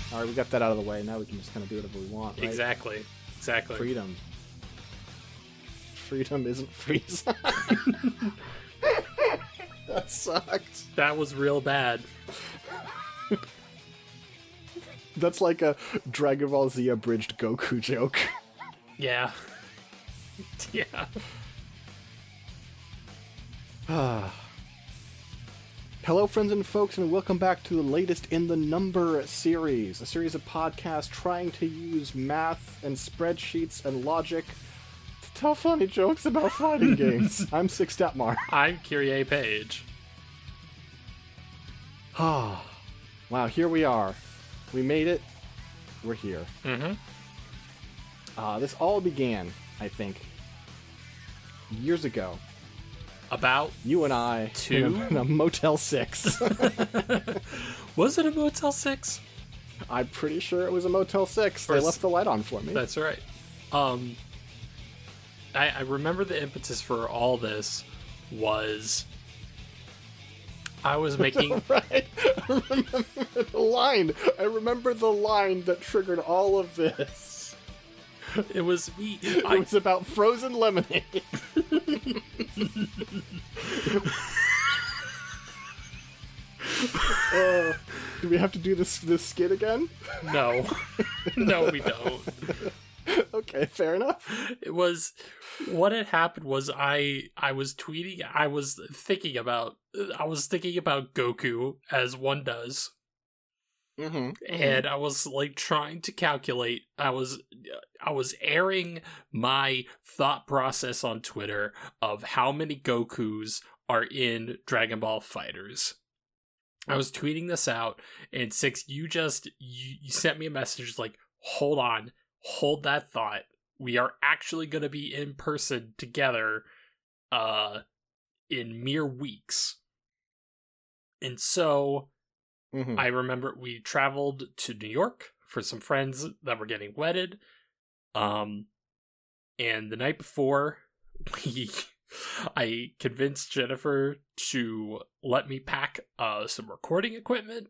All right, we got that out of the way. Now we can just kind of do whatever we want, right? Exactly. Freedom. Freedom isn't freeze. That sucked. That was real bad. That's like a Dragon Ball Z abridged Goku joke. Yeah. Yeah. Hello, friends and folks, and welcome back to the latest in the Number series, a series of podcasts trying to use math and spreadsheets and logic to tell funny jokes about fighting games. I'm Six Detmar. I'm Kyrie Page. Wow, here we are. We made it. We're here. Mm-hmm. This all began, I think, years ago. About you and I in a Motel 6. Was it a Motel 6? I'm pretty sure it was a Motel 6. They left the light on for me. That's right. I remember the impetus for all this was I was making... Right. I remember the line that triggered all of this. It was me. It was about frozen lemonade. Do we have to do this skit again? No. No, we don't. Okay, fair enough. It was... What had happened was I was tweeting, I was thinking about Goku, as one does. Mm-hmm. And I was like trying to calculate. I was airing my thought process on Twitter of how many Gokus are in Dragon Ball FighterZ. I was tweeting this out, and Six, you sent me a message like, hold on, hold that thought. We are actually going to be in person together in mere weeks. And so I remember we traveled to New York for some friends that were getting wedded. And the night before, I convinced Jennifer to let me pack some recording equipment.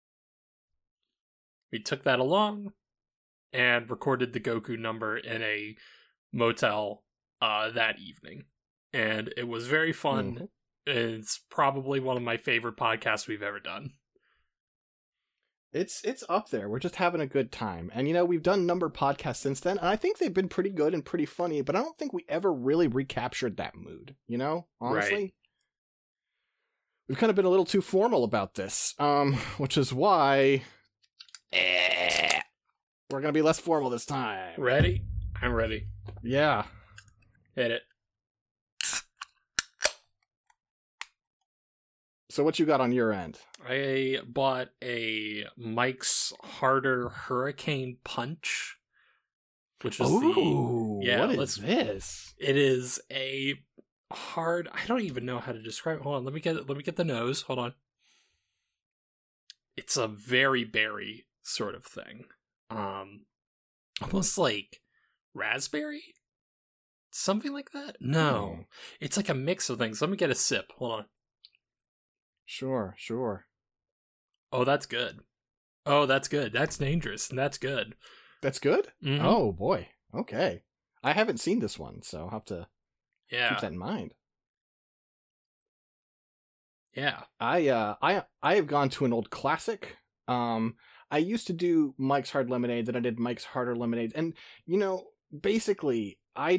We took that along and recorded the Goku number in a motel that evening. And it was very fun. Mm-hmm. It's probably one of my favorite podcasts we've ever done. It's up there. We're just having a good time. And, we've done number podcasts since then, and I think they've been pretty good and pretty funny, but I don't think we ever really recaptured that mood, honestly. Right. We've kind of been a little too formal about this, which is why we're going to be less formal this time. Ready? I'm ready. Yeah. Hit it. So what you got on your end? I bought a Mike's Harder Hurricane Punch, which is what is this? It is a hard. I don't even know how to describe it. Hold on, let me get the nose. Hold on. It's a very berry sort of thing, almost like raspberry, something like that. No, it's like a mix of things. Let me get a sip. Hold on. Sure. Oh, that's good. That's dangerous, and that's good. That's good? Mm-hmm. Oh, boy. Okay. I haven't seen this one, so I'll have to keep that in mind. Yeah. I have gone to an old classic. I used to do Mike's Hard Lemonade, then I did Mike's Harder Lemonade, and, basically, I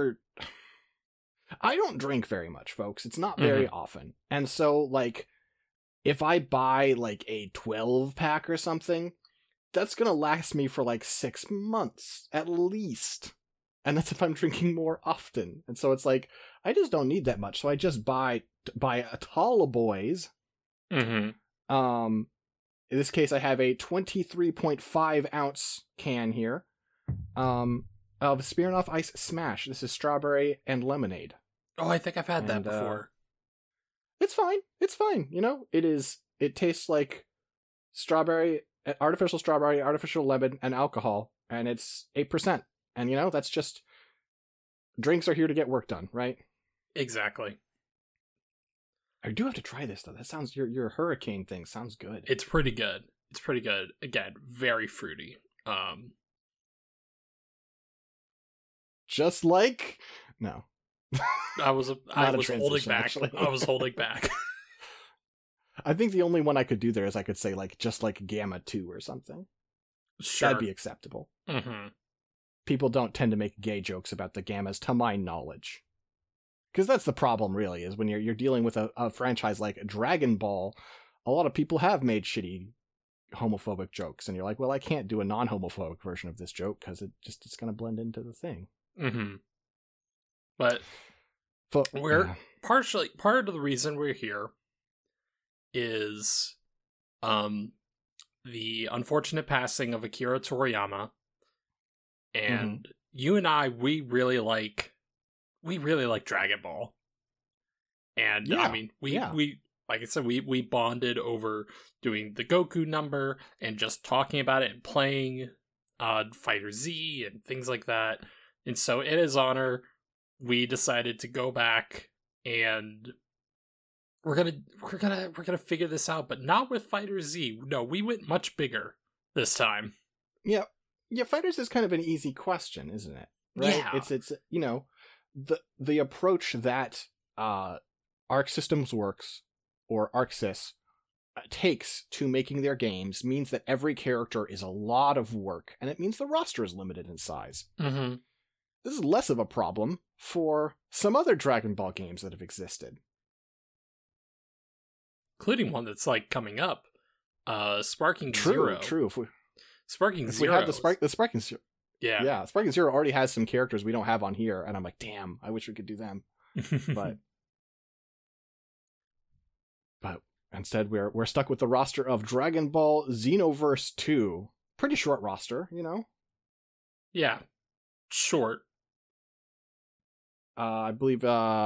don't drink very much, folks. It's not very often. And so, if I buy, a 12-pack or something, that's gonna last me for, 6 months, at least. And that's if I'm drinking more often. And so it's I just don't need that much. So I just buy a Tall Boys. Mm-hmm. In this case, I have a 23.5-ounce can here of Smirnoff Ice Smash. This is strawberry and lemonade. Oh, I think I've had that before. It's fine. It tastes like artificial strawberry, artificial lemon, and alcohol, and it's 8%. And that's just, drinks are here to get work done, right? Exactly. I do have to try this though. That sounds, your hurricane thing sounds good. It's pretty good. It's pretty good. Again, very fruity. Just like no. I was holding back. Actually. I was holding back. I think the only one I could do there is I could say like just like Gamma 2 or something. Sure. That'd be acceptable. Mm-hmm. People don't tend to make gay jokes about the Gammas, to my knowledge. Because that's the problem, really, is when you're dealing with a franchise like Dragon Ball, a lot of people have made shitty homophobic jokes, and you're like, well, I can't do a non-homophobic version of this joke because it's going to blend into the thing. Mm-hmm. But part of the reason we're here is the unfortunate passing of Akira Toriyama, and you and I, we really like Dragon Ball, and yeah, I mean we like I said, we bonded over doing the Goku number and just talking about it and playing Fighter Z and things like that. And so in his honor, we decided to go back and we're gonna figure this out, but not with Fighter Z. No, we went much bigger this time. Yeah, Fighters is kind of an easy question, isn't it? Right? Yeah. It's the approach that Arc Systems Works or ArcSys takes to making their games means that every character is a lot of work, and it means the roster is limited in size. Mm-hmm. This is less of a problem for some other Dragon Ball games that have existed. Including one that's like coming up. Sparking Zero. True. Sparking if Zero. We have the Sparking Zero. Yeah, Sparking Zero already has some characters we don't have on here, and I'm like, damn, I wish we could do them. But instead we're stuck with the roster of Dragon Ball Xenoverse 2. Pretty short roster, you know? Yeah. Short. I believe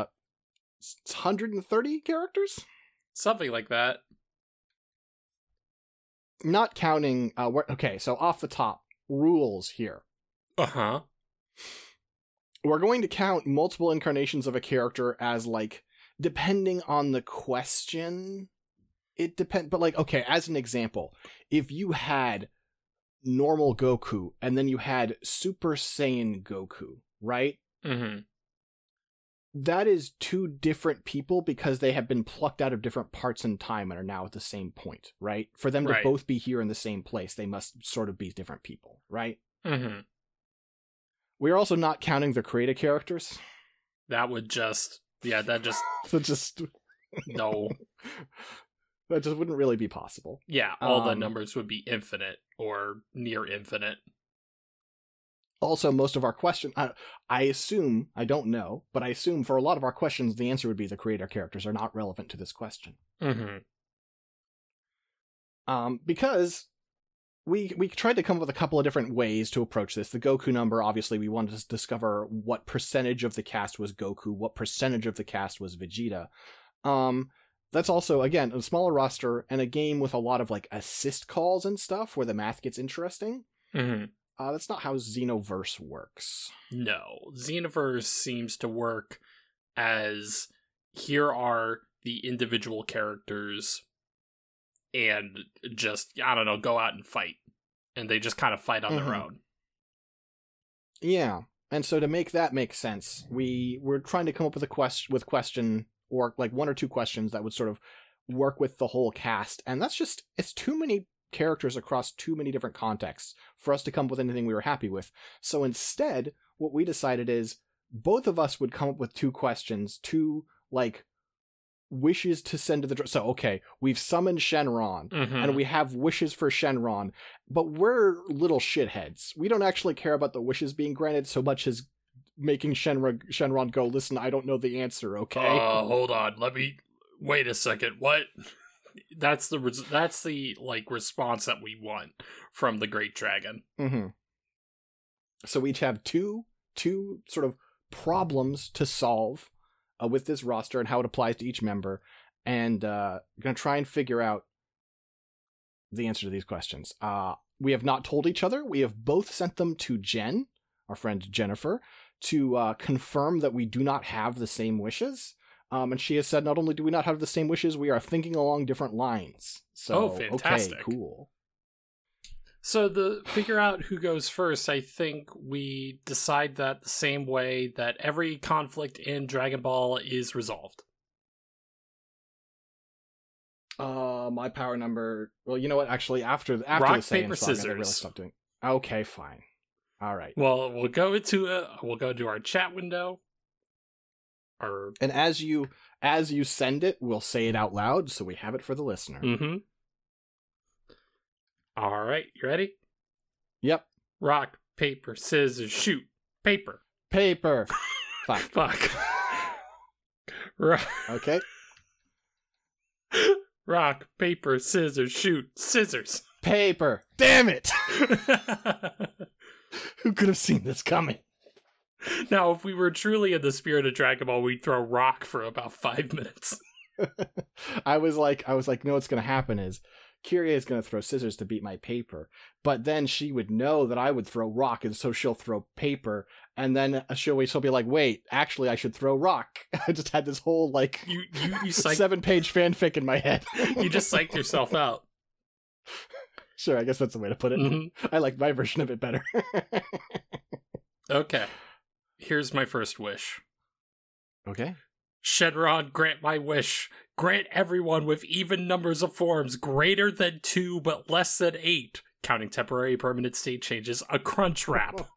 130 characters? Something like that. Not counting okay, so off the top, rules here. Uh-huh. We're going to count multiple incarnations of a character as like depending on the question. It depends, but like, okay, as an example, if you had normal Goku and then you had Super Saiyan Goku, right? Mm-hmm. That is two different people because they have been plucked out of different parts in time and are now at the same point, right? For them to both be here in the same place, they must sort of be different people, right? Mm-hmm. We're also not counting the creative characters. That would just... Yeah, that just... So just... No. That just wouldn't really be possible. Yeah, all the numbers would be infinite or near infinite. Also, most of our questions, I assume, I don't know, but I assume for a lot of our questions, the answer would be the creator characters are not relevant to this question. Mm-hmm. Because we tried to come up with a couple of different ways to approach this. The Goku number, obviously, we wanted to discover what percentage of the cast was Goku, what percentage of the cast was Vegeta. That's also, again, a smaller roster and a game with a lot of like assist calls and stuff where the math gets interesting. Mm-hmm. That's not how Xenoverse works. No. Xenoverse seems to work as here are the individual characters and just, I don't know, go out and fight. And they just kind of fight on their own. Yeah. And so to make that make sense, we're trying to come up with a question or like one or two questions that would sort of work with the whole cast. And that's just, it's too many characters across too many different contexts for us to come up with anything we were happy with. So instead, what we decided is both of us would come up with two questions, two like wishes to send to the... So, okay, we've summoned Shenron, and we have wishes for Shenron, but we're little shitheads. We don't actually care about the wishes being granted so much as making Shenron go, listen, I don't know the answer, okay? Hold on, wait a second, what? That's the like response that we want from the Great Dragon. Mm-hmm. So we each have two sort of problems to solve with this roster and how it applies to each member, and going to try and figure out the answer to these questions. We have not told each other. We have both sent them to Jen, our friend Jennifer, to confirm that we do not have the same wishes. And she has said, not only do we not have the same wishes, we are thinking along different lines. So, fantastic. Okay, cool. So the figure out who goes first, I think we decide that the same way that every conflict in Dragon Ball is resolved. My power number. Well, you know what? Actually, after Rock, the Saiyan paper, saga, they scissors. really stopped doing. Okay, fine. All right. Well, we'll go into our chat window. Or And as you send it, we'll say it out loud so we have it for the listener. mm-hmm. All right, you ready? Yep. Rock, paper, scissors, shoot. Paper. Paper. Fuck. Fuck. Rock, Okay. rock, paper, scissors, shoot. Scissors. Paper. Damn it! Who could have seen this coming? Now, if we were truly in the spirit of Dragon Ball, we'd throw rock for about 5 minutes. I was like, no, what's going to happen is Kyrie is going to throw scissors to beat my paper, but then she would know that I would throw rock, and so she'll throw paper, and then she'll be like, wait, actually, I should throw rock. I just had this whole, like, You 7-page fanfic in my head. You just psyched yourself out. Sure, I guess that's the way to put it. Mm-hmm. I like my version of it better. Okay. Here's my first wish. Okay. Shenron, grant my wish. Grant everyone with even numbers of forms greater than 2 but less than 8, counting temporary permanent state changes, a crunch wrap.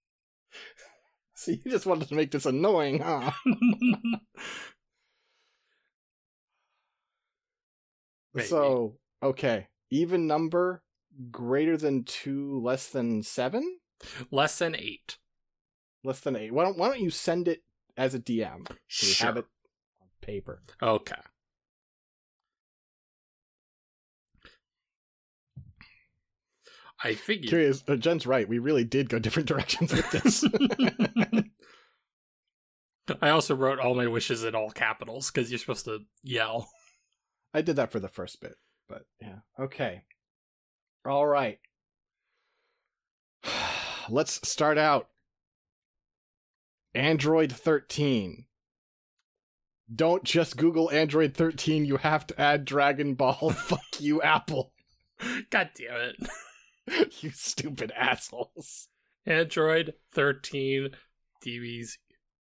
So you just wanted to make this annoying, huh? So, okay. Even number greater than 2, less than 7? Less than 8. Less than 8. Why don't you send it as a DM? So we have it on paper. Okay. I figured. Curious, Jen's right. We really did go different directions with this. I also wrote all my wishes in all capitals because you're supposed to yell. I did that for the first bit, but yeah. Okay. All right. Let's start out. Android 13. Don't just Google Android 13. You have to add Dragon Ball. Fuck you, Apple. God damn it. You stupid assholes. Android 13 DBs.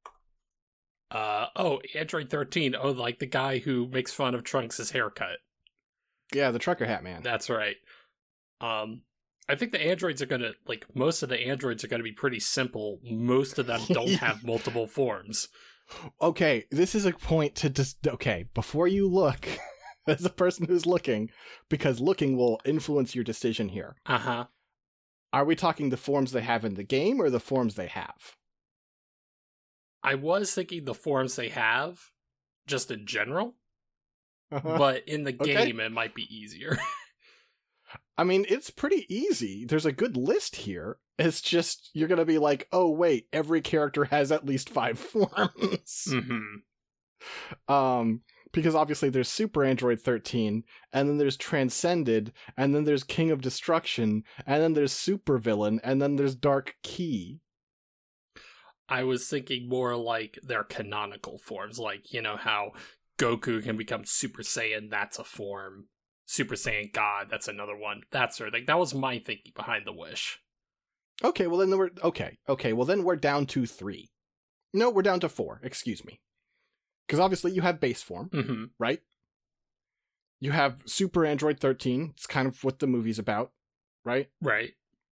Android 13. Oh, like the guy who makes fun of Trunks' haircut. Yeah, the trucker hat man. That's right. I think the androids are gonna, most of the androids are gonna be pretty simple. Most of them don't have multiple forms. Okay, this is a point to just... Okay, before you look, as a person who's looking, because looking will influence your decision here. Uh-huh. Are we talking the forms they have in the game, or the forms they have? I was thinking the forms they have, just in general. Uh-huh. But in the game, It might be easier. I mean, it's pretty easy. There's a good list here. It's just, you're going to be like, oh, wait, every character has at least 5 forms. Mm-hmm. Because obviously there's Super Android 13, and then there's Transcended, and then there's King of Destruction, and then there's Super Villain, and then there's Dark Key. I was thinking more like their canonical forms, how Goku can become Super Saiyan, that's a form. Super Saiyan God, that's another one. That sort of thing. That was my thinking behind the wish. Okay, well then we're... Okay, well then we're down to 3. No, we're down to 4, excuse me. Because obviously you have base form, right? You have Super Android 13. It's kind of what the movie's about, right? Right.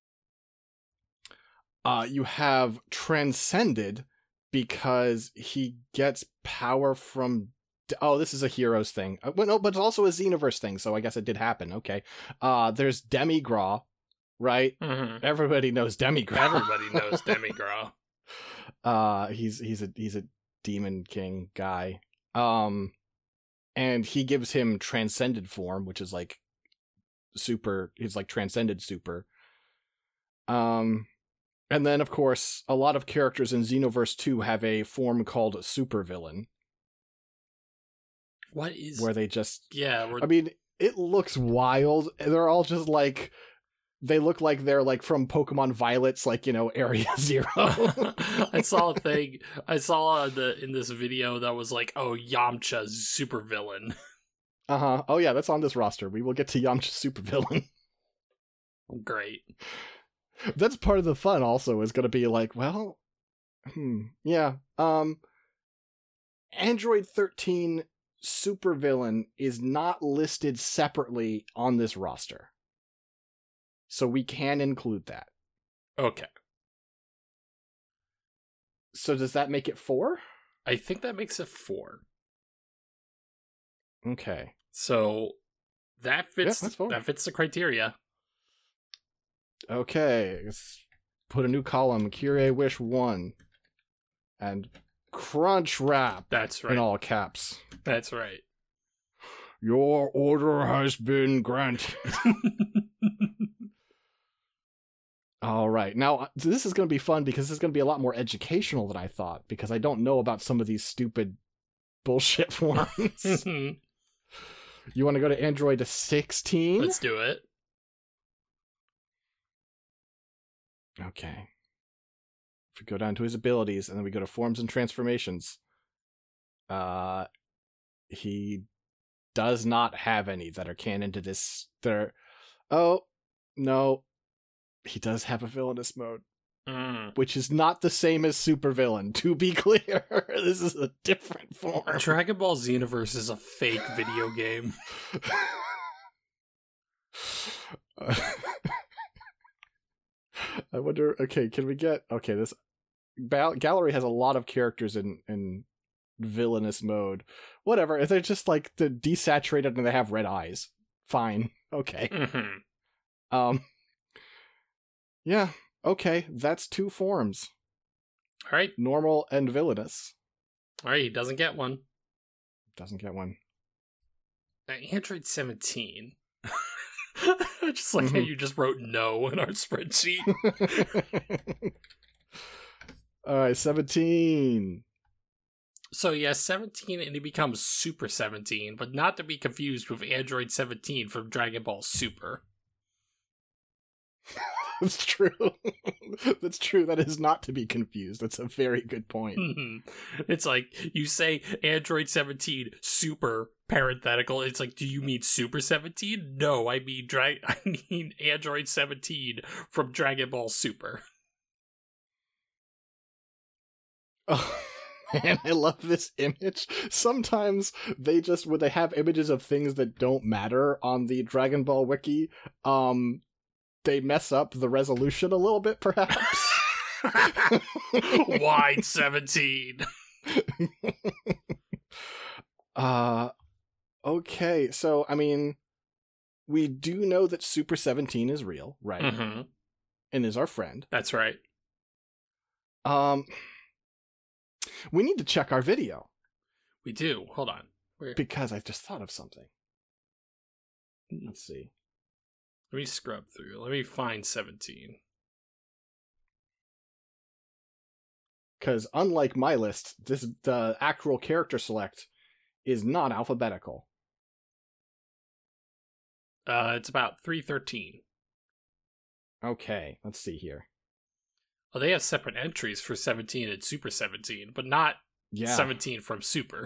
You have Transcended because he gets power from... Oh, this is a Heroes thing. But it's also a Xenoverse thing, so I guess it did happen. Okay. There's Demigra, right? Mm-hmm. Everybody knows Demigra. Everybody knows Demigra. He's a demon king guy. And he gives him transcended form, which is like super. He's like transcended super. And then of course a lot of characters in Xenoverse 2 have a form called Supervillain. What is... Where they just... Yeah. I mean, it looks wild. They're all just like... They look like they're like from Pokemon Violet's, Area 0. I saw a thing. I saw in this video that was like, oh, Yamcha's supervillain. Uh-huh. Oh yeah, that's on this roster. We will get to Yamcha's supervillain. Great. That's part of the fun also, is going to be like, well, yeah. Android 13 supervillain is not listed separately on this roster. So we can include that. Okay. So does that make it 4? I think that makes it 4. Okay. So that fits the criteria. Okay. Let's put a new column, Kyrie Wish 1. And Crunch Wrap. That's right. In all caps. That's right. Your order has been granted. All right. Now, this is going to be fun because this is going to be a lot more educational than I thought, because I don't know about some of these stupid bullshit forms. You want to go to Android 16? Let's do it. Okay. If we go down to his abilities and then we go to forms and transformations, he does not have any that are canon to this. Oh, no. He does have a villainous mode, which is not the same as supervillain, to be clear. This is a different form. Dragon Ball Xenoverse is a fake video game. I wonder, okay, can we get... Okay, this gallery has a lot of characters in villainous mode. Whatever, if they're just like the desaturated and they have red eyes, fine. Okay. Yeah, okay, that's 2 forms. All right. Normal and villainous. All right, he doesn't get one. Doesn't get one. Android 17. I just like how you just wrote no in our spreadsheet. All right, 17. So yeah, 17, and he becomes Super 17, but not to be confused with Android 17 from Dragon Ball Super. That's true. That's true. That is not to be confused. That's a very good point. It's like, you say Android 17 Super parenthetical. It's like, do you mean Super 17? No, I mean Android 17 from Dragon Ball Super. Oh, man, I love this image. Sometimes they just, when they have images of things that don't matter on the Dragon Ball wiki, they mess up the resolution a little bit, perhaps. Wide 17. Okay, so, I mean, we do know that Super 17 is real, right? Mm-hmm. And is our friend. That's right. We need to check our video. We do. Hold on. Because I just thought of something. Let's see. Let me scrub through. Let me find 17. Because unlike my list, the actual character select is not alphabetical. It's about 313. Okay, let's see here. Oh, they have separate entries for 17 and Super 17, but not 17 from Super.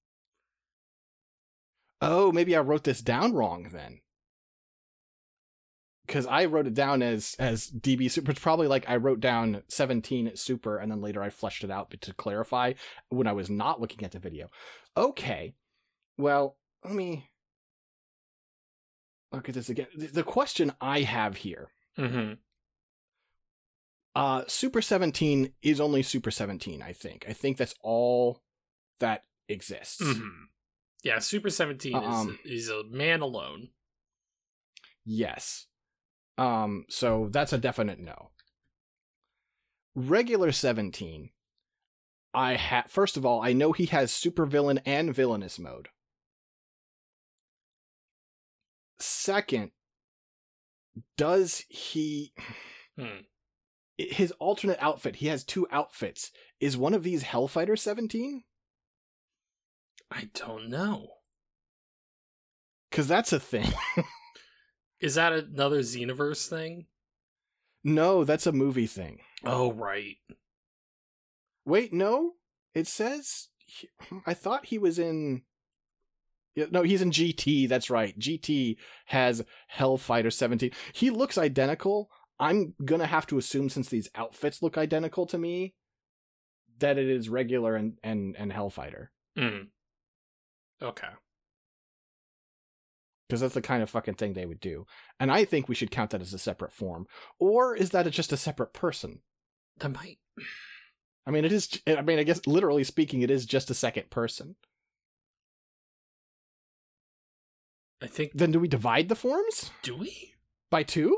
Oh, maybe I wrote this down wrong then. Because I wrote it down as DB Super. It's probably like I wrote down 17 Super, and then later I fleshed it out to clarify when I was not looking at the video. Okay, well, let me look at this again. The question I have here. Mm-hmm. Super 17 is only Super 17, I think. I think that's all that exists. Mm-hmm. Yeah, Super 17 is a man alone. Yes. So that's a definite no. Regular 17, first of all, I know he has supervillain and villainous mode. Second, does he... His alternate outfit, he has 2 outfits. Is one of these Hellfighter 17? I don't know. Because that's a thing. Is that another Xenoverse thing? No, that's a movie thing. Oh, right. Wait, no? It says... I thought he was in No, he's in GT. That's right. GT has Hellfighter 17. He looks identical. I'm gonna have to assume, since these outfits look identical to me, that it is regular and Hellfighter. Okay. Because that's the kind of fucking thing they would do. And I think we should count that as a separate form. Or is that just a separate person? That might... I mean, it is... I mean, I guess, literally speaking, it is just a second person. I think... Then do we divide the forms? Do we? By 2?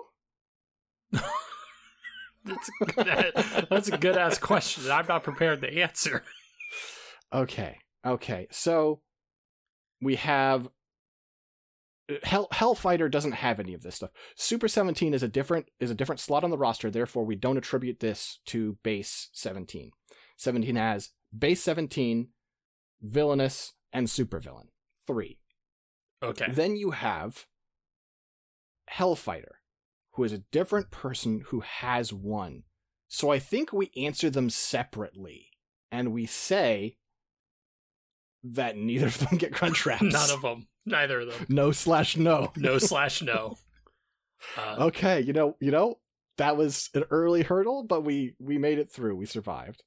That's a good-ass question that I'm not prepared to answer. Okay. So, we have... Hellfighter doesn't have any of this stuff. Super 17 is a different slot on the roster, therefore we don't attribute this to base 17. 17 has base 17, villainous, and supervillain. 3. Okay. Then you have Hellfighter, who is a different person who has 1. So I think we answer them separately, and we say that neither of them get crunch wraps. None of them. Neither of them. No/no. No/no. Okay, you know, that was an early hurdle, but we made it through. We survived.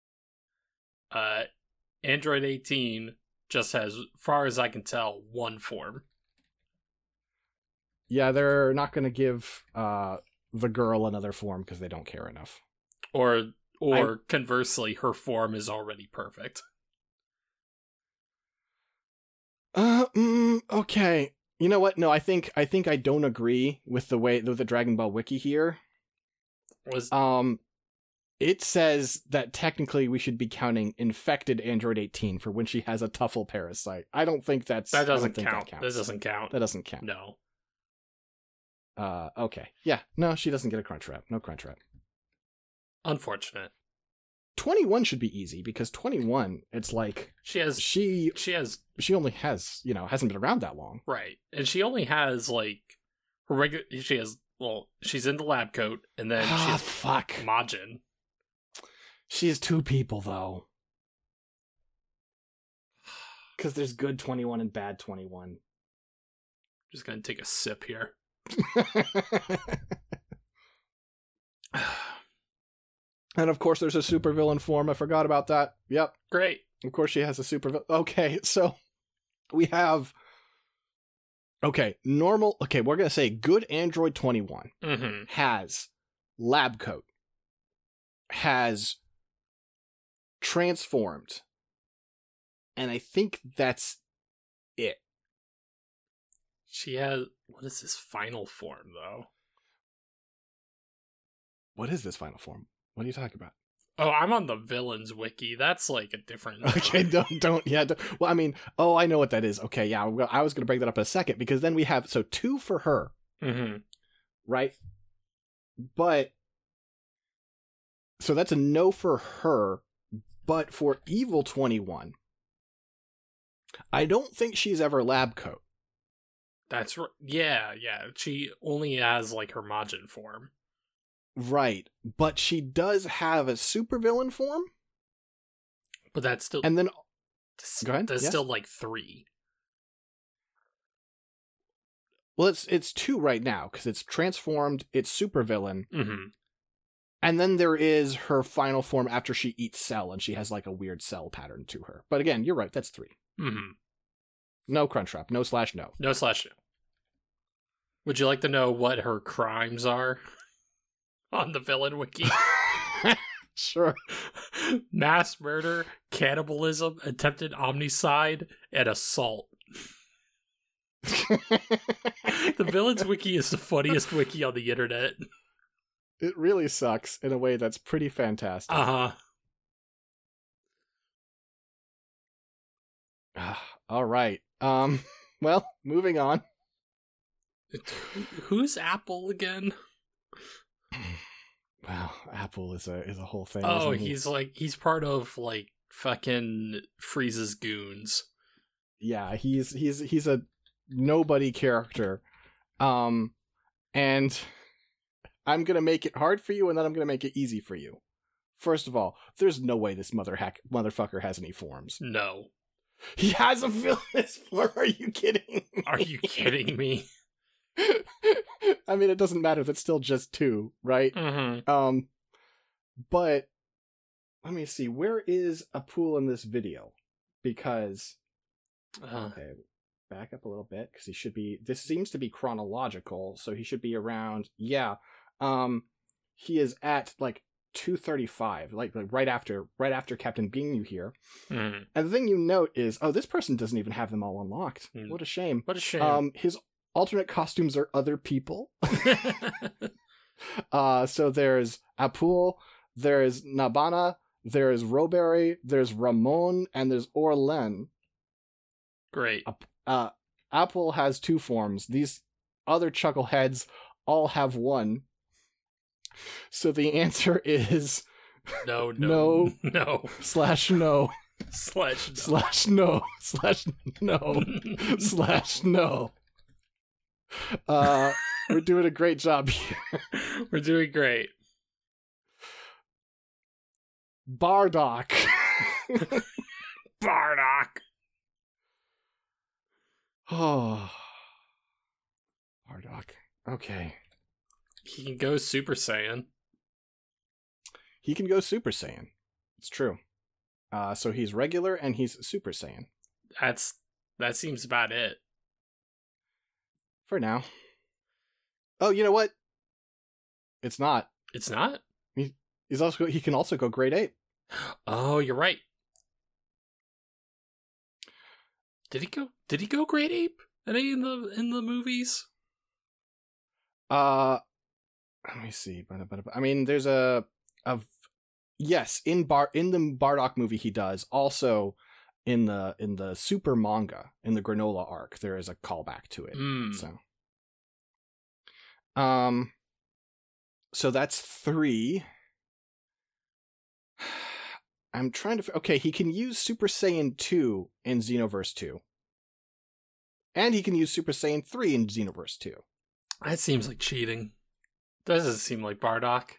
Android 18 just has, far as I can tell, 1 form. Yeah, they're not going to give the girl another form because they don't care enough. Or conversely, her form is already perfect. Okay. You know what? No, I think I don't agree with the Dragon Ball wiki here. It says that technically we should be counting infected Android 18 for when she has a Tuffle parasite. I don't think that doesn't count. That doesn't count. That doesn't count. No. Okay. Yeah. No, she doesn't get a crunch wrap. No crunch wrap. Unfortunate. 21 should be easy because 21, it's like she only has, hasn't been around that long. Right. And she only has like her regular, she's in the lab coat and then she has Majin. She has 2 people though. Cuz there's good 21 and bad 21. Just going to take a sip here. And of course there's a supervillain form. I forgot about that. Yep. Great. Of course she has a supervillain. Okay, so we have... normal... Okay, we're going to say good Android 21 has lab coat, has transformed, and I think that's it. She has... What is this final form, though? What is this final form? What are you talking about? Oh, I'm on the villains wiki. That's like a different... Okay, don't. Well, I mean, I know what that is. Okay, yeah, I was going to bring that up in a second, because then we have, 2 for her. Right? But, so that's a no for her, but for Evil 21, I don't think she's ever lab coat. That's right. Yeah. She only has, like, her Majin form. Right, but she does have a supervillain form. But that's still... And then... Go ahead. That's still, like, 3. Well, it's 2 right now, because it's transformed, it's supervillain, and then there is her final form after she eats Cell, and she has, like, a weird cell pattern to her. But again, you're right, that's 3. No Crunchwrap, no/no. No/no. Would you like to know what her crimes are? On the villain wiki. Sure. Mass murder, cannibalism, attempted omnicide, and assault. The villains wiki is the funniest wiki on the internet. It really sucks in a way that's pretty fantastic. All right. Well, moving on. Who's Apple again? Wow, Apple is a whole thing. Oh, he's part of like fucking Frieza's goons. Yeah, he's a nobody character. And I'm gonna make it hard for you, and then I'm gonna make it easy for you. First of all, there's no way this motherfucker has any forms. No. He has a villainous form. Are you kidding me? Are you kidding me? I mean, it doesn't matter. That's still just 2, right? Mm-hmm. But let me see. Where is Apul in this video? Because okay, back up a little bit because he should be. This seems to be chronological, so he should be around. Yeah, he is at like 235, like right after Captain Ginyu here. Mm. And the thing you note is, oh, this person doesn't even have them all unlocked. Mm. What a shame. What a shame. His alternate costumes are other people. So there's Apul, there's Nabana, there's Roberi, there's Ramon, and there's Orlen. Great. Apul has 2 forms. These other chuckleheads all have 1. So the answer is no, no, no, slash no, slash no, slash no, slash no, slash no. We're doing a great job here. We're doing great. Bardock. Bardock. Oh. Bardock. Okay. He can go Super Saiyan. He can go Super Saiyan. It's true. So he's regular and he's Super Saiyan. That seems about it. For now. Oh, you know what? It's not. It's not? He can also go Grade 8. Oh, you're right. Did he go Great Ape? Any in the movies? Let me see. I mean, there's yes, in the Bardock movie he does. Also in the Super manga, in the Granola arc, there is a callback to it. So that's 3. I'm trying to... Okay, he can use Super Saiyan 2 in Xenoverse 2. And he can use Super Saiyan 3 in Xenoverse 2. That seems like cheating. Doesn't seem like Bardock.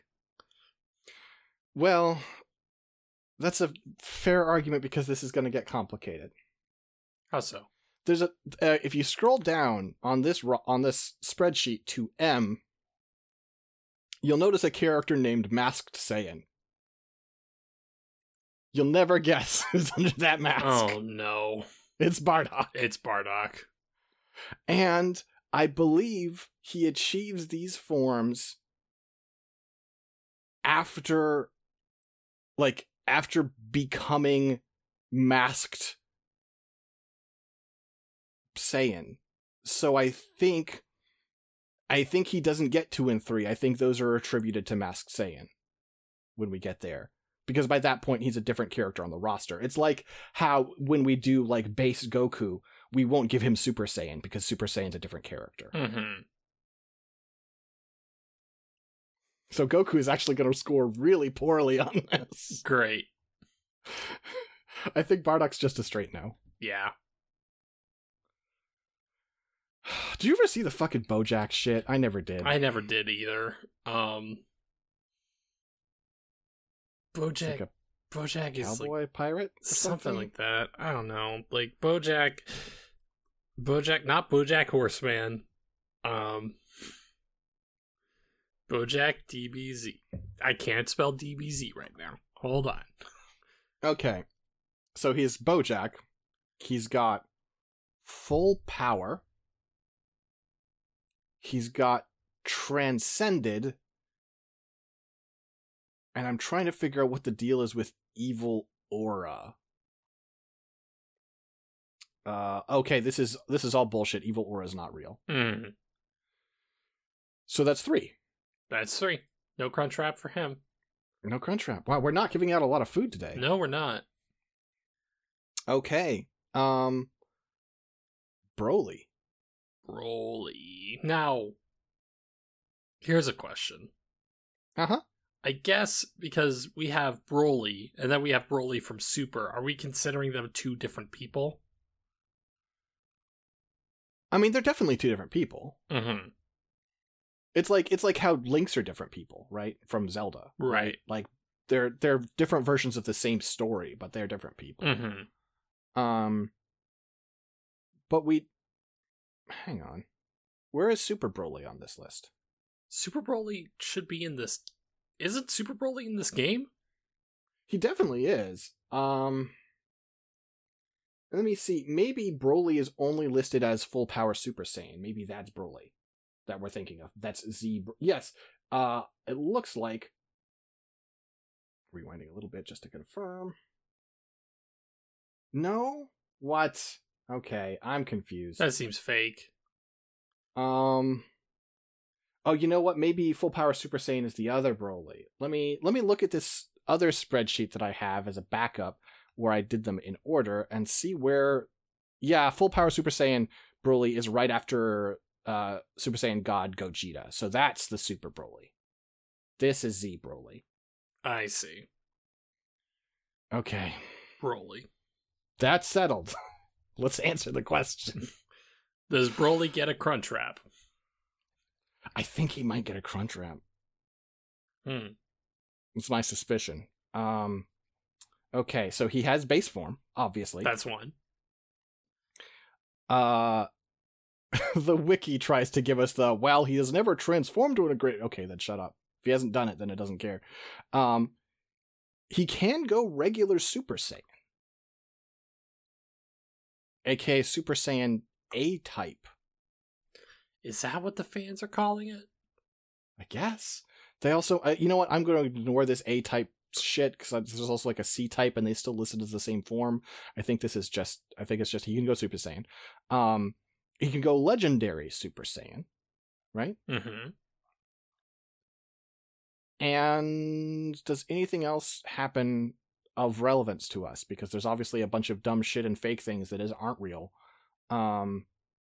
Well, that's a fair argument because this is going to get complicated. How so? There's if you scroll down on this spreadsheet to M, you'll notice a character named Masked Saiyan. You'll never guess who's under that mask. Oh no. It's Bardock. It's Bardock. And I believe he achieves these forms after becoming Masked Saiyan. So I think he doesn't get 2 and 3. I think those are attributed to Masked Saiyan when we get there. Because by that point, he's a different character on the roster. It's like how when we do like base Goku, we won't give him Super Saiyan because Super Saiyan's a different character. Mm-hmm. So Goku is actually going to score really poorly on this. Great. I think Bardock's just a straight no. Yeah. Did you ever see the fucking BoJack shit? I never did. I never did either. BoJack is cowboy like pirate or something like that. I don't know. Like BoJack, not BoJack Horseman. BoJack DBZ. I can't spell DBZ right now. Hold on. Okay. So he's BoJack. He's got full power. He's got transcended. And I'm trying to figure out what the deal is with evil aura. Okay, this is all bullshit. Evil aura is not real. Mm. So that's 3. That's 3. No Crunchwrap for him. No Crunchwrap. Wow, we're not giving out a lot of food today. No, we're not. Okay. Broly. Now, here's a question. Uh-huh. I guess because we have Broly, and then we have Broly from Super, are we considering them 2 different people? I mean, they're definitely 2 different people. Mm-hmm. It's like how Links are different people, right? From Zelda. Right. Like, they're different versions of the same story, but they're different people. Mm-hmm. But hang on. Where is Super Broly on this list? Super Broly should be in this. Isn't Super Broly in this game? He definitely is. Let me see. Maybe Broly is only listed as full power Super Saiyan. Maybe that's Broly that we're thinking of. That's Z. Yes. It looks like. Rewinding a little bit just to confirm. No? What? Okay, I'm confused. That seems fake. Oh, you know what? Maybe full power Super Saiyan is the other Broly. Let me look at this other spreadsheet that I have as a backup where I did them in order and see where. Yeah, full power Super Saiyan Broly is right after Super Saiyan God Gogeta. So that's the Super Broly. This is Z Broly. I see. Okay. Broly. That's settled. Let's answer the question. Does Broly get a crunch wrap? I think he might get a crunch wrap. It's my suspicion. Okay, so he has base form, obviously. That's one. The wiki tries to give us well, he has never transformed to a great. Okay, then shut up. If he hasn't done it, then it doesn't care. He can go regular Super Saiyan. AKA Super Saiyan A-type. Is that what the fans are calling it? I guess. They also, you know what? I'm going to ignore this A-type shit because there's also like a C-type and they still list it as the same form. I think it's just he can go Super Saiyan. He can go Legendary Super Saiyan, right? Mm-hmm. And does anything else happen of relevance to us? Because there's obviously a bunch of dumb shit and fake things that aren't real. Oh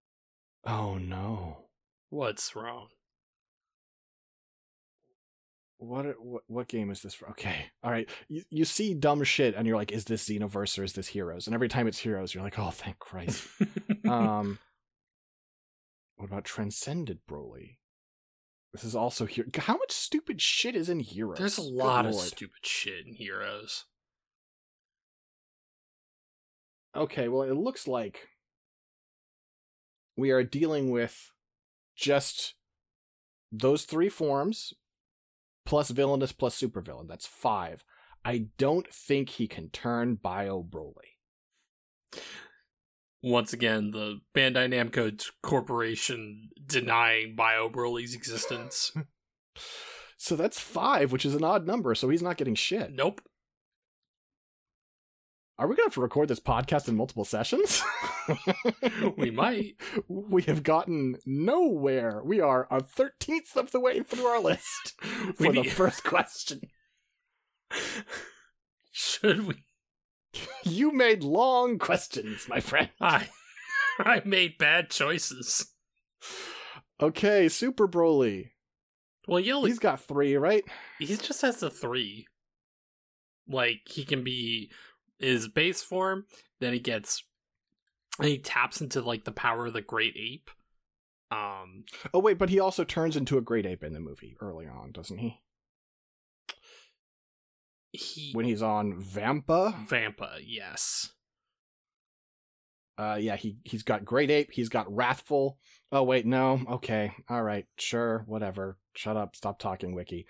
no. What's wrong? What game is this for? Okay, all right. You see dumb shit and you're like, is this Xenoverse or is this Heroes? And every time it's Heroes, you're like, oh, thank Christ. What about Transcended Broly? This is also here. How much stupid shit is in Heroes? There's a lot of stupid shit in Heroes. Okay, well, it looks like we are dealing with just those three forms, plus villainous, plus supervillain. That's 5. I don't think he can turn Bio Broly. Once again, the Bandai Namco Corporation denying Bio Broly's existence. So that's 5, which is an odd number, so he's not getting shit. Nope. Are we going to have to record this podcast in multiple sessions? We might. We have gotten nowhere. We are a 13th of the way through our list for the first question. Should we? You made long questions, my friend. I made bad choices. Okay, Super Broly. Well, he's got 3, right? He just has the 3. Like, he can be his base form, then he taps into, like, the power of the Great Ape. Oh, wait, but he also turns into a Great Ape in the movie early on, doesn't he? When he's on Vampa? Vampa, yes. Yeah, he's got Great Ape, he's got Wrathful. Oh, wait, no. Okay. All right. Sure. Whatever. Shut up. Stop talking, Wiki.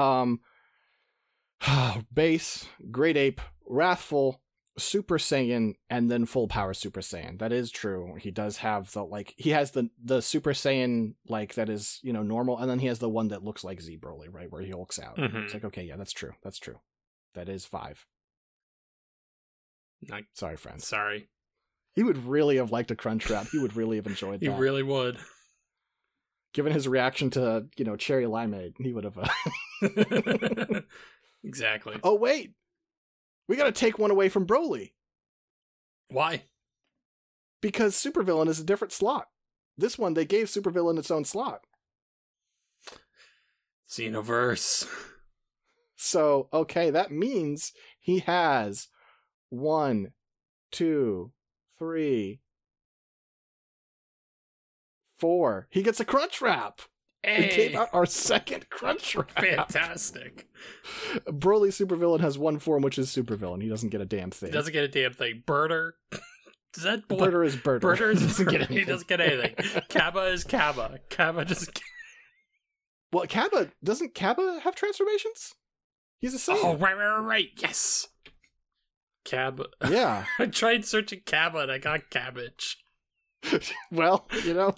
Base, Great Ape, Wrathful, Super Saiyan, and then full power Super Saiyan. That is true. He does have he has the Super Saiyan, like, that is, normal, and then he has the one that looks like Z Broly, right, where he hulks out. Mm-hmm. It's like, okay, yeah, that's true. That is 5. Sorry, friends. Sorry. He would really have liked a crunch wrap. He would really have enjoyed that. He really would. Given his reaction to, Cherry Limeade, he would have... Exactly. Oh, wait! We gotta take one away from Broly. Why? Because Supervillain is a different slot. This one, they gave Supervillain its own slot. Xenoverse. So, okay, that means he has 1, 2, 3, 4. He gets a crunch wrap. Hey. It came out our second crunch wrap. Fantastic. Broly Supervillain has one form, which is Supervillain. He doesn't get a damn thing. He doesn't get a damn thing. Burner. Does that boy? Birder is Birder. Birder is Doesn't get Birder. He anything. doesn't get anything. Kaba is Kaba. Kaba just. Well, doesn't Kaba have transformations? He's a Saiyan. Oh, right. Yes. Kaba. Yeah. I tried searching Kaba and I got cabbage. Well, You know.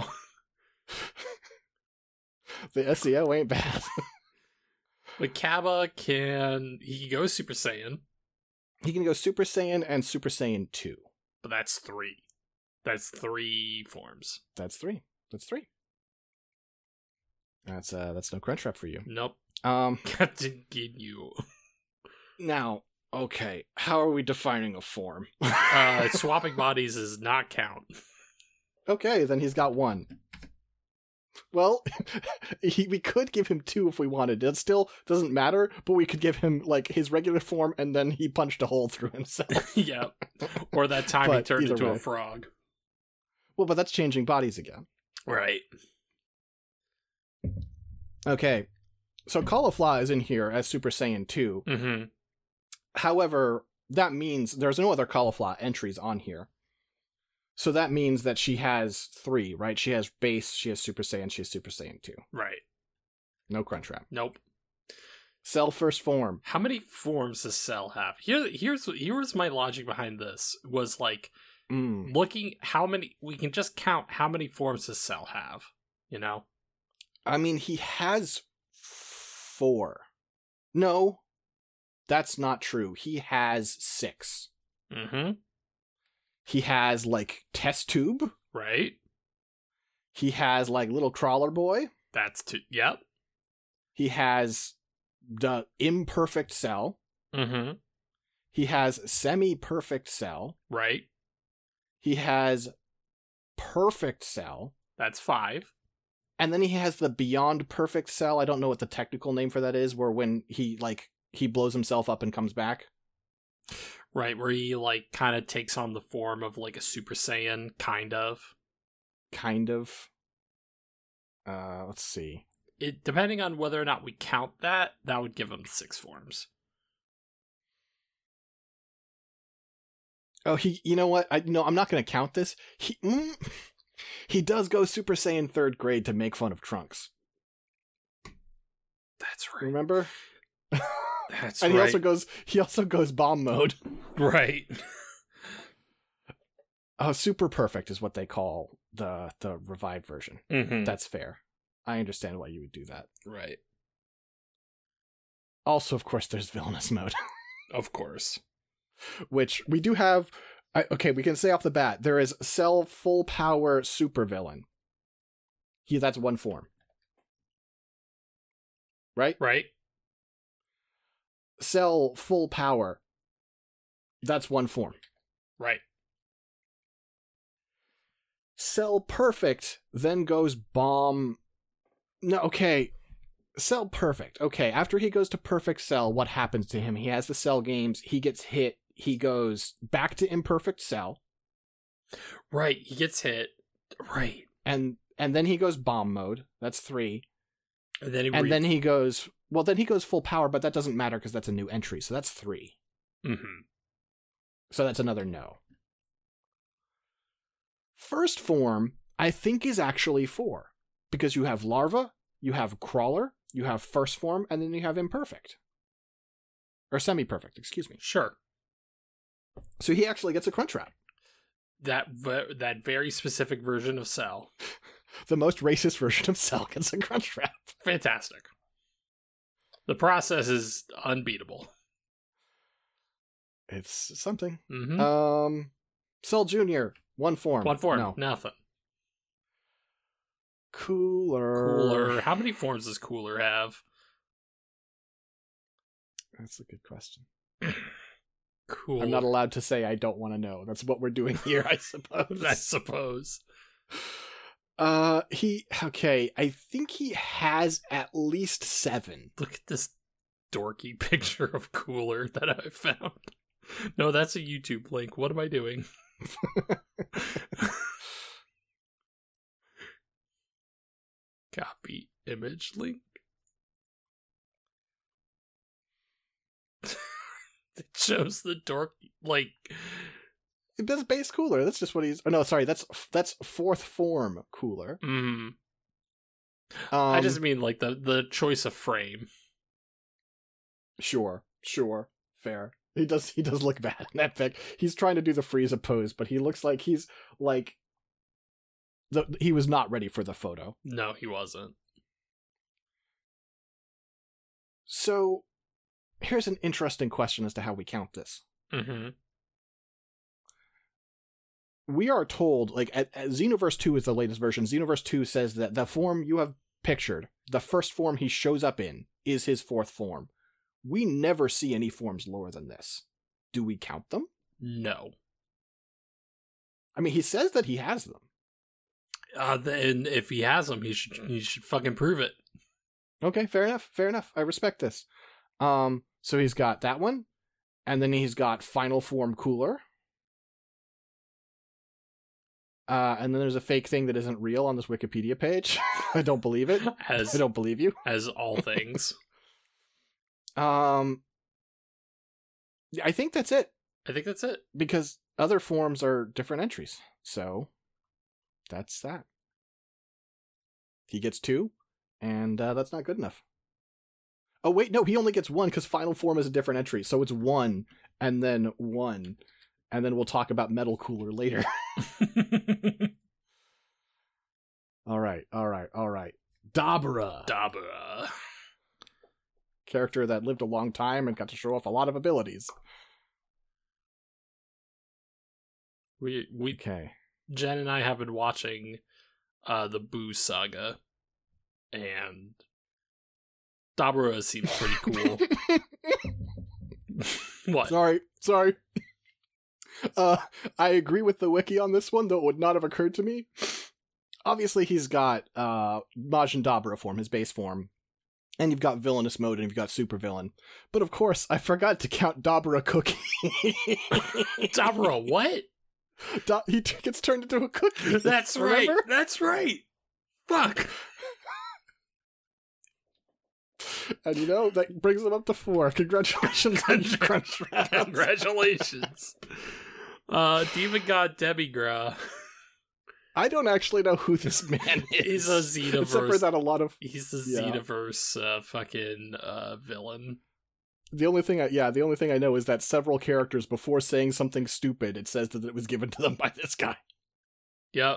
the SEO ain't bad. But Kaba he go Super Saiyan. He can go Super Saiyan and Super Saiyan 2. But that's 3. That's 3 forms. That's 3. That's no Crunchwrap for you. Nope. Um, Captain Ginyu. Now, okay, how are we defining a form? Swapping bodies does not count. Okay, then he's got 1. Well, we could give him 2 if we wanted. It still doesn't matter, but we could give him, like, his regular form, and then he punched a hole through himself. Yeah. Or that time he turned into a frog. Well, but that's changing bodies again. Right. Okay, so Caulifla is in here as Super Saiyan 2. Mm-hmm. However, that means there's no other Caulifla entries on here. So that means that she has 3, right? She has base, she has Super Saiyan, she has Super Saiyan 2. Right. No Crunchwrap. Nope. Cell first form. How many forms does Cell have? Here's my logic behind this. Was like looking how many we can just count how many forms does Cell have, you know? I mean, he has 4. No, that's not true. He has 6. Mm-hmm. He has, like, Test Tube. Right. He has, like, Little Crawler Boy. That's 2. Yep. He has the Imperfect Cell. Mm-hmm. He has Semi-Perfect Cell. Right. He has Perfect Cell. That's 5. And then he has the Beyond Perfect Cell. I don't know what the technical name for that is, where when he blows himself up and comes back. Right, where he, like, kind of takes on the form of, like, a Super Saiyan, kind of. Let's see. Depending on whether or not we count that would give him 6 forms. Oh, you know what? I'm not going to count this. He does go Super Saiyan 3rd grade to make fun of Trunks. That's right. Remember? That's and right. he also goes bomb mode. Right. Super Perfect is what they call the revived version. Mm-hmm. That's fair. I understand why you would do that. Right. Also, of course, there's villainous mode. Of course. Which we do have. We can say off the bat, there is Cell Full Power Supervillain. That's 1 form. Right? Right. Cell Full Power. That's 1 form. Right. Cell Perfect then goes bomb. No, okay. Cell Perfect. Okay, after he goes to Perfect Cell, what happens to him? He has the Cell games. He gets hit. He goes back to Imperfect Cell. Right, he gets hit. Right. And then he goes bomb mode. That's 3. And then he goes full power, but that doesn't matter because that's a new entry. So that's 3. Mm-hmm. So that's another no. First form, I think, is actually 4. Because you have Larva, you have Crawler, you have First Form, and then you have Imperfect. Or Semi-Perfect, excuse me. Sure. So he actually gets a Crunchwrap. That very specific version of Cell. The most racist version of Cell gets a Crunchwrap. Fantastic. The process is unbeatable. It's something. Mm-hmm. Cell Jr., 1 form. 1 form. No. Nothing. Cooler. How many forms does Cooler have? That's a good question. Cool. I'm not allowed to say I don't want to know. That's what we're doing here, I suppose. I suppose. I think he has at least 7. Look at this dorky picture of Cooler that I found. No, that's a YouTube link. What am I doing? Copy image link. It shows the dork, like, That's base cooler. That's just what he's. Oh no, sorry. That's fourth form cooler. I just mean like the choice of frame. Sure, fair. He does look bad in that pic. He's trying to do the Frieza pose, but he looks like he's like he was not ready for the photo. No, he wasn't. So, here's an interesting question as to how we count this. Mm-hmm. We are told, like, at Xenoverse 2 is the latest version. Xenoverse 2 says that the form you have pictured, the first form he shows up in, is his fourth form. We never see any forms lower than this. Do we count them? No. I mean, he says that he has them. Then if he has them, he should fucking prove it. Okay, fair enough. I respect this. So he's got that one, and then he's got Final Form Cooler. And then there's a fake thing that isn't real on this Wikipedia page. I don't believe it. I don't believe you. As all things. I think that's it. Because other forms are different entries. So that's that. He gets 2, and that's not good enough. Oh, wait, no, he only gets 1 because Final Form is a different entry. So it's 1, and then 1. And then we'll talk about Metal Cooler later. All right. Dabura. Character that lived a long time and got to show off a lot of abilities. Okay. Jen and I have been watching the Boo saga, and Dabura seems pretty cool. What? Sorry. I agree with the wiki on this one, though it would not have occurred to me. Obviously, he's got Majin Dabura form, his base form, and you've got villainous mode, and you've got super villain. But of course, I forgot to count Dabura Cookie. Dabura what? He gets turned into a cookie. That's right. That's right. Fuck. And that brings him up to 4. Congratulations on your crunch round. Congratulations. Demon God Debigra. I don't actually know who this man is. He's a Xenoverse. Except for that, he's the Xenoverse fucking villain. The only thing I know is that several characters, before saying something stupid, it says that it was given to them by this guy. Yep.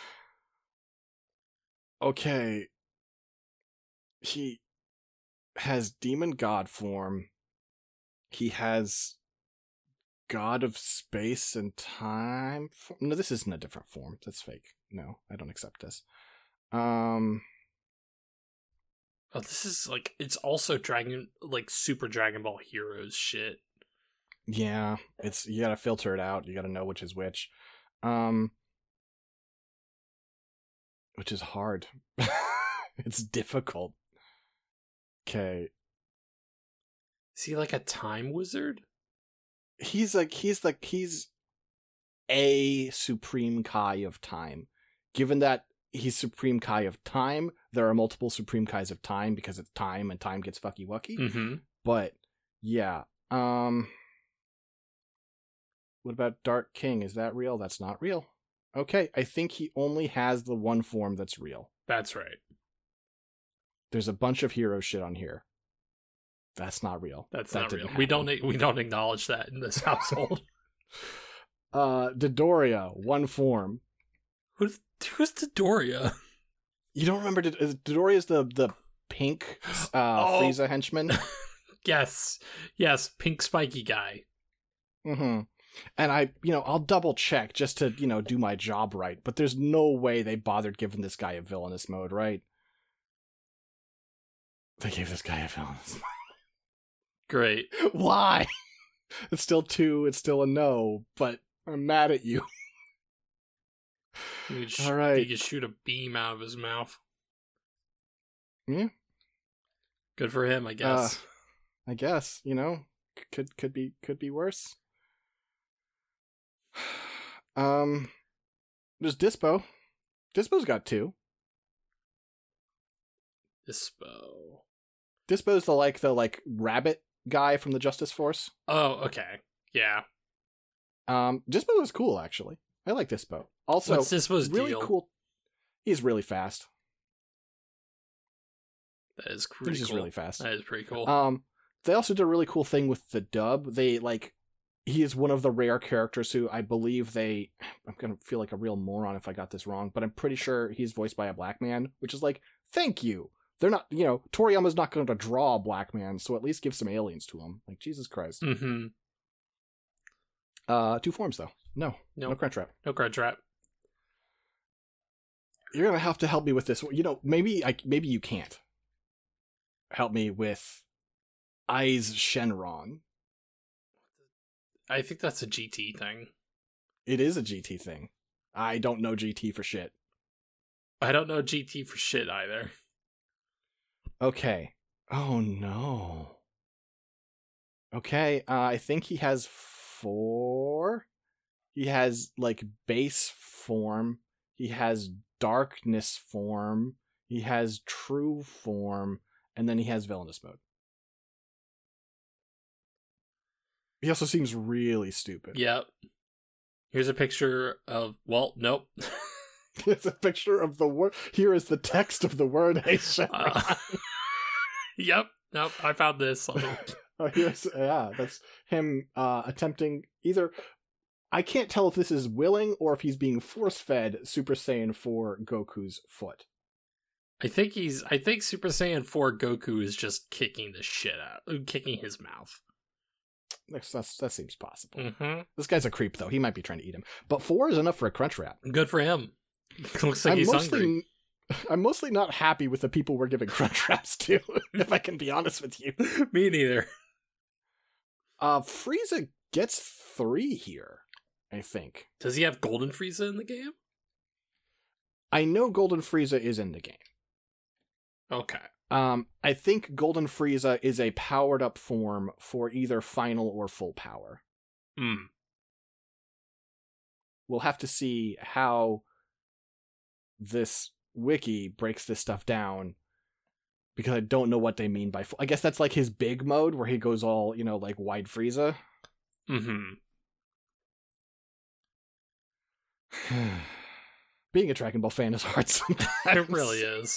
Okay. He has Demon God form. He has God of Space and Time. No, this isn't a different form. That's fake. No, I don't accept this. Oh, this is it's also Super Dragon Ball Heroes shit. Yeah, you gotta filter it out. You gotta know which is which. Which is hard. It's difficult. Okay. Is he like a time wizard? He's a Supreme Kai of time. Given that he's Supreme Kai of time, there are multiple Supreme Kais of time because it's time and time gets fucky wucky. Mm-hmm. But yeah. What about Dark King? Is that real? That's not real. Okay, I think he only has the one form that's real. That's right. There's a bunch of hero shit on here. That's not real. That's not real. We don't acknowledge that in this household. Dodoria, one form. Who's Dodoria? You don't remember Dodoria's the pink Frieza henchman? Yes, pink spiky guy. Mm-hmm. And I'll double check just to, do my job right, but there's no way they bothered giving this guy a villainous mode, right? They gave this guy a villainous mode. Great. Why? It's still 2, it's still a no, but I'm mad at you. All right. He could shoot a beam out of his mouth. Yeah. Good for him, I guess. I guess, could be worse. There's Dispo. Dispo's got 2. Dispo's the rabbit guy from the Justice Force. Oh, okay. Yeah. Dispo is cool, actually. I like Dispo. Also, what's Dispo's really deal? cool. He's really fast. That is pretty He's just cool. really fast. That is pretty cool. They also did a really cool thing with the dub. He is one of the rare characters who I believe I'm gonna feel like a real moron if I got this wrong, but I'm pretty sure he's voiced by a black man, which is like, thank you. They're not, Toriyama's not going to draw a black man, so at least give some aliens to him. Like, Jesus Christ. Mm-hmm. 2 forms, though. No Crunchwrap. No Crunchwrap. You're gonna have to help me with this. Maybe you can't help me with Aiz Shenron. I think that's a GT thing. It is a GT thing. I don't know GT for shit. I don't know GT for shit either. Okay. Oh no. Okay, I think he has 4. He has, base form. He has darkness form. He has true form. And then he has villainous mode. He also seems really stupid. Yep. Here's a picture of... Well, nope. Here's a picture of the word... Here is the text of the word. Yep. Nope. I found this. That's him attempting either... I can't tell if this is willing or if he's being force-fed Super Saiyan 4 Goku's foot. I think Super Saiyan 4 Goku is just kicking the shit out, kicking his mouth. That seems possible. Mm-hmm. This guy's a creep, though. He might be trying to eat him. But 4 is enough for a Crunchwrap. Good for him. Looks like he's hungry. I'm mostly not happy with the people we're giving Crunchwraps to, if I can be honest with you. Me neither. Frieza gets 3 here, I think. Does he have Golden Frieza in the game? I know Golden Frieza is in the game. Okay. I think Golden Frieza is a powered up form for either final or full power. We'll have to see how this wiki breaks this stuff down, because I don't know what they mean by I guess that's like his big mode where he goes all, like wide Frieza. Mm-hmm. Being a Dragon Ball fan is hard sometimes. It really is.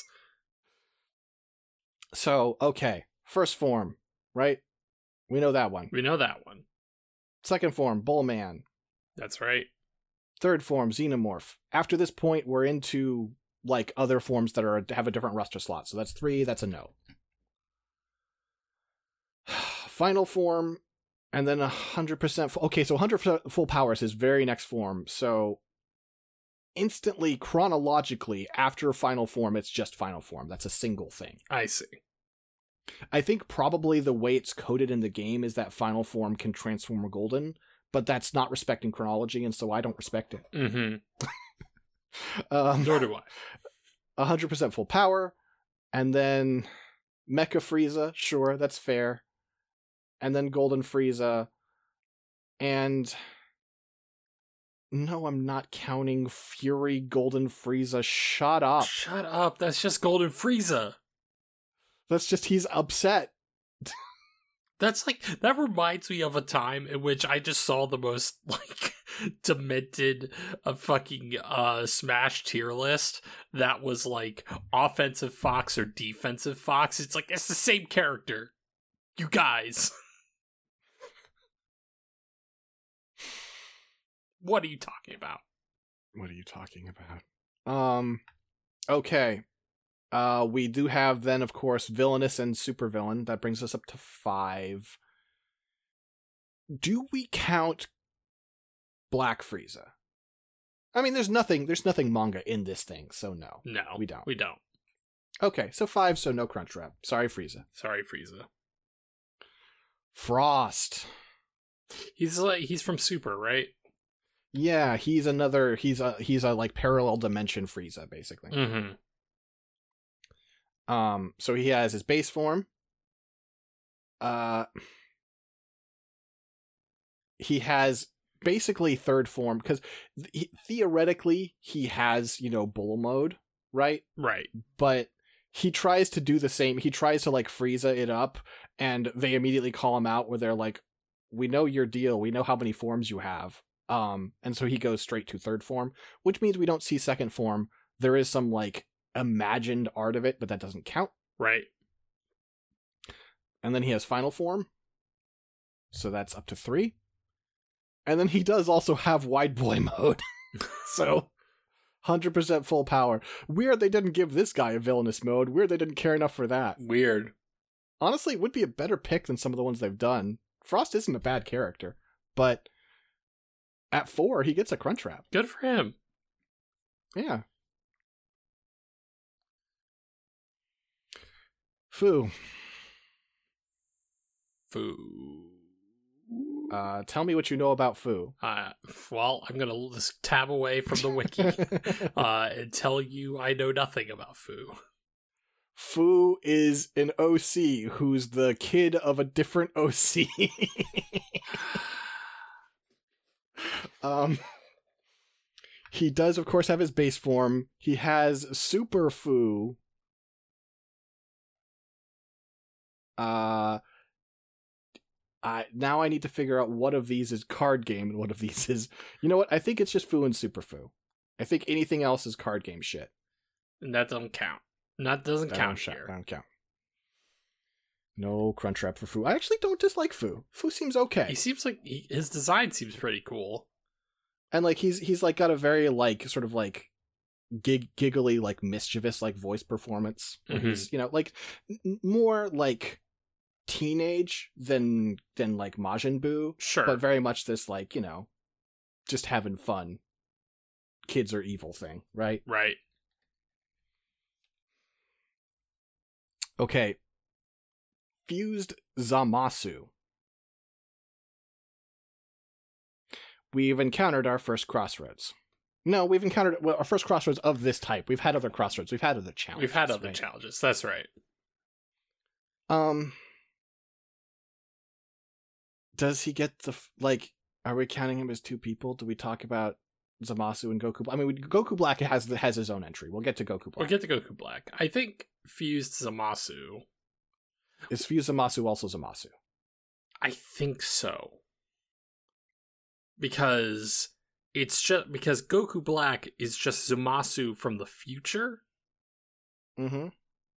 So, okay. First form, right? We know that one. Second form, Bullman. That's right. Third form, Xenomorph. After this point, we're into, other forms that have a different roster slot. So that's 3, that's a no. Final form, and then 100%... Okay, so 100% full power is his very next form. So, instantly, chronologically, after final form, it's just final form. That's a single thing. I see. I think probably the way it's coded in the game is that final form can transform golden, but that's not respecting chronology, and so I don't respect it. Mm-hmm. Nor do I. 100% full power, and then Mecha Frieza, sure, that's fair. And then Golden Frieza, and... No, I'm not counting Fury Golden Frieza. Shut up. Shut up, that's just Golden Frieza. That's just, he's upset. That reminds me of a time in which I just saw the most, demented fucking Smash tier list that was, offensive Fox or defensive Fox. It's it's the same character. You guys. What are you talking about? Okay. We do have then, of course, Villainous and Supervillain. That brings us up to 5. Do we count Black Frieza? I mean, there's nothing manga in this thing, so no. No, we don't. We don't. Okay, so 5, so no Crunchwrap. Sorry, Frieza. Frost. He's from Super, right? Yeah, he's a parallel dimension Frieza, basically. Mm-hmm. So he has his base form. He has basically third form, because theoretically he has, Bull mode, right? Right. But he tries to do the same. He tries to Frieza it up, and they immediately call him out where they're like, we know your deal. We know how many forms you have. And so he goes straight to third form, which means we don't see second form. There is some like imagined art of it, but that doesn't count. Right. And then he has final form. So that's up to 3. And then he does also have wide boy mode. So 100% full power. Weird they didn't give this guy a villainous mode. Weird they didn't care enough for that. Weird. Honestly, it would be a better pick than some of the ones they've done. Frost isn't a bad character, but at 4, he gets a Crunchwrap. Good for him. Yeah. Fu. Tell me what you know about Fu. Well, I'm going to just tab away from the wiki and tell you I know nothing about Fu. Fu is an OC who's the kid of a different OC. He does, of course, have his base form. He has Super Fu. Now I need to figure out what of these is card game and what of these is... You know what? I think it's just Fu and Super Fu. I think anything else is card game shit. And that doesn't count. That doesn't count here. That don't count. No Crunchwrap for Fu. I actually don't dislike Fu. Fu seems okay. He seems like... his design seems pretty cool. And like he's like got a very like sort of like giggly like mischievous like voice performance. Mm-hmm. He's, you know, like more like teenage than like Majin Buu. Sure. But very much this like, you know, just having fun. Kids are evil thing, right? Right. Okay. Fused Zamasu. We've encountered our first crossroads. No, we've encountered our first crossroads of this type. We've had other crossroads. We've had other challenges. We've had other challenges. That's right. Does he get the like? Are we counting him as 2 people? Do we talk about Zamasu and Goku? I mean, Goku Black has his own entry. We'll get to Goku Black. We'll get to Goku Black. I think Fused Zamasu. Is Fused Zamasu also Zamasu? I think so. Because Goku Black is just Zamasu from the future. Mm-hmm.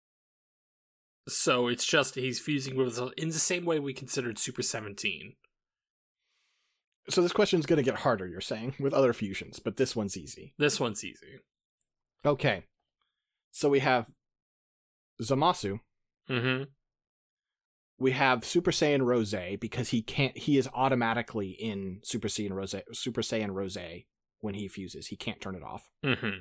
So it's just he's fusing with us in the same way we considered Super 17. So this question's going to get harder, you're saying, with other fusions, but this one's easy. This one's easy. Okay. So we have Zamasu. Mm-hmm. We have Super Saiyan Rose because he is automatically in Super Saiyan Rose when he fuses. He can't turn it off. Mm-hmm.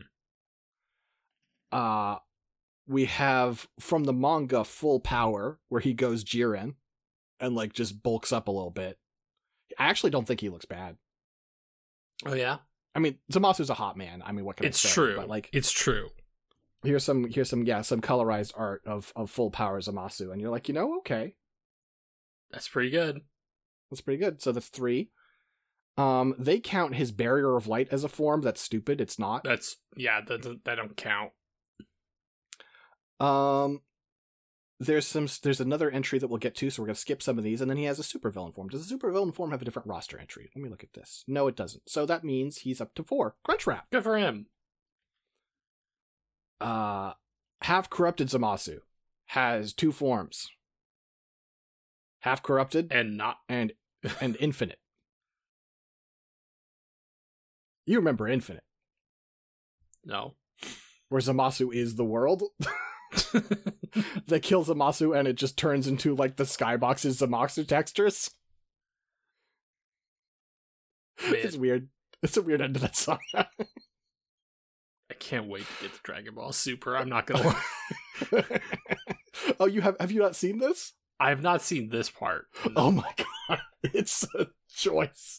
We have from the manga Full Power where he goes Jiren and like just bulks up a little bit. I actually don't think he looks bad. Oh yeah? I mean, Zamasu's a hot man. I mean, what can I say? It's true. But like, it's true. Here's some colorized art of Full Power Zamasu, and you're like, you know, okay. That's pretty good. That's pretty good. So that's 3. They count his Barrier of Light as a form. That's stupid. It's not. That don't count. There's another entry that we'll get to, so we're gonna skip some of these, and then he has a supervillain form. Does the supervillain form have a different roster entry? Let me look at this. No, it doesn't. So that means he's up to 4. Crunchwrap. Good for him. Half corrupted Zamasu has 2 forms. Half corrupted and not and infinite. You remember Infinite? No. Where Zamasu is the world? That kills Zamasu and it just turns into like the Skybox's Zamasu textures. Man. It's weird. It's a weird end to that song. I can't wait to get to Dragon Ball Super. I'm not gonna lie. Oh, have you not seen this? I have not seen this part. No. Oh my god. It's a choice.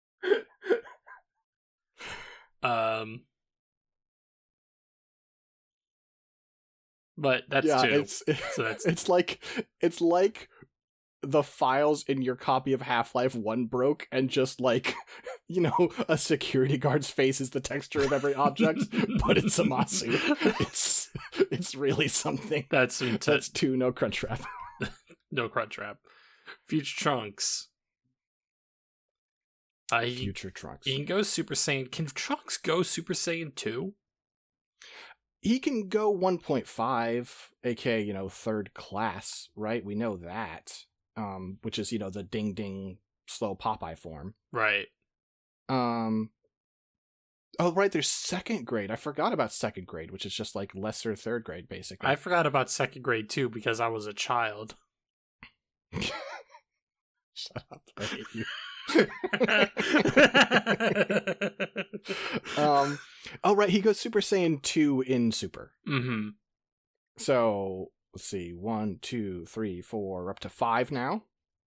But that's 2. It's like the files in your copy of Half-Life 1 broke and just like, you know, a security guard's face is the texture of every object, but it's Zamasu. It's really something. That's 2, no Crunchwrap. No Crunchwrap. Future Trunks. Future Trunks. He can go Super Saiyan. Can Trunks go Super Saiyan 2? He can go 1.5, aka, third class, right? We know that. Which is, the ding ding slow Popeye form. Right. Oh, right, there's second grade. I forgot about second grade, which is just like lesser third grade, basically. I forgot about second grade too because I was a child. Shut up, I hate you. Oh, right, he goes Super Saiyan 2 in Super. Mm-hmm. So, let's see, 1, 2, 3, 4, we're up to 5 now.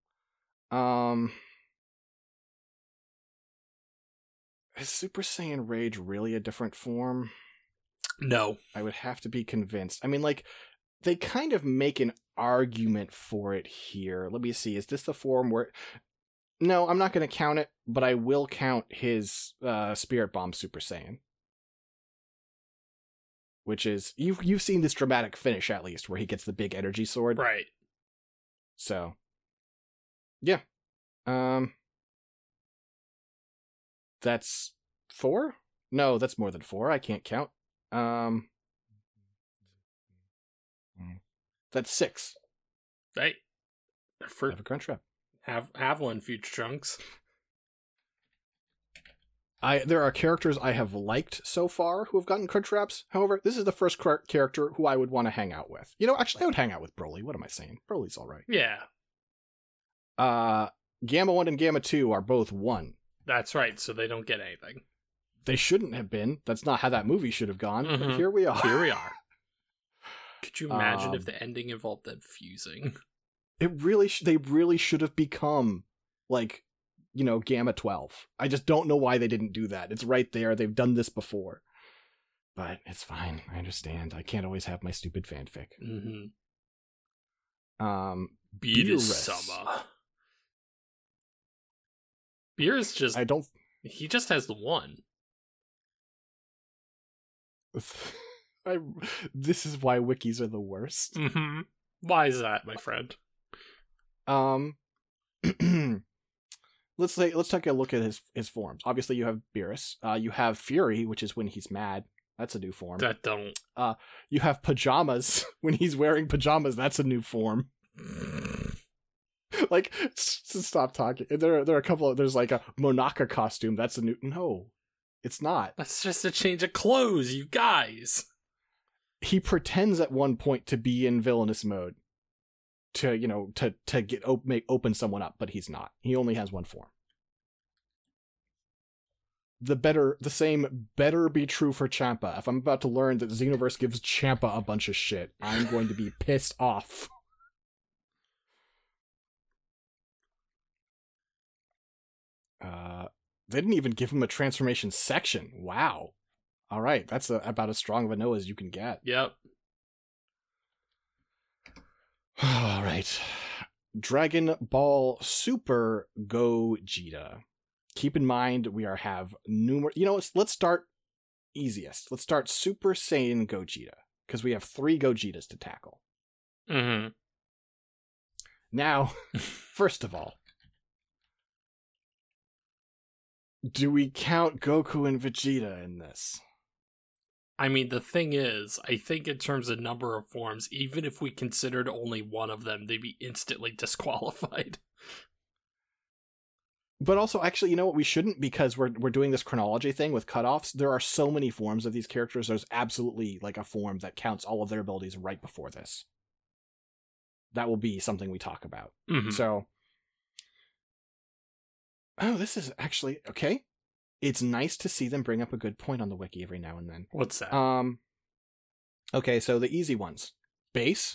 Is Super Saiyan Rage really a different form? No. I would have to be convinced. I mean, like, they kind of make an argument for it here. Let me see. Is this the form where... No, I'm not going to count it, but I will count his Spirit Bomb Super Saiyan. Which is... You've seen this dramatic finish, at least, where he gets the big energy sword. Right. So... Yeah. That's 4? No, that's more than 4. I can't count. That's 6. Right. Have a Crunchwrap. Have one, Future Trunks. There are characters I have liked so far who have gotten Crunchwraps. However, this is the first character who I would want to hang out with. Actually, I would hang out with Broly. What am I saying? Broly's all right. Yeah. Gamma 1 and Gamma 2 are both 1. That's right, so they don't get anything. They shouldn't have been. That's not how that movie should have gone. Mm-hmm. But here we are. Here we are. Could you imagine if the ending involved them fusing? They really should have become, like, Gamma 12. I just don't know why they didn't do that. It's right there. They've done this before. But it's fine. I understand. I can't always have my stupid fanfic. Mm-hmm. Beerus. Summer. Beerus just... He just has the one. This is why wikis are the worst. Mm-hmm. Why is that, my friend? Let's take a look at his forms. Obviously, you have Beerus. You have Fury, which is when he's mad. That's a new form. That don't. You have Pajamas when he's wearing pajamas. That's a new form. Like, stop talking. There are a couple of, there's like a Monaka costume. That's a new, no, it's not. That's just a change of clothes, you guys. He pretends at one point to be in villainous mode to, to open someone up, but he's not. He only has one form. The same better be true for Champa. If I'm about to learn that Xenoverse gives Champa a bunch of shit, I'm going to be pissed off. They didn't even give him a transformation section. Wow. All right, that's about as strong of a no as you can get. Yep. All right. Dragon Ball Super Gogeta. Keep in mind we have numerous... let's start easiest. Let's start Super Saiyan Gogeta, because we have 3 Gogetas to tackle. Mm-hmm. Now, first of all, do we count Goku and Vegeta in this? I mean, the thing is, I think in terms of number of forms, even if we considered only one of them, they'd be instantly disqualified. But also, actually, you know what? We shouldn't, because we're doing this chronology thing with cutoffs. There are so many forms of these characters. There's absolutely like a form that counts all of their abilities right before this. That will be something we talk about. Mm-hmm. So, this is actually okay. It's nice to see them bring up a good point on the wiki every now and then. What's that? Okay, so the easy ones: Base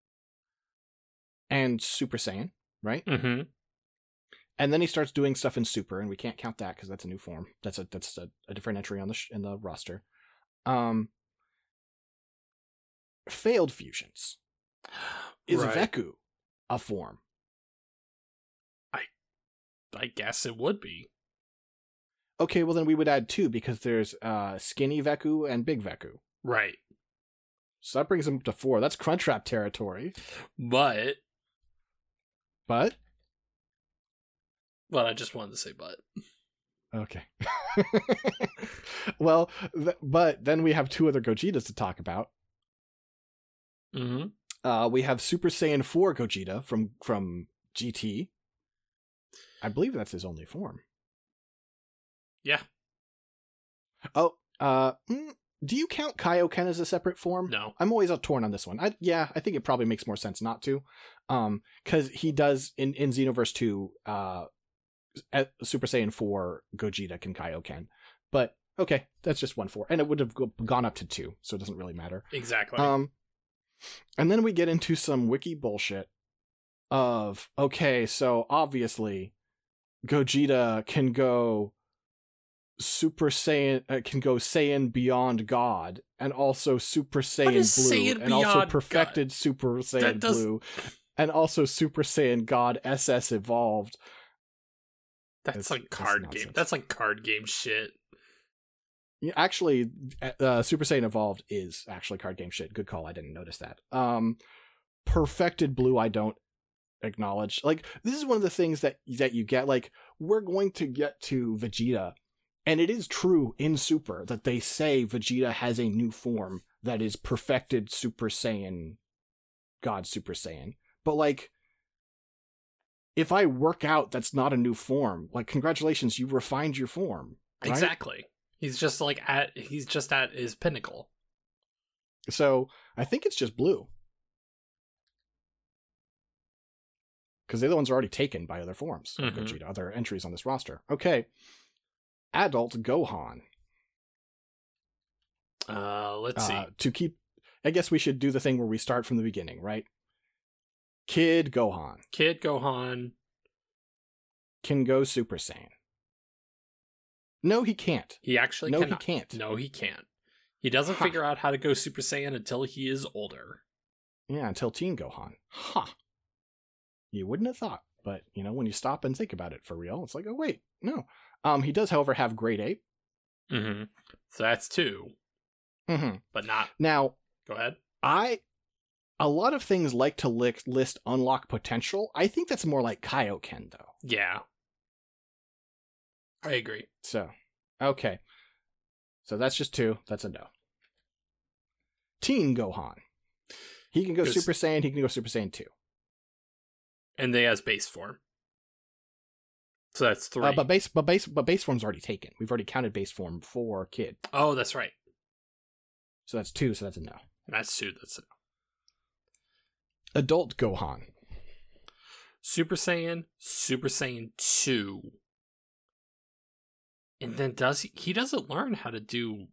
and Super Saiyan, right? Mm-hmm. And then he starts doing stuff in Super, and we can't count that because that's a new form. That's a different entry on in the roster. Failed fusions. Is right. Veku a form? I guess it would be. Okay, well then we would add 2, because there's Skinny Veku and Big Veku. Right. So that brings him to 4. That's Crunchwrap territory. But? Well, I just wanted to say but. Okay. Well, but then we have two other Gojitas to talk about. We have Super Saiyan 4 Gogeta from GT. I believe that's his only form. Yeah. Oh, do you count Kaioken as a separate form? No. I'm always torn on this one. I think it probably makes more sense not to. Because he does in Xenoverse 2, at Super Saiyan 4 Gogeta can Kaioken. But okay, that's just 1/4. And it would have gone up to 2, so it doesn't really matter. Exactly. And then we get into some wiki bullshit of, okay, so obviously Gogeta can go Super Saiyan, can go Saiyan Beyond God, and also Super Saiyan Blue, Saiyan and also Beyond perfected God? Super Saiyan Blue, and also Super Saiyan God SS Evolved. That's like card game. That's like card game shit. Yeah, actually, Super Saiyan Evolved is actually card game shit. Good call. I didn't notice that. Perfected Blue, I don't acknowledge. Like, this is one of the things that you get. Like, we're going to get to Vegeta, and it is true in Super that they say Vegeta has a new form that is perfected Super Saiyan, God Super Saiyan. But like, if I work out, that's not a new form. Like, congratulations, you refined your form. Right? Exactly. He's just at his pinnacle. So I think it's just Blue, because the other ones are already taken by other forms of Gogeta, other entries on this roster. Okay, Adult Gohan. Let's see. To keep, I guess we should do the thing where we start from the beginning, right? Kid Gohan. Kid Gohan can go Super Saiyan. No, he can't. He actually no, cannot. he can't. No, he can't. He doesn't figure out how to go Super Saiyan until he is older. Yeah, until Teen Gohan. You wouldn't have thought, but when you stop and think about it for real, it's like, oh wait, no. He does, however, have Grade 8. So that's 2. But not. Now, go ahead. A lot of things like to list unlock potential. I think that's more like Kaioken, though. Yeah. I agree. So, okay. So that's just 2. That's a no. Teen Gohan. He can go Super Saiyan. He can go Super Saiyan 2. And they has base form. So that's 3. But base form's already taken. We've already counted base form for Kid. Oh, that's right. So that's 2. So that's a no. That's 2. That's a no. Adult Gohan. Super Saiyan 2. And then he doesn't learn how to do,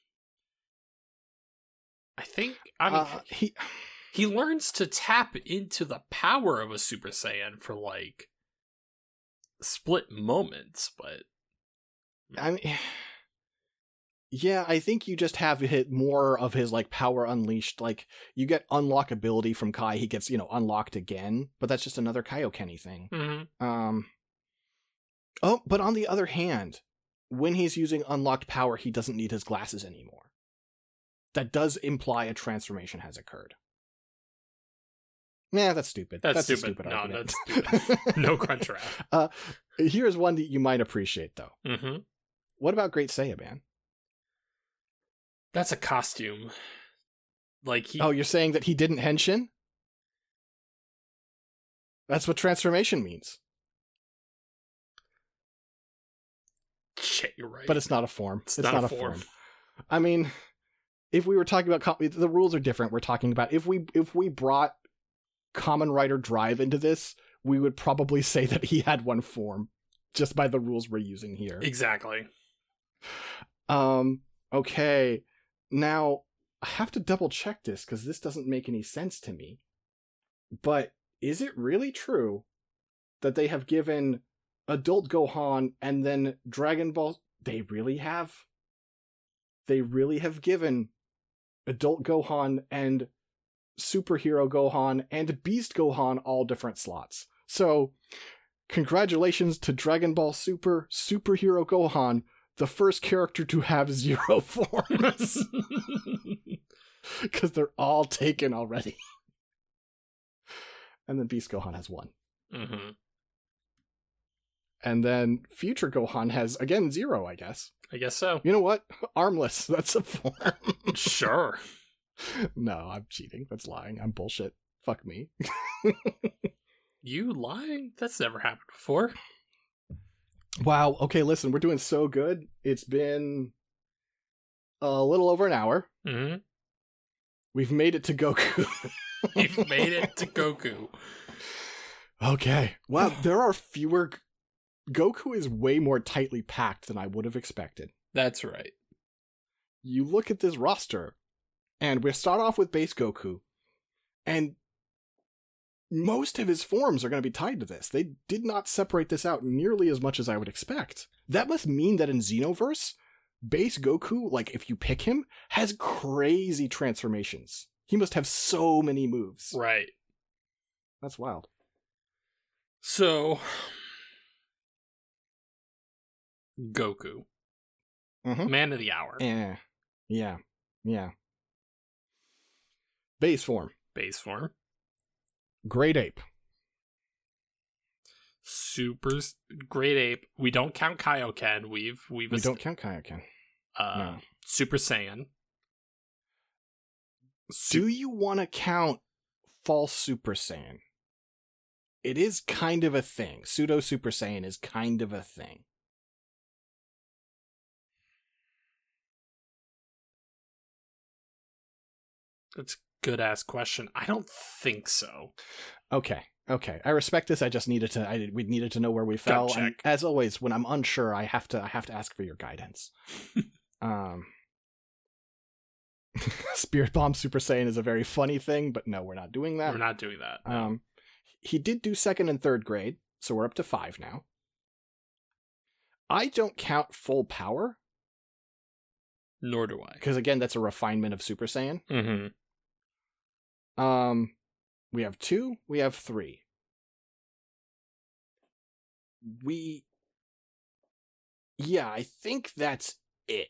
he learns to tap into the power of a Super Saiyan for like split moments, but I mean, yeah, I think you just have hit more of his like power unleashed. Like, you get unlockability from Kai, he gets unlocked again, but that's just another Kaioken thing. Oh, but on the other hand, when he's using unlocked power, he doesn't need his glasses anymore. That does imply a transformation has occurred. Yeah, that's stupid. That's a stupid. No, argument. that's stupid. No crunch wrap. Here's one that you might appreciate, though. What about Great Saiyaman? That's a costume. Like Oh, you're saying that he didn't henshin? That's what transformation means. Shit, you're right. But it's not a form. It's not a form. I mean, if we were talking about the rules are different. We're talking about if we brought Kamen Rider Drive into this, we would probably say that he had one form, just by the rules we're using here. Exactly. Okay. Now, I have to double check this because this doesn't make any sense to me. But is it really true that they have given Adult Gohan and then Dragon Ball? They really have given Adult Gohan and Superhero Gohan and Beast Gohan all different slots. So, congratulations to Dragon Ball Superhero Gohan, the first character to have 0 forms. Because they're all taken already. And then Beast Gohan has 1. And then future Gohan has, again, 0, I guess. I guess so. You know what? Armless. That's a form. Sure. No, I'm cheating. That's lying. I'm bullshit. Fuck me. You lying? That's never happened before. Wow. Okay, listen, we're doing so good. It's been a little over an hour. Mm-hmm. We've made it to Goku. We've made it to Goku. Okay. Wow, there are fewer... Goku is way more tightly packed than I would have expected. That's right. You look at this roster, and we start off with base Goku, and most of his forms are going to be tied to this. They did not separate this out nearly as much as I would expect. That must mean that in Xenoverse, base Goku, like if you pick him, has crazy transformations. He must have so many moves. Right. That's wild. So, Goku. Mm-hmm. Man of the hour. Yeah. Base form. Base form. Great Ape. Super Great Ape. We don't count Kaioken. We don't count Kaioken. No. Super Saiyan. Do you want to count false Super Saiyan? It is kind of a thing. Pseudo Super Saiyan is kind of a thing. That's a good-ass question. I don't think so. Okay. I respect this. I just needed to. We needed to know where we fell. And as always, when I'm unsure, I have to ask for your guidance. Spirit Bomb Super Saiyan is a very funny thing, but no, we're not doing that. We're not doing that. No. He did do 2nd and 3rd grade, so we're up to 5 now. I don't count full power. Nor do I. Because again, that's a refinement of Super Saiyan. Mm-hmm. We have 2, we have 3. I think that's it.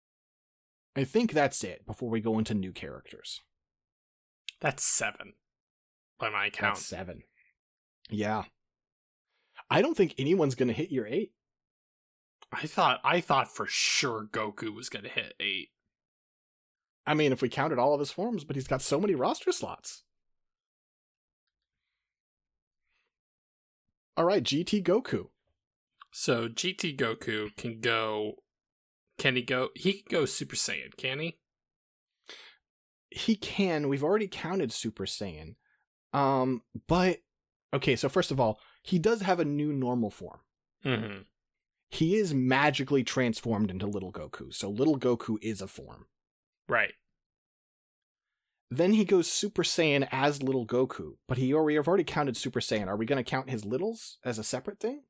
Before we go into new characters. That's 7. By my count. That's 7. Yeah. I don't think anyone's gonna hit your 8. I thought for sure Goku was gonna hit 8. I mean, if we counted all of his forms, but he's got so many roster slots. Alright, GT Goku. So GT Goku can go... He can go Super Saiyan, can he? He can. We've already counted Super Saiyan. But... Okay, so first of all, he does have a new normal form. Mm-hmm. He is magically transformed into Little Goku, so Little Goku is a form. Right. Then he goes Super Saiyan as Little Goku, but we have already counted Super Saiyan. Are we going to count his littles as a separate thing?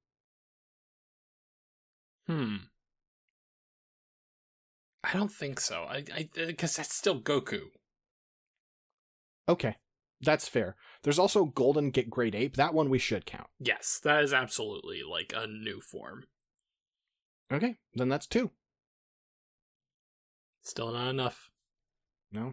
I don't think so. Because that's still Goku. Okay, that's fair. There's also Golden Great Ape. That one we should count. Yes, that is absolutely like a new form. Okay, then that's 2. Still not enough. No.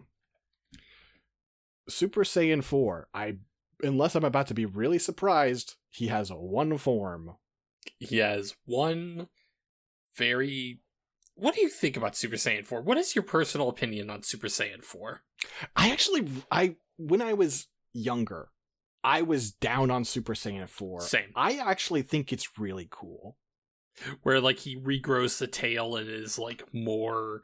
Super Saiyan 4. Unless I'm about to be really surprised, he has 1 form. He has 1 very... What do you think about Super Saiyan 4? What is your personal opinion on Super Saiyan 4? When I was younger, I was down on Super Saiyan 4. Same. I actually think it's really cool. Where, like, he regrows the tail and is, like, more,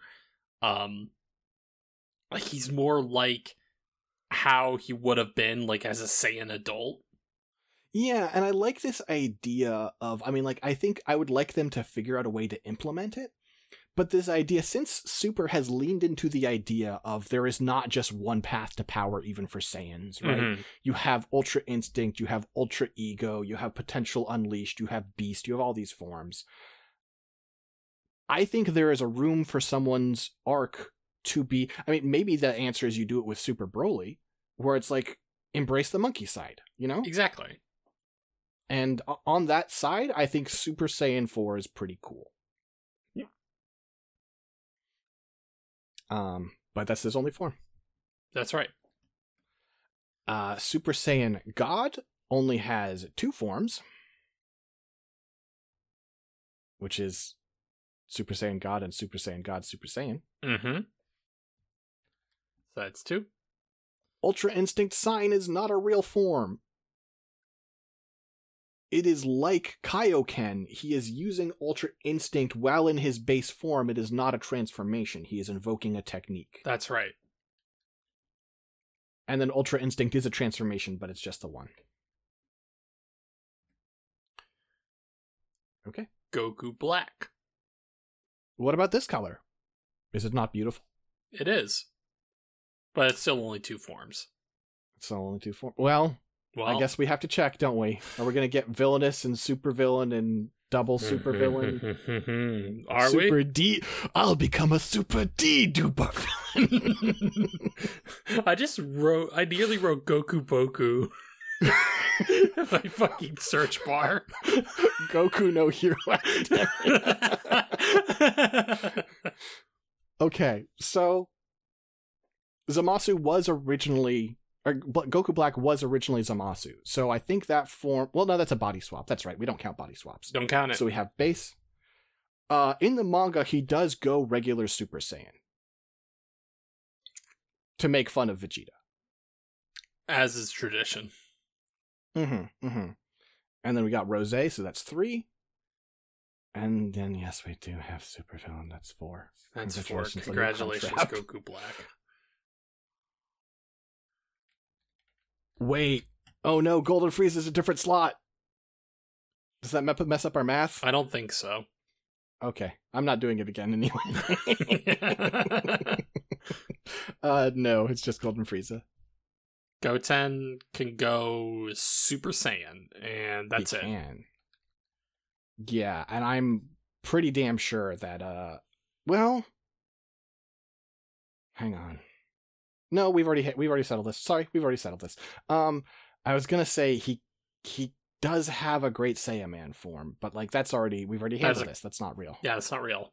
like, he's more like how he would have been, like, as a Saiyan adult. Yeah, and I like this idea of, I think I would like them to figure out a way to implement it. But this idea, since Super has leaned into the idea of there is not just one path to power even for Saiyans, right? Mm-hmm. You have Ultra Instinct, you have Ultra Ego, you have Potential Unleashed, you have Beast, you have all these forms. I think there is a room for someone's arc to be... maybe the answer is you do it with Super Broly, where it's like, embrace the monkey side, you know? Exactly. And on that side, I think Super Saiyan 4 is pretty cool. But that's his only form. That's right. Super Saiyan God only has 2 forms. which is Super Saiyan God and Super Saiyan God Super Saiyan. Mm-hmm. So that's 2. Ultra Instinct Sign is not a real form. It is like Kaioken. He is using Ultra Instinct while in his base form. It is not a transformation. He is invoking a technique. That's right. And then Ultra Instinct is a transformation, but it's just the one. Okay. Goku Black. What about this color? Is it not beautiful? It is. But it's still only 2 forms. It's only 2 forms. Well, I guess we have to check, don't we? Are we going to get villainous and super villain and double super villain? Are super we? D. I'll become a super D duper villain. I nearly wrote Goku Boku. My fucking search bar. Goku no Hero Academia. Okay, so Zamasu was originally, or Goku Black was originally Zamasu. So I think that form, well, no, that's a body swap. That's right. We don't count body swaps. Don't count it. So we have base. In the manga, he does go regular Super Saiyan to make fun of Vegeta. As is tradition. Mm-hmm. And then we got Rose, so that's 3. And then, yes, we do have Super Villain. That's 4. That's 4. On your Congratulations, contract. Goku Black. Wait. Oh no, Golden Frieza is a different slot. Does that mess up our math? I don't think so. Okay. I'm not doing it again anyway. No, it's just Golden Frieza. Goten can go Super Saiyan, and that's He it. Can. Yeah, and I'm pretty damn sure that, well, hang on. No, we've already settled this. Sorry, we've already settled this. I was gonna say he does have a Great Saiyaman form, but like we've already handled this. That's not real. Yeah, it's not real.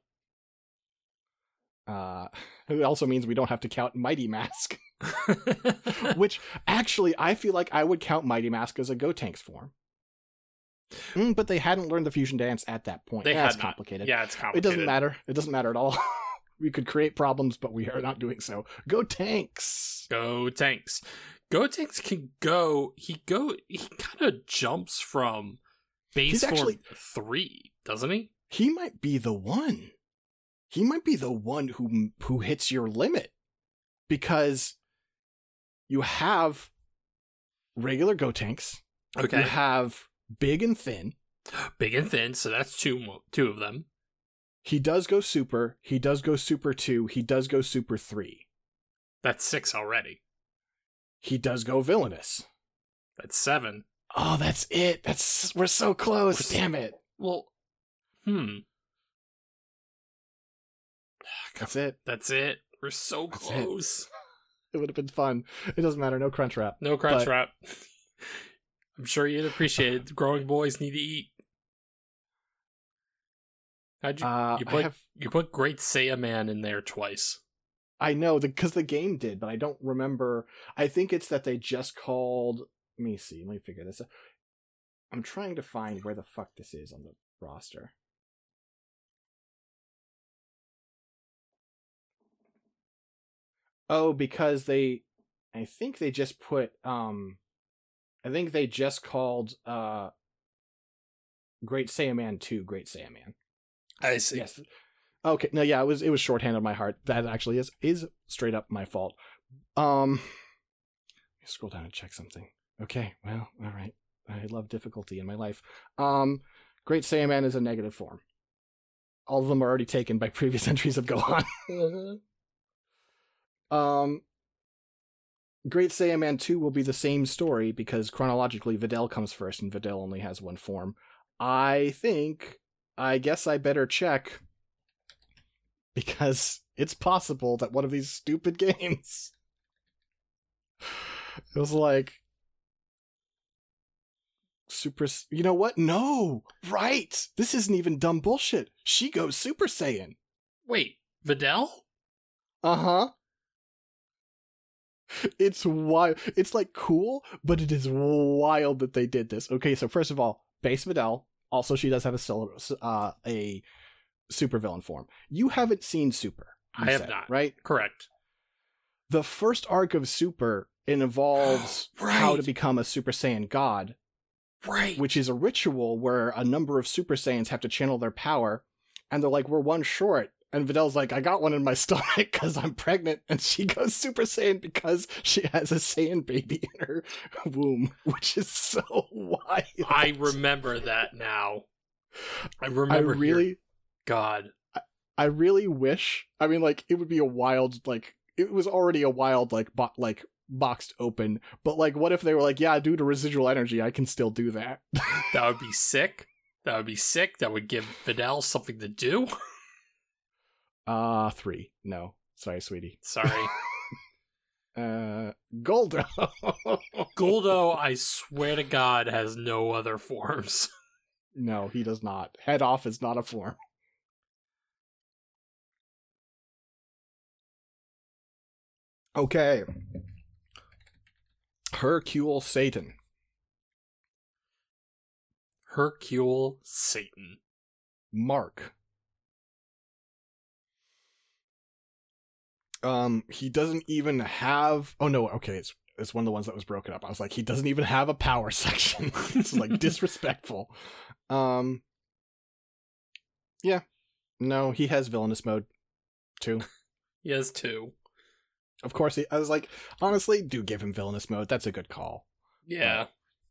It also means we don't have to count Mighty Mask. Which, actually, I feel like I would count Mighty Mask as a Gotenks form. But they hadn't learned the fusion dance at that point. It's complicated. Yeah, it's complicated. It doesn't matter. It doesn't matter at all. We could create problems, but we are not doing so. Gotenks! Gotenks. Gotenks can go... He kind of jumps from base form 3, doesn't he? He might be the one. He might be the one who hits your limit. Because you have regular Gotenks. Okay. You have big and thin. Big and thin, so that's two of them. He does go super. He does go super 2. He does go super 3. That's 6 already. He does go villainous. That's 7. Oh, that's it. We're so close. Damn it. Well, That's it. That's it. We're so close. It would have been fun. It doesn't matter. No crunch wrap. No crunch wrap. I'm sure you'd appreciate it. Growing boys need to eat. How'd you put Great Saiyaman in there twice? I know, because the game did, but I don't remember. I think it's that they just called... Let me see. Let me figure this out. I'm trying to find where the fuck this is on the roster. Oh, because I think they just put, I think they just called, Great Saiyaman 2 Great Saiyaman. I see. Yes. Okay, no, yeah, it was shorthand on my heart. That actually is straight up my fault. Let me scroll down and check something. Okay, well, all right. I love difficulty in my life. Great Saiyaman is a negative form. All of them are already taken by previous entries of Gohan. Great Saiyaman 2 will be the same story because chronologically Videl comes first and Videl only has one form. I guess I better check because it's possible that one of these stupid games it was like Super... You know what? No! Right! This isn't even dumb bullshit. She goes Super Saiyan. Wait, Videl? Uh-huh. It's wild. It's like cool, but it is wild that they did this. Okay, so first of all, base Videl, Also, she does have a supervillain form. You haven't seen Super. I have not. Right? Correct. The first arc of Super involves Right. how to become a Super Saiyan God, Right. which is a ritual where a number of Super Saiyans have to channel their power, and they're like, we're one short. And Vidal's like, I got one in my stomach because I'm pregnant. And she goes Super Saiyan because she has a Saiyan baby in her womb, which is so wild. I remember that now. I remember God. I really wish, I mean, like, it would be a wild, like, it was already a wild, like, boxed open, but, like, what if they were like, yeah, due to residual energy, I can still do that. That would be sick. That would be sick. That would give Vidal something to do. 3. No. Sorry, sweetie. Sorry. Goldo. Goldo, I swear to God, has no other forms. No, he does not. Head off is not a form. Okay. Hercule Satan. Hercule Satan. Mark. He doesn't even have... Oh, no, okay, it's one of the ones that was broken up. I was like, he doesn't even have a power section. It's, like, disrespectful. Yeah. No, he has villainous mode, too. He has 2. Of course, I was like, honestly, do give him villainous mode. That's a good call. Yeah.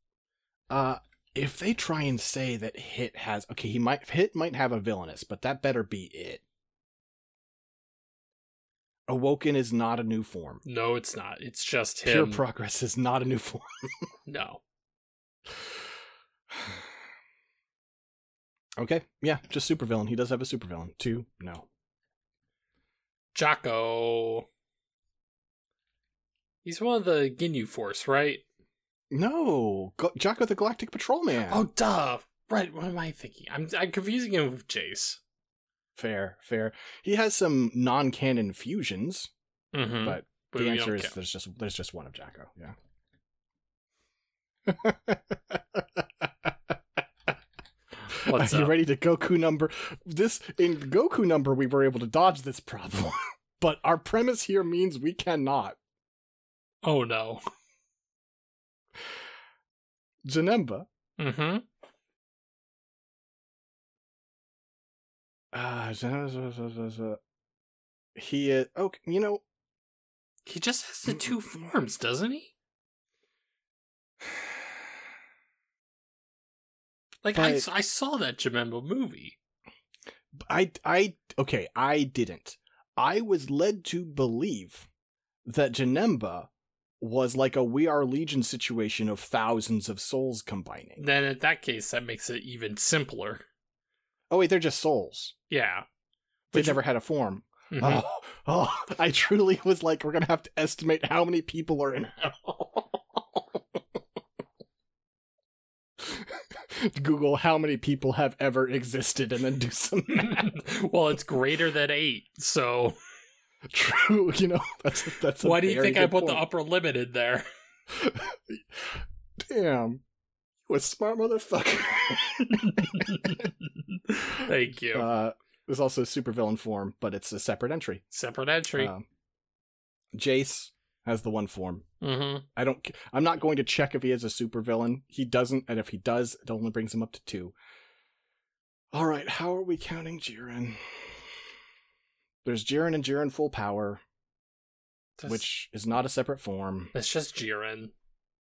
If they try and say that Hit has... Okay, Hit might have a villainous, but that better be it. Awoken is not a new form. No, it's not. It's just him. Pure Progress is not a new form. No. Okay, yeah, just supervillain. He does have a supervillain. 2, no. Jaco. He's one of the Ginyu Force, right? No, Jaco the Galactic Patrolman. Oh, duh. Right, what am I thinking? I'm confusing him with Jace. Fair. He has some non-canon fusions, but the answer is there's just one of Jaco. Yeah. What's Are you up? ready to Goku number? In Goku number, we were able to dodge this problem, but our premise here means we cannot. Oh no. Janemba. Mm-hmm. He is... Oh, you know... He just has the 2 forms, doesn't he? Like, but, I saw that Janemba movie. Okay, I didn't. I was led to believe that Janemba was like a We Are Legion situation of thousands of souls combining. Then in that case, that makes it even simpler. Oh wait, they're just souls. Yeah. They never had a form. Mm-hmm. Oh, I truly was like, we're gonna have to estimate how many people are in hell. Google how many people have ever existed and then do some math. Well, it's greater than 8, so... True, you know, that's a Why do you think I put point. the upper limit in there? Damn. You a smart motherfucker. Thank you. There's also a supervillain form, but it's a separate entry. Separate entry. Jace has the 1 form. Mm-hmm. I'm not going to check if he has a supervillain. He doesn't, and if he does, it only brings him up to 2. Alright, how are we counting Jiren? There's Jiren and Jiren Full Power, which is not a separate form. It's just Jiren.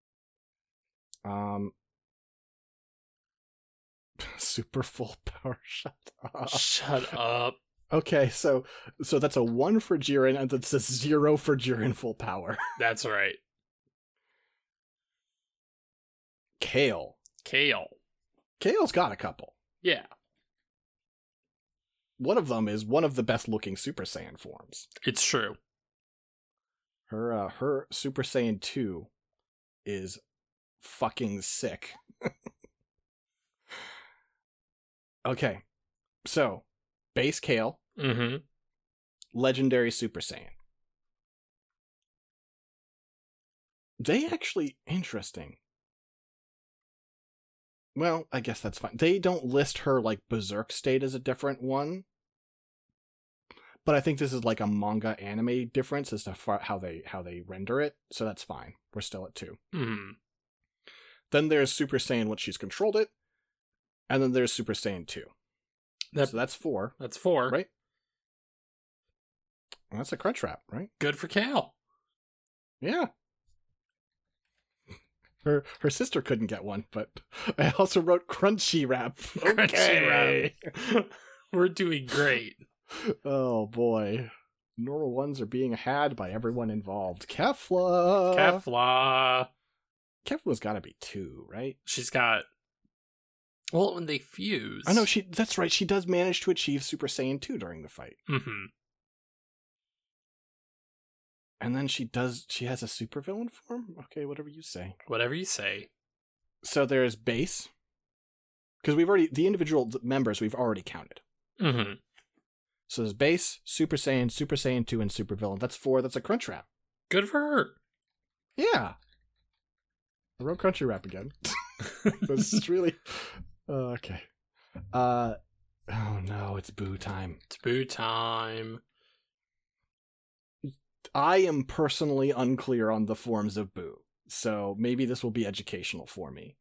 Super Full Power, shut up. Shut up. Okay, so that's a 1 for Jiren, and that's a 0 for Jiren Full Power. That's right. Kale. Kale's got a couple. Yeah. One of them is one of the best looking Super Saiyan forms. It's true. Her Super Saiyan 2 is fucking sick. Okay, so base Kale, legendary Super Saiyan. They actually interesting. Well, I guess that's fine. They don't list her, like, Berserk state as a different one. But I think this is, like, a manga anime difference as to how they render it. So that's fine. We're still at 2. Mm. Then there's Super Saiyan when she's controlled it. And then there's Super Saiyan 2. So that's 4. That's 4. Right? Well, that's a crunch wrap, right? Good for Cal. Yeah. Her sister couldn't get one, but I also wrote crunchy wrap. Crunchy wrap. We're doing great. Oh boy. Normal ones are being had by everyone involved. Kefla. Kefla's gotta be 2, right? She's got... Well, when they fuse... I know, that's right. She does manage to achieve Super Saiyan 2 during the fight. Mm-hmm. And then she has a supervillain form? Okay, whatever you say. Whatever you say. So there's base. Because the individual members we've already counted. Mm-hmm. So there's base, Super Saiyan 2, and supervillain. That's 4. That's a crunch wrap. Good for her. Yeah. I wrote crunchy wrap again. It's really... okay. Oh no, it's boo time. It's boo time. I am personally unclear on the forms of boo, so maybe this will be educational for me.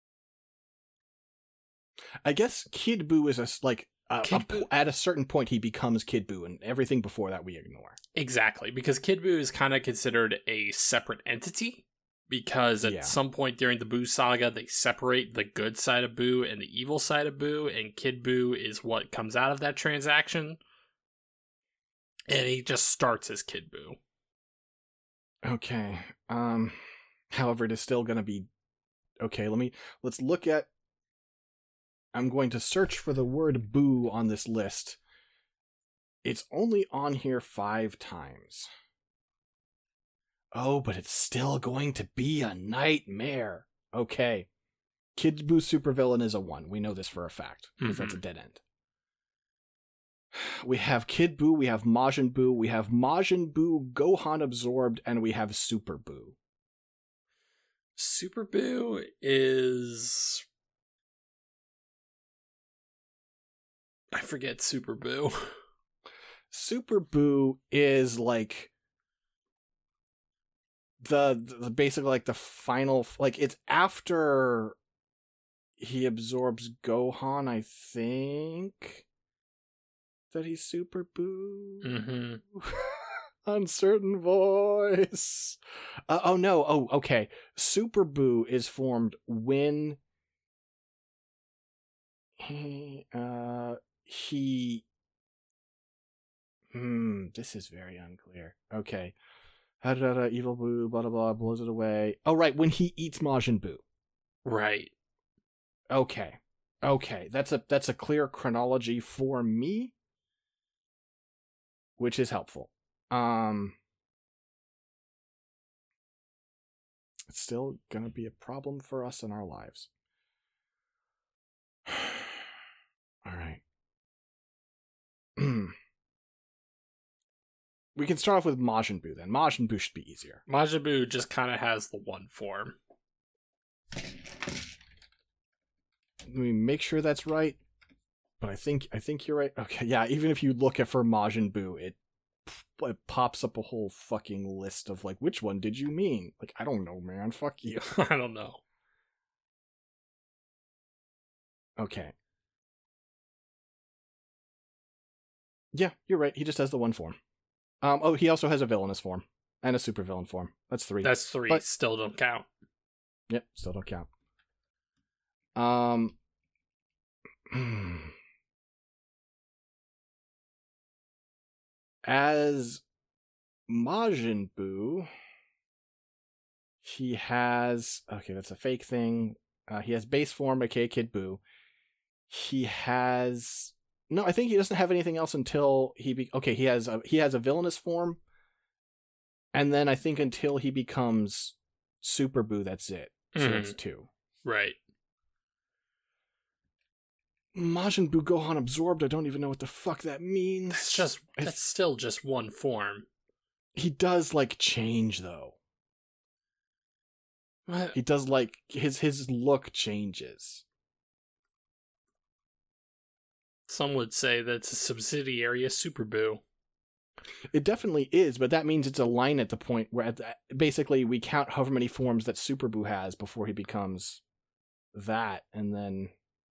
I guess Kid Boo is at a certain point he becomes Kid Boo, and everything before that we ignore. Exactly, because Kid Boo is kind of considered a separate entity, because at some point during the Boo saga, they separate the good side of Boo and the evil side of Boo, and Kid Boo is what comes out of that transaction. And he just starts as Kid Boo. Okay. However, it is still going to be... Okay, let's look at... I'm going to search for the word boo on this list. It's only on here 5 times. Oh, but it's still going to be a nightmare. Okay. Kid Boo supervillain is a 1. We know this for a fact, because that's a dead end. We have Kid Boo, we have Majin Buu, we have Majin Buu Gohan absorbed, and we have Super Boo. Super Boo is... I forget Super Boo. Super Boo is like the basically like the final, like it's after he absorbs Gohan, I think. That he's Super Boo. Mm-hmm. Uncertain voice. Okay. Super Boo is formed when this is very unclear. Okay. Evil Boo, blah, blah, blah, blows it away. Oh, right, when he eats Majin Buu. Right. Okay. That's a clear chronology for me, which is helpful. It's still gonna be a problem for us in our lives. All right. We can start off with Majin Buu then. Majin Buu should be easier. Majin Buu just kind of has the 1 form. Let me make sure that's right. But I think you're right. Okay, yeah, even if you look at for Majin Buu, it pops up a whole fucking list of like, which one did you mean? Like, I don't know, man. Fuck you. I don't know. Okay. Yeah, you're right. He just has the 1 form. He also has a villainous form and a supervillain form. That's 3. That's 3. But still don't count. Yep, still don't count. As Majin Buu, he has... Okay, that's a fake thing. He has base form, aka Kid Buu. He has... No, I think he doesn't have anything else until he... he has a villainous form. And then I think until he becomes Super Buu, that's it. So that's 2. Right. Majin Buu Gohan absorbed, I don't even know what the fuck that means. That's still just 1 form. He does, like, change, though. What? He does, like, his look changes. Some would say that's a subsidiary of Super Boo. It definitely is, but that means it's a line at the point where basically we count however many forms that Super Boo has before he becomes that, and then...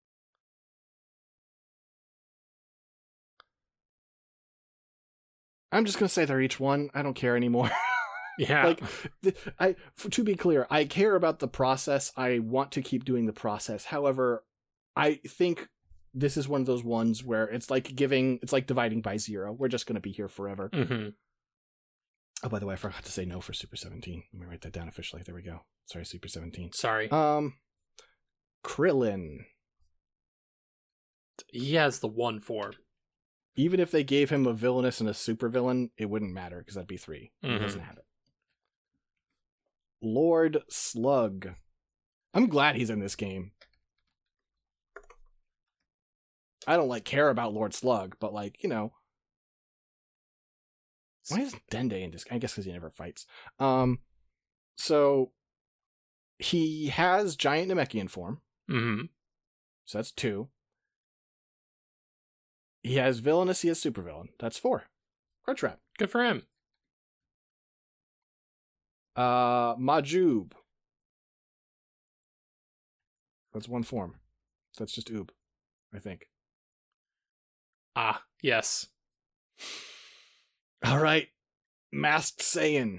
I'm just going to say they're each one. I don't care anymore. Yeah. To be clear, I care about the process. I want to keep doing the process. However, I think this is one of those ones where it's like dividing by 0. We're just going to be here forever. Mm-hmm. Oh, by the way, I forgot to say no for Super 17. Let me write that down officially. There we go. Sorry, Super 17. Sorry. Krillin. He has the 1 form. Even if they gave him a villainous and a super villain, it wouldn't matter because that'd be 3. Mm-hmm. He doesn't have it. Lord Slug. I'm glad he's in this game. I don't care about Lord Slug, but why is Dende in this? I guess because he never fights. So he has giant Namekian form. Mm-hmm. So that's 2. He has villainous, he has supervillain. That's 4. Crunchwrap. Good for him. Majub. That's 1 form. So that's just Oob, I think. Ah, yes. All right. Masked Saiyan.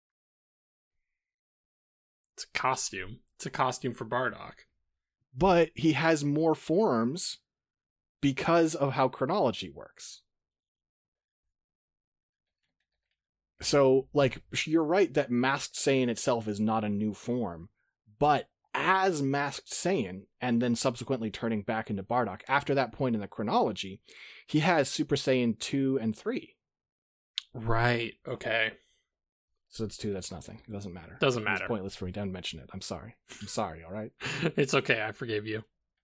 It's a costume. It's a costume for Bardock. But he has more forms because of how chronology works. So, you're right that Masked Saiyan itself is not a new form, but as Masked Saiyan, and then subsequently turning back into Bardock, after that point in the chronology, he has Super Saiyan 2 and 3. Right, okay. So it's 2, that's nothing. It doesn't matter. Doesn't matter. It's pointless for me to mention it. I'm sorry, all right? It's okay, I forgave you.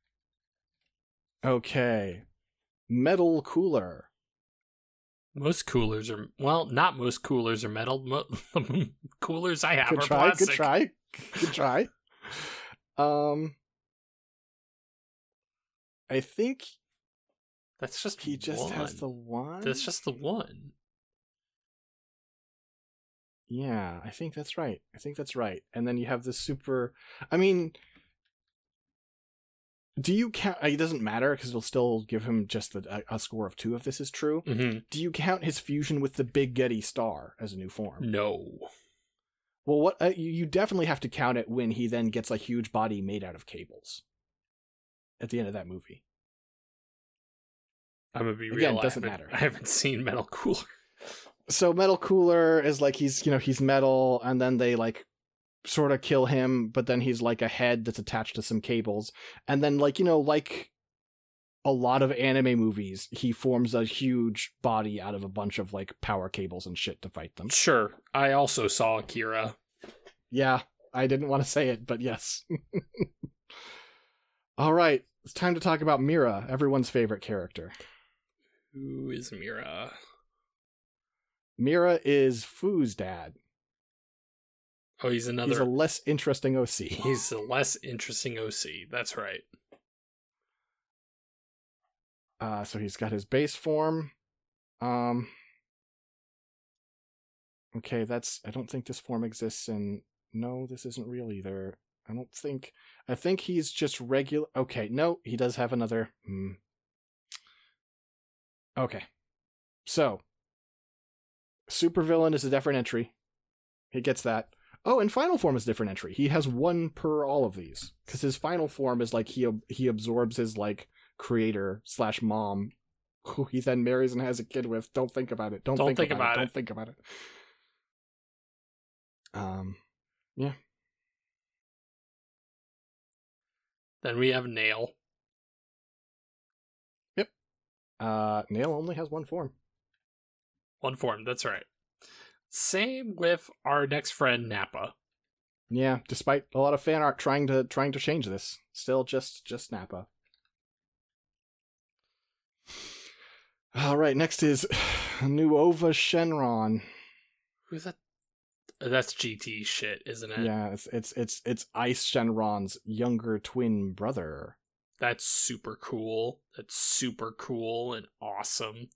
Okay. Metal Cooler. Most coolers are... Well, not most coolers are metal. The coolers I have are plastic. Good try. I think... That's just he just has the 1? That's just the 1. Yeah, I think that's right. And then you have the super... I mean... Do you count... It doesn't matter, because it'll still give him just a score of 2 if this is true. Mm-hmm. Do you count his fusion with the Big Getty Star as a new form? No. Well, what you definitely have to count it when he then gets a huge body made out of cables. At the end of that movie. I'm gonna be real. Again, it doesn't matter. I haven't seen Metal Cooler. So Metal Cooler is he's metal, and then they sort of kill him, but then he's a head that's attached to some cables, and then a lot of anime movies, he forms a huge body out of a bunch of power cables and shit to fight them. Sure, I also saw Akira. Yeah, I didn't want to say it, but yes. All right, it's time to talk about Mira, everyone's favorite character. Who is Mira? Mira is Fu's dad. Oh, he's a less interesting OC. He's a less interesting OC. That's right. So he's got his base form. Okay, I don't think this form exists, and no, this isn't real either. I think he's just regular. Okay, no, he does have another. Okay. So, supervillain is a different entry. He gets that. Oh, and final form is different entry. He has 1 per all of these. Because his final form is he absorbs his creator / mom, who he then marries and has a kid with. Don't think about it. Don't think about it. Yeah. Then we have Nail. Yep. Nail only has 1 form. 1 form, that's right. Same with our next friend, Nappa. Yeah, despite a lot of fan art trying to change this. Still just Nappa. Alright, next is Nuova Shenron. Who's that? That's GT shit, isn't it? Yeah, it's Ice Shenron's younger twin brother. That's super cool. That's super cool and awesome.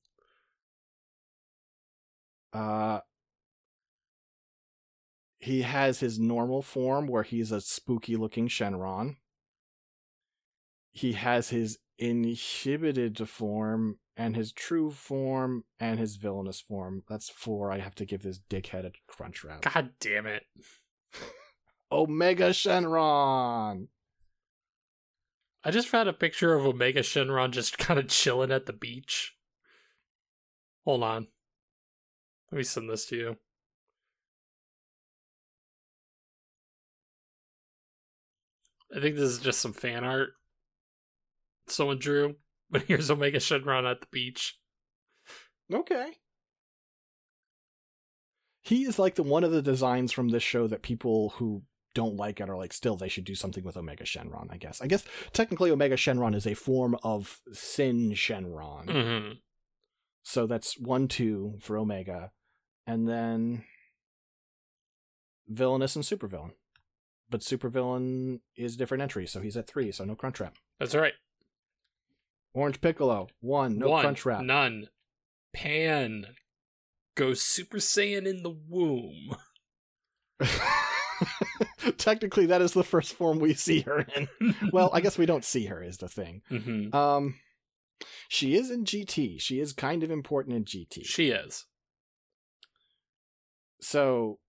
He has his normal form where he's a spooky looking Shenron. He has his inhibited form and his true form and his villainous form. That's 4. I have to give this dickhead a crunch wrap. God damn it. Omega Shenron! I just found a picture of Omega Shenron just kind of chilling at the beach. Hold on. Let me send this to you. I think this is just some fan art someone drew, but here's Omega Shenron at the beach. Okay. He is like one of the designs from this show that people who don't like it are like, still, they should do something with Omega Shenron, I guess. I guess technically Omega Shenron is a form of Sin Shenron. Mm-hmm. So that's 1, 2 for Omega. And then Villainous and Supervillain. But Supervillain is different entry, so he's at 3, so no crunch wrap. That's right. Orange Piccolo, 1, no 1, crunch wrap. None. Pan goes Super Saiyan in the womb. Technically, that is the first form we see her in. Well, I guess we don't see her, is the thing. Mm-hmm. She is in GT. She is kind of important in GT. She is. So,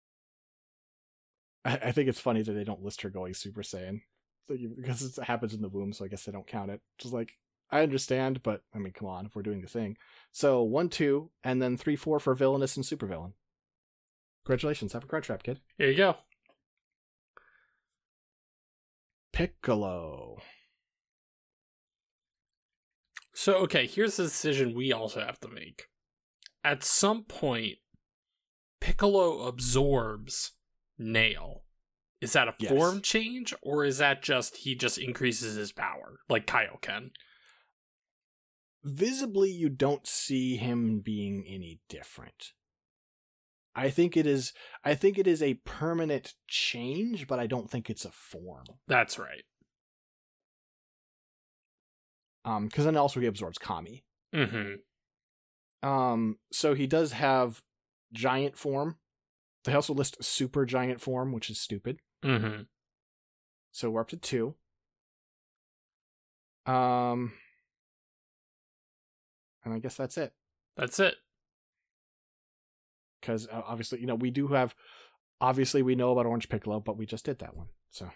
I think it's funny that they don't list her going Super Saiyan. Because it happens in the womb, so I guess they don't count it. Just like, I understand, but, I mean, come on, if we're doing the thing. So, 1, 2, and then 3, 4 for Villainous and Supervillain. Congratulations, have a crunch wrap, kid. Here you go. Piccolo. So, okay, here's the decision we also have to make. At some point, Piccolo absorbs Nail. Is that a form change, or is that just he just increases his power, like Kaioken? Visibly, you don't see him being any different. I think it is a permanent change, but I don't think it's a form. That's right. Because then also he absorbs Kami. Mm-hmm. So he does have giant form. They also list super giant form, which is stupid. Mm-hmm. So we're up to 2. And I guess that's it. That's it. Because obviously, we do have. Obviously, we know about Orange Piccolo, but we just did that one. So.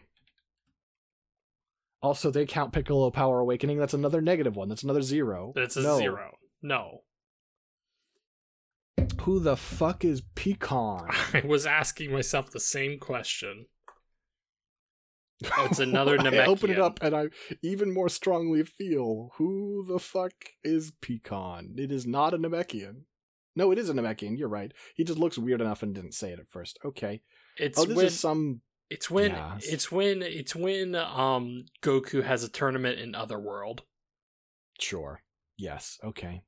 Also, they count Piccolo Power Awakening. That's another negative one. That's another 0. That's a 0. No. Who the fuck is Pecan? I was asking myself the same question. Oh, it's another Namekian. I open it up and I even more strongly feel, who the fuck is Pecan? It is not a Namekian. No, it is a Namekian. You're right. He just looks weird enough and didn't say it at first. Okay. It's when Goku has a tournament in Otherworld. Sure. Yes. Okay.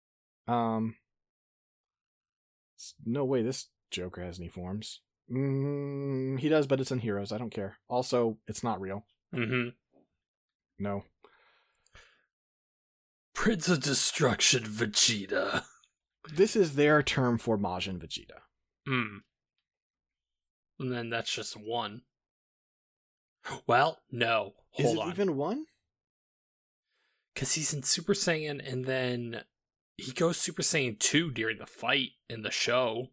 No way this Joker has any forms. He does, but it's in Heroes. I don't care. Also, it's not real. Mm-hmm. No. Prince of Destruction Vegeta. This is their term for Majin Vegeta. And then that's just 1. Well, no. Hold on. Is it even 1? Because he's in Super Saiyan, and then he goes Super Saiyan 2 during the fight in the show.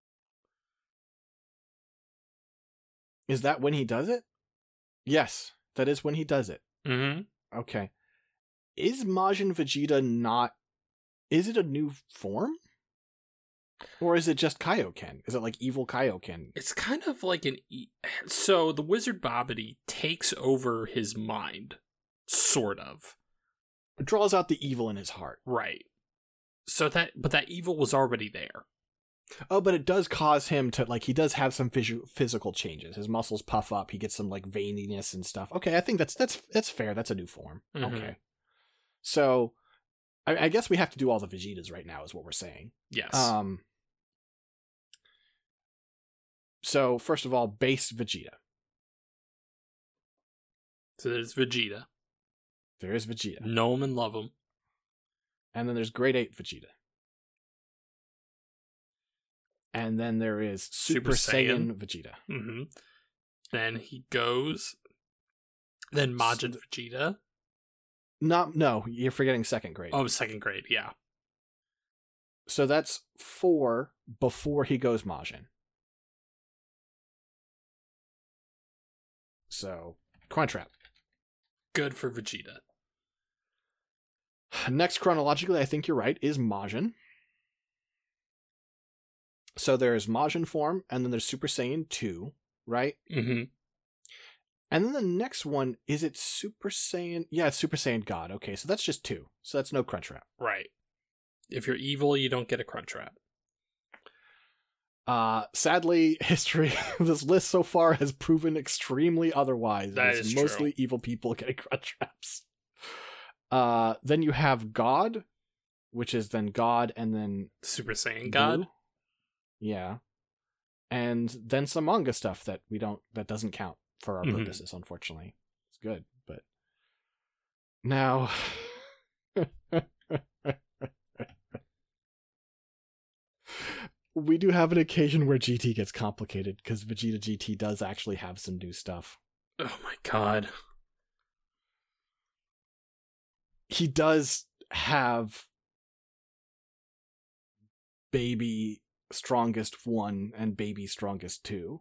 Is that when he does it? Yes, that is when he does it. Mm-hmm. Okay. Is Majin Vegeta not... Is it a new form? Or is it just Kaioken? Is it like evil Kaioken? It's kind of like so the Wizard Babidi takes over his mind. Sort of. It draws out the evil in his heart. Right. But that evil was already there. Oh, but it does cause him to, like, he does have some physical changes. His muscles puff up. He gets some, like, veininess and stuff. Okay, I think that's fair. That's a new form. Mm-hmm. Okay. So, I guess we have to do all the Vegetas right now, is what we're saying. Yes. So, first of all, base Vegeta. So there's Vegeta. There is Vegeta. Know him and love him. And then there's Grade 8 Vegeta. And then there is Super Saiyan Vegeta. Mm-hmm. Then he goes. Then Majin Vegeta. No, you're forgetting second grade. Oh, second grade, yeah. So that's 4 before he goes Majin. So, Crunchwrap. Good for Vegeta. Next, chronologically, I think you're right, is Majin. So there's Majin form, and then there's Super Saiyan 2, right? Mm-hmm. And then the next one, is it Super Saiyan? Yeah, it's Super Saiyan God. Okay, so that's just 2. So that's no Crunchwrap. Right. If you're evil, you don't get a Crunchwrap. Sadly, history, this list so far has proven extremely otherwise. That it's is mostly true. evil people getting Crunchwraps. Then you have God, which is then God, and then Super Saiyan Blue. God? Yeah. And then some manga stuff that doesn't count for our purposes, unfortunately. It's good, but now we do have an occasion where GT gets complicated, because Vegeta GT does actually have some new stuff. Oh my god. He does have Baby Strongest 1 and Baby Strongest 2.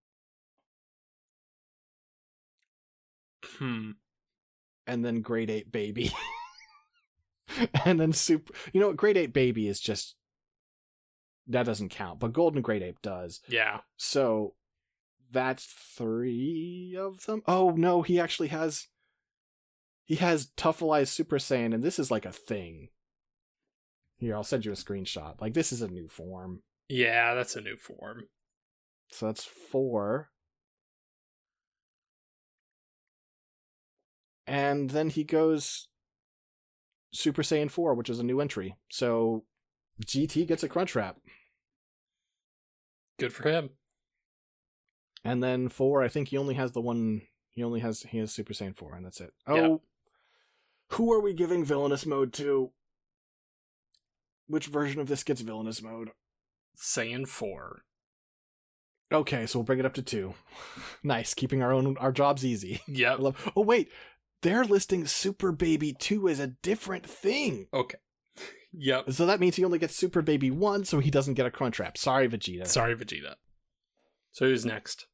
And then Grade 8 Baby. And then Super... You know what? Grade 8 Baby is just... That doesn't count, but Golden Grade 8 does. Yeah. So, that's 3 of them? Oh, no, he actually has... He has Tuffleized Super Saiyan, and this is like a thing. Here, I'll send you a screenshot. Like, this is a new form. Yeah, that's a new form. So that's 4. And then he goes Super Saiyan 4, which is a new entry. So GT gets a Crunchwrap. Good for him. And then 4, I think he only has the one... He has Super Saiyan 4, and that's it. Oh, Yeah. Who are we giving Villainous Mode to? Which version of this gets Villainous Mode? Saiyan 4. Okay, so we'll bring it up to 2. Nice, keeping our jobs easy. Yep. Oh, wait. They're listing Super Baby 2 as a different thing. Okay. Yep. So that means he only gets Super Baby 1, so he doesn't get a Crunchwrap. Sorry, Vegeta. Sorry, Vegeta. So who's next?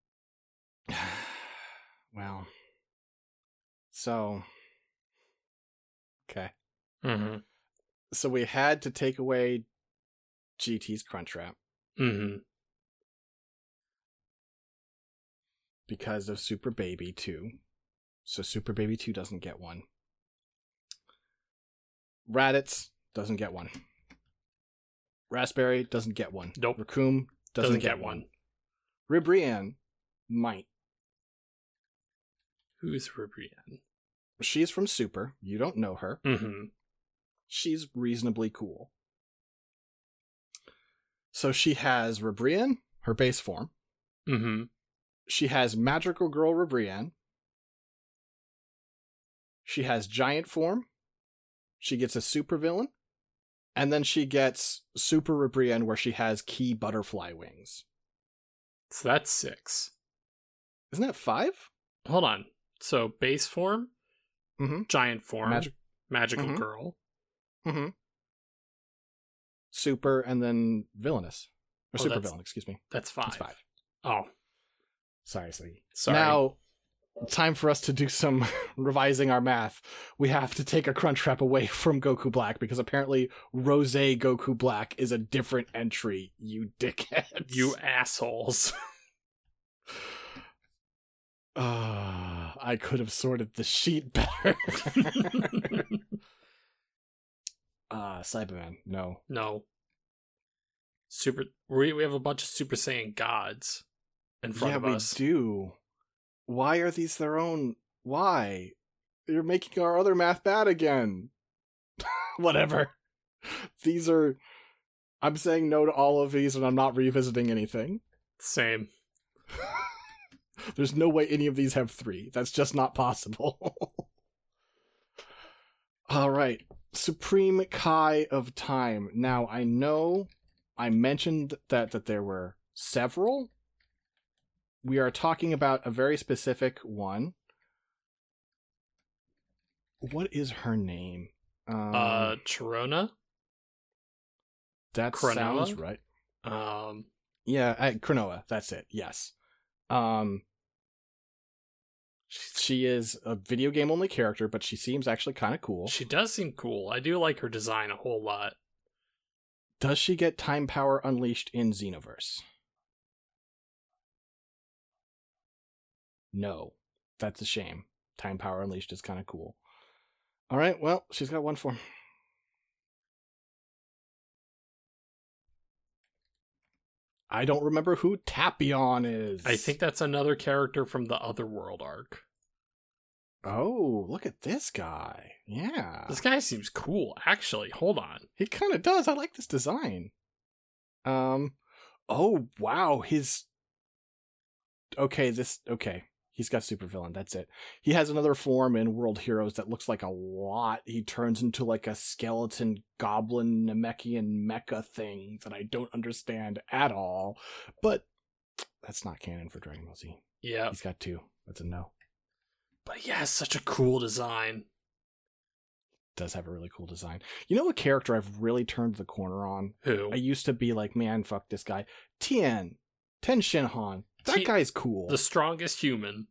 Well. So. Okay. Mm-hmm. So we had to take away GT's Crunchwrap. Mm-hmm. Because of Super Baby 2. So Super Baby 2 doesn't get one. Raditz doesn't get one. Raspberry doesn't get one. Nope. Raccoon doesn't get one. Ribrianne might. Who's Ribrianne? She's from Super. You don't know her. Mm-hmm. She's reasonably cool. So she has Ribrianne, her base form. Mm-hmm. She has Magical Girl Ribrianne. She has Giant form. She gets a super villain. And then she gets Super Ribrianne, where she has Key Butterfly Wings. So that's 6. Isn't that 5? Hold on. So base form, Mm-hmm. giant form, magical Mhm. girl. Mm-hmm. Super, and then villainous. Or Oh, super that's- villain, excuse me. That's 5. It's 5. Oh, Sorry, Slee. sorry. Now, time for us to do some revising our math. We have to take a Crunchwrap away from Goku Black, because apparently Rose Goku Black is a different entry, you dickheads. You assholes. I could have sorted the sheet better. Cyberman, no. No. We have a bunch of Super Saiyan gods in front of us. We do. Why are these their own? Why? You're making our other math bad again. Whatever. These are... I'm saying no to all of these, and I'm not revisiting anything. Same. There's no way any of these have 3. That's just not possible. All right. Supreme Kai of Time. Now, I know I mentioned that there were several. We are talking about a very specific one. What is her name? Chirona? That Cronoa? sounds right. Yeah, Cronoa. That's it. Yes. She is a video game only character, but she seems actually kind of cool. She does seem cool. I do like her design a whole lot. Does she get time power unleashed in Xenoverse? No. That's a shame. Time power unleashed is kind of cool. All right, well, she's got one form. I don't remember who Tapion is. I think that's another character from the Otherworld arc. Oh, look at this guy. Yeah. This guy seems cool, actually. Hold on. He kind of does. I like this design. Oh, wow. Okay. He's got supervillain. That's it. He has another form in World Heroes that looks like a lot. He turns into like a skeleton goblin Namekian mecha thing that I don't understand at all. But that's not canon for Dragon Ball Z. Yeah. He's got two. That's a no. But yeah, such a cool design. Does have a really cool design. You know a character I've really turned the corner on? Who? I used to be like, man, fuck this guy. Ten Shinhan. That guy's cool. The strongest human.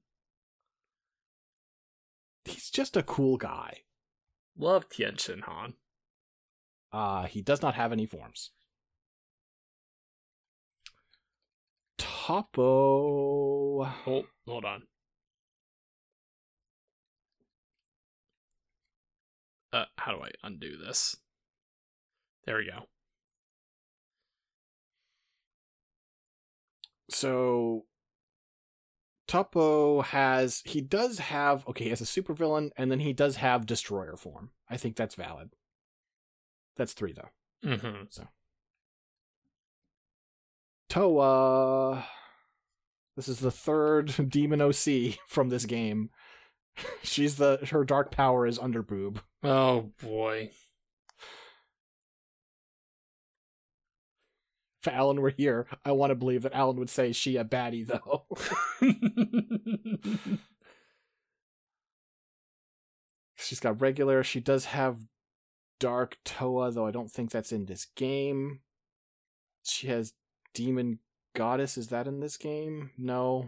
He's just a cool guy. Love Tien Shinhan. He does not have any forms. Toppo. Oh, hold on. How do I undo this? There we go. So Toppo he has a supervillain, and then he does have destroyer form. I think that's valid. That's 3 though. Mm-hmm. So Toa. This is the 3rd Demon OC from this game. Her dark power is underboob. Oh boy. If Alan were here, I want to believe that Alan would say she a baddie, though. She's got regular. She does have Dark Toa, though I don't think that's in this game. She has Demon Goddess. Is that in this game? No.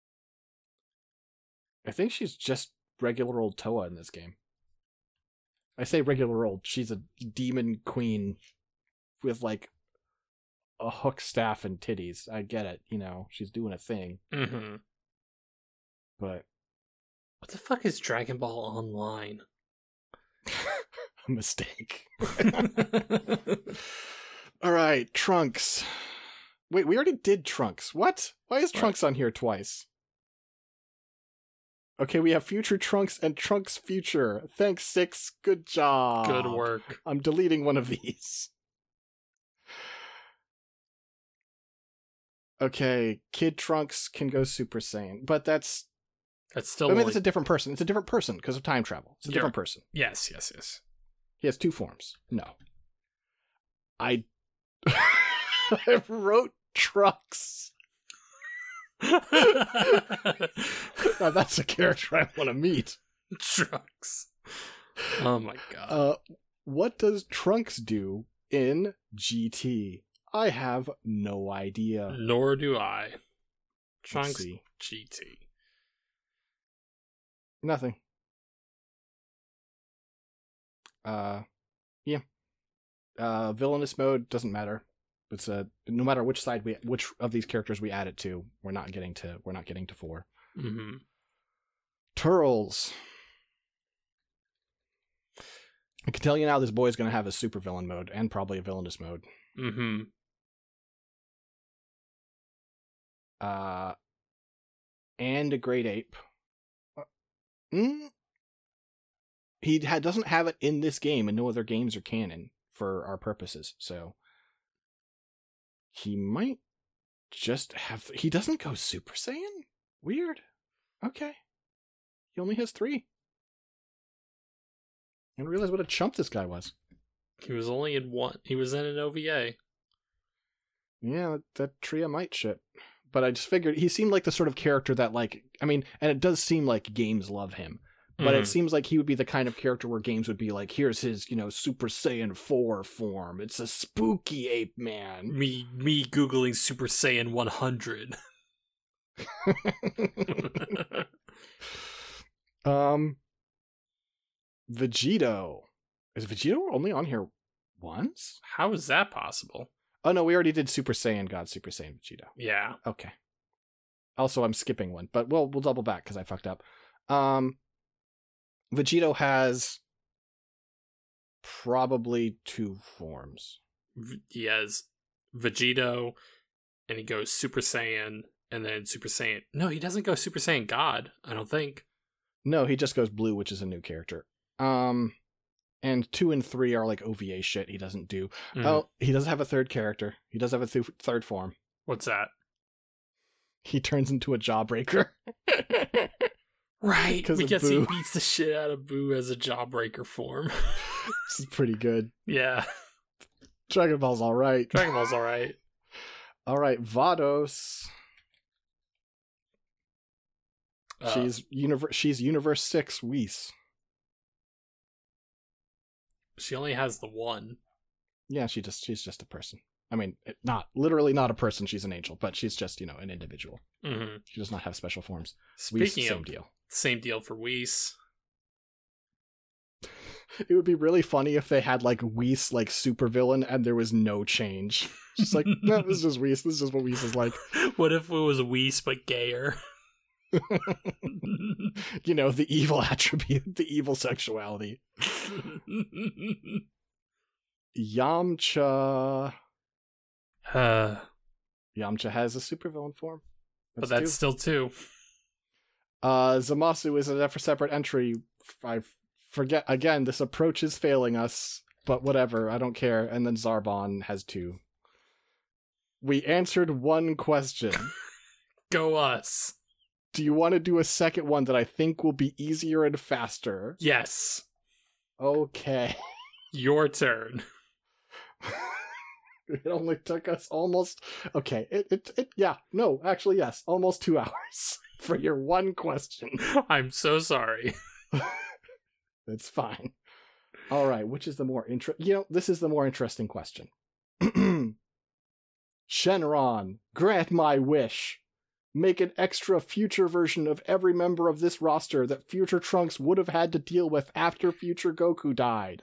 I think she's just regular old Toa in this game. I say regular old. She's a demon queen with, like, a hook staff and titties. I get it, she's doing a thing. Mm-hmm. But what the fuck is Dragon Ball Online? a mistake. All right, Trunks. Wait, we already did Trunks. What? Why is Trunks on here twice? Okay, we have Future Trunks and Trunks Future. Thanks, Six. Good job. Good work. I'm deleting one of these. Okay, Kid Trunks can go Super Saiyan, but that's still. That's a different person. It's a different person because of time travel. It's a different person. Yes. He has 2 forms. No. I wrote Trunks. Now that's a character I want to meet. Trunks. Oh my god. What does Trunks do in GT? I have no idea. Nor do I. Trunks GT. Nothing. Yeah. Villainous mode doesn't matter. It's no matter which of these characters we add it to, we're not getting to 4. Mm-hmm. Turles. I can tell you now, this boy's going to have a super villain mode and probably a villainous mode. Mm-hmm. And a great ape. He doesn't have it in this game, and no other games are canon for our purposes. So he might just have. He doesn't go Super Saiyan? Weird. Okay. He only has 3. I didn't realize what a chump this guy was. He was only in one. He was in an OVA. Yeah, that Tria might shit. But I just figured he seemed like the sort of character that, like, I mean, and it does seem like games love him. But it seems like he would be the kind of character where games would be like, here's his, Super Saiyan 4 form. It's a spooky ape man. Me Googling Super Saiyan 100. Vegito. Is Vegito only on here once? How is that possible? Oh no, we already did Super Saiyan God, Super Saiyan Vegito. Yeah. Okay. Also, I'm skipping one, but we'll double back because I fucked up. Vegito has probably 2 forms. He has Vegito, and he goes Super Saiyan, and then Super Saiyan. No, he doesn't go Super Saiyan God, I don't think. No, he just goes blue, which is a new character. And 2 and 3 are like OVA shit he doesn't do. Oh, he does have a third character. He does have a third form. What's that? He turns into a Jawbreaker. Right, because he beats the shit out of Boo as a Jawbreaker form. This is pretty good. Yeah. Dragon Ball's alright. Dragon Ball's alright. Alright, Vados. She's Universe 6 Whis. She only has the one. Yeah, she's just a person. I mean, literally not a person, she's an angel, but she's just, an individual. Mm-hmm. She does not have special forms. Speaking of, same deal for Whis. It would be really funny if they had, like, Whis, like, supervillain, and there was no change. Just like, no, this is just Whis. This is just what Whis is like. What if it was Whis, but gayer? The evil attribute, the evil sexuality. Yamcha. Yamcha has a supervillain form. But that's still 2. Zamasu is a separate entry. I forget again. This approach is failing us, but whatever. I don't care. And then Zarbon has 2. We answered one question. Go us. Do you want to do a second one that I think will be easier and faster? Yes. Okay. Your turn. It only took us almost... Okay, actually, yes. Almost 2 hours for your one question. I'm so sorry. It's fine. All right, which is the more this is the more interesting question. Shenron, grant my wish. Make an extra future version of every member of this roster that future Trunks would have had to deal with after future Goku died.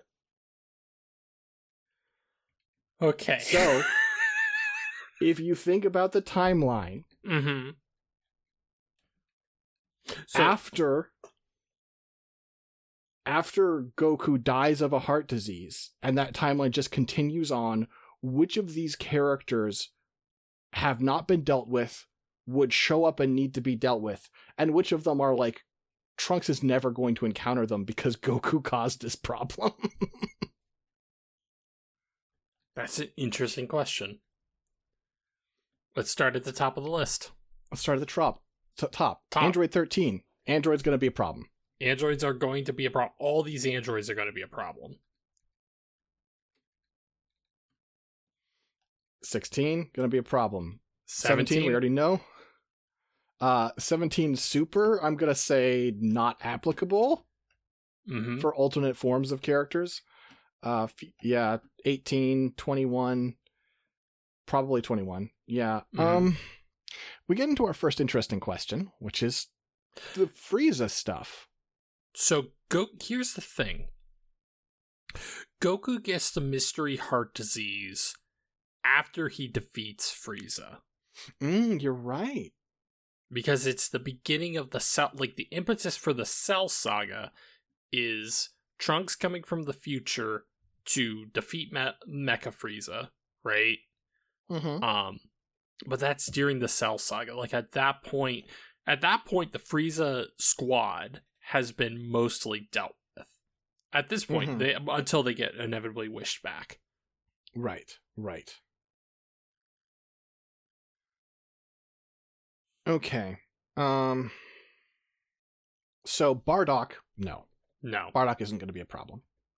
Okay. So, if you think about the timeline, after Goku dies of a heart disease, and that timeline just continues on, which of these characters have not been dealt with, would show up and need to be dealt with, and which of them are like, Trunks is never going to encounter them because Goku caused this problem? That's an interesting question. Let's start at the top of the list. Let's start at the top. Android 13. Android's going to be a problem. Androids are going to be a problem. All these androids are going to be a problem. 16, going to be a problem. 17, we already know. 17 Super, I'm going to say not applicable for alternate forms of characters. 18, 21, probably 21. Yeah. We get into our first interesting question, which is the Frieza stuff. So, here's the thing. Goku gets the mystery heart disease after he defeats Frieza. You're right. Because it's the beginning of the Cell... Like, the impetus for the Cell Saga is Trunks coming from the future to defeat Mecha Frieza, right? But that's during the Cell Saga. Like, at that point, the Frieza squad has been mostly dealt with. At this point, until they get inevitably wished back. Right. Okay. So Bardock, no. No. Bardock isn't going to be a problem.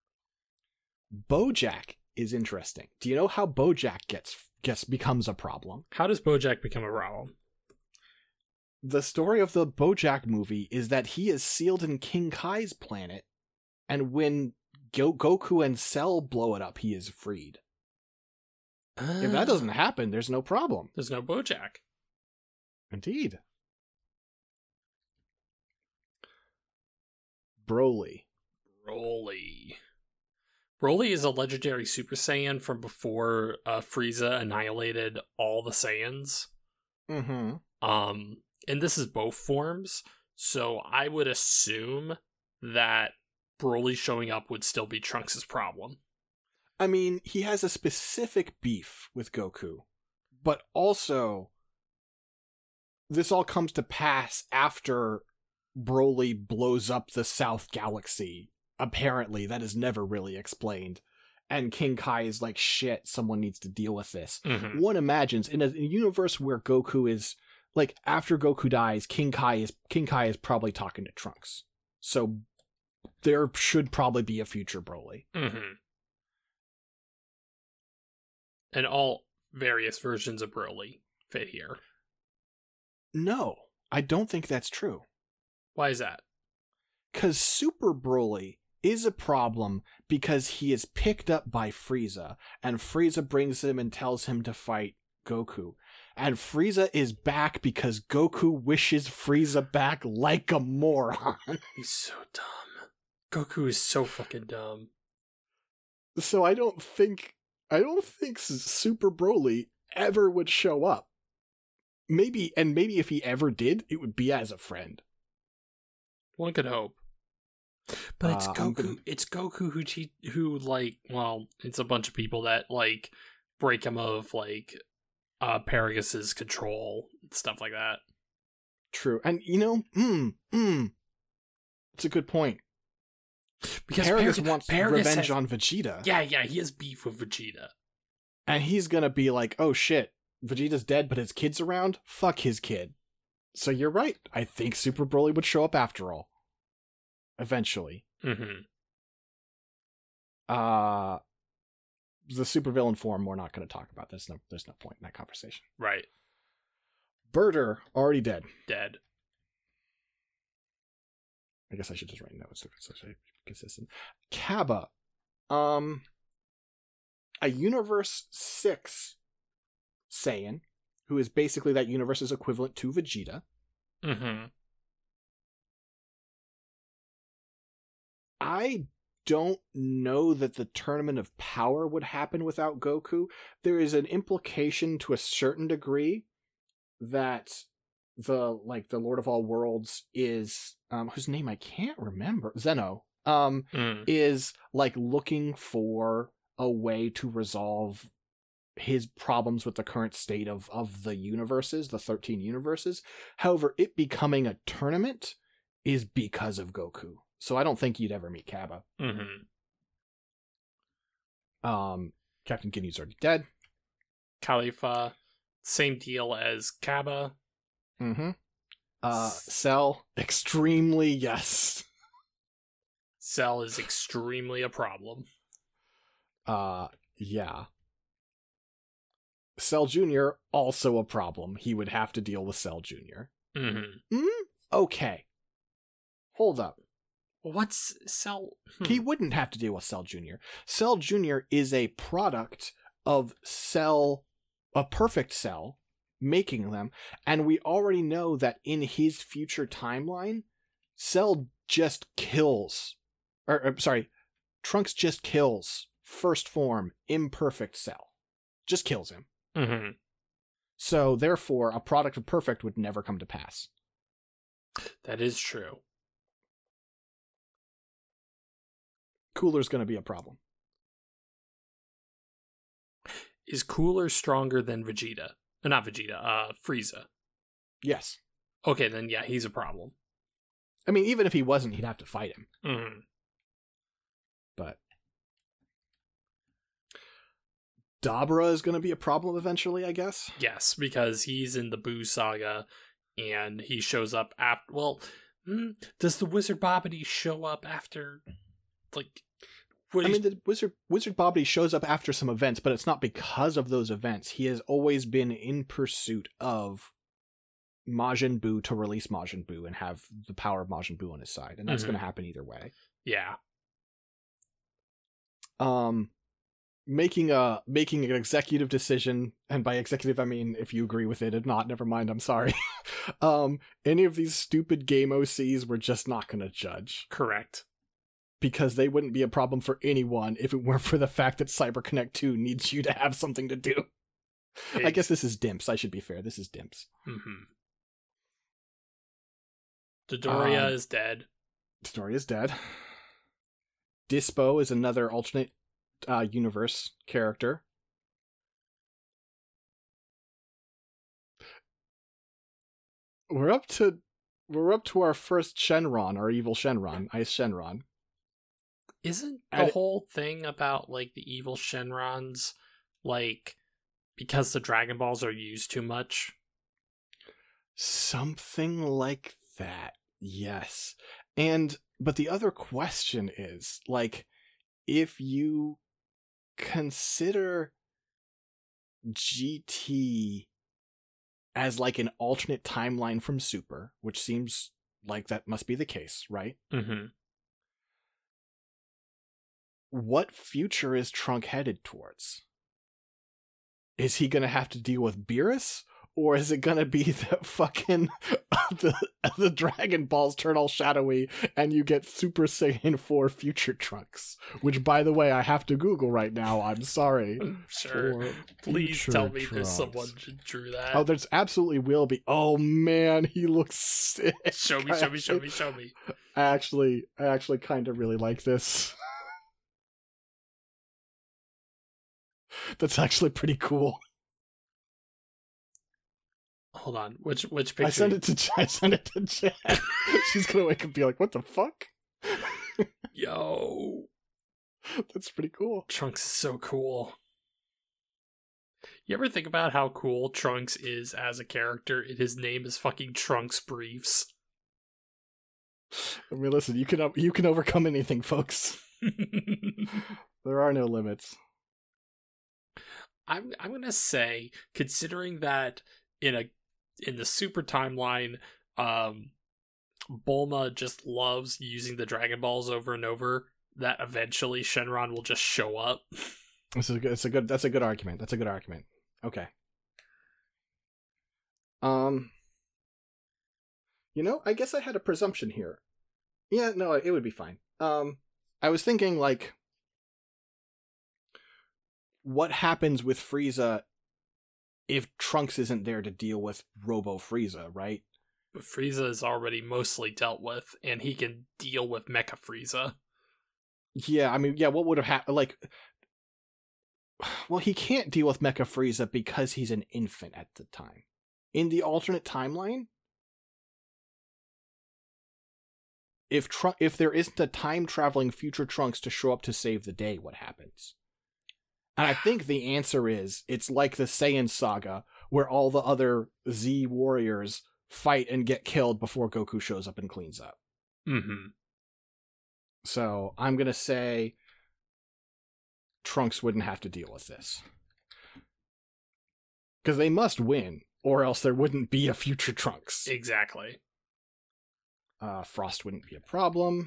Bojack is interesting. Do you know how Bojack becomes a problem? How does Bojack become a problem? The story of the Bojack movie is that he is sealed in King Kai's planet, and when Goku and Cell blow it up, he is freed. If that doesn't happen, there's no problem. There's no Bojack. Indeed. Broly. Broly is a legendary Super Saiyan from before Frieza annihilated all the Saiyans. Mm-hmm. And this is both forms, so I would assume that Broly showing up would still be Trunks' problem. I mean, he has a specific beef with Goku, but also this all comes to pass after Broly blows up the South Galaxy. Apparently, that is never really explained. And King Kai is like, shit, someone needs to deal with this. Mm-hmm. One imagines, in a universe where Goku is, like, after Goku dies, King Kai is probably talking to Trunks. So there should probably be a future Broly. Mm-hmm. And all various versions of Broly fit here. No, I don't think that's true. Why is that? Because Super Broly is a problem because he is picked up by Frieza, and Frieza brings him and tells him to fight Goku. And Frieza is back because Goku wishes Frieza back like a moron. He's so dumb. Goku is so fucking dumb. So I don't think Super Broly ever would show up. Maybe if he ever did, it would be as a friend. One could hope. But it's Goku. It's Goku who like, well, it's a bunch of people that like break him of like Paragus' control and stuff like that. True. And you know, it's a good point. Because Paragus wants revenge has, on Vegeta. Yeah, he has beef with Vegeta. And he's gonna be like, oh shit, Vegeta's dead, but his kid's around? Fuck his kid. So you're right. I think Super Broly would show up after all. Eventually. Mm-hmm. The supervillain form, we're not going to talk about. There's no point in that conversation. Right. Birder, already dead. Dead. I guess I should just write notes so I be consistent. Cabba. A Universe 6 Saiyan, who is basically that universe's equivalent to Vegeta. Mm-hmm. I don't know that the Tournament of Power would happen without Goku. There is an implication to a certain degree that the Lord of All Worlds is whose name I can't remember, Zeno, is like looking for a way to resolve his problems with the current state of the universes, the 13 universes. However, it becoming a tournament is because of Goku. So I don't think you'd ever meet Cabba. Mm-hmm. Captain Ginyu's already dead. Khalifa, same deal as Cabba. Mm-hmm. Cell, extremely yes. Cell is extremely a problem. Yeah. Cell Jr., also a problem. He would have to deal with Cell Jr. Mm-hmm. Okay. Hold up. What's Cell? He wouldn't have to deal with Cell Jr. Cell Jr. is a product of Cell, a perfect Cell, making them, and we already know that in his future timeline, Cell just kills, Trunks just kills first form imperfect Cell. Just kills him. Mm-hmm. So, therefore, a product of perfect would never come to pass. That is true. Cooler's going to be a problem. Is Cooler stronger than Vegeta? Not Vegeta, Frieza. Yes. Okay, then yeah, he's a problem. I mean, even if he wasn't, he'd have to fight him. Mm-hmm. But Dabra is going to be a problem eventually, I guess? Yes, because he's in the Buu saga, and he shows up after... Well, does the Wizard Bobbity show up after... Like, I mean, the Wizard Bobbity shows up after some events, but it's not because of those events. He has always been in pursuit of Majin Buu to release Majin Buu and have the power of Majin Buu on his side, and that's going to happen either way. Yeah. Making an executive decision, and by executive I mean if you agree with it. If not, never mind. I'm sorry. Any of these stupid game OCs we're just not going to judge. Correct. Because they wouldn't be a problem for anyone if it weren't for the fact that CyberConnect 2 needs you to have something to do. I guess this is Dimps. I should be fair. This is Dimps. Dodoria is dead. Dodoria is dead. Dispo is another alternate universe character. We're up to our first Shenron, our evil Shenron, Ice Shenron. Isn't the whole thing about like the evil Shenrons like because the Dragon Balls are used too much? Something like that. Yes. But the other question is, like, if you consider GT as like an alternate timeline from Super, which seems like that must be the case, right? What future is Trunk headed towards? Is he gonna have to deal with Beerus? Or is it gonna be that fucking the Dragon Balls turn all shadowy and you get Super Saiyan 4 Future Trunks? Which, by the way, I have to Google right now. I'm sorry. Sure. Please tell me there's someone who drew that. Oh, there's absolutely will be. Oh man, he looks sick. Show me. I actually kind of really like this. That's actually pretty cool. Hold on, which picture? I sent it to Jen. She's gonna wake up and be like, "What the fuck?" Yo, that's pretty cool. Trunks is so cool. You ever think about how cool Trunks is as a character? And his name is fucking Trunks Briefs. I mean, listen, you can overcome anything, folks. There are no limits. I'm gonna say, considering that in the Super timeline, Bulma just loves using the Dragon Balls over and over, that eventually Shenron will just show up. That's a good argument. That's a good argument. Okay. I guess I had a presumption here. Yeah, no, it would be fine. I was thinking, like, what happens with Frieza if Trunks isn't there to deal with Robo Frieza, right? But Frieza is already mostly dealt with, and he can deal with Mecha Frieza. Yeah, I mean, yeah, what would have happened? Like, well, he can't deal with Mecha Frieza because he's an infant at the time. In the alternate timeline, if there isn't a time-traveling future Trunks to show up to save the day, what happens? And I think the answer is, it's like the Saiyan saga, where all the other Z warriors fight and get killed before Goku shows up and cleans up. So I'm going to say Trunks wouldn't have to deal with this. Because they must win, or else there wouldn't be a future Trunks. Exactly. Frost wouldn't be a problem.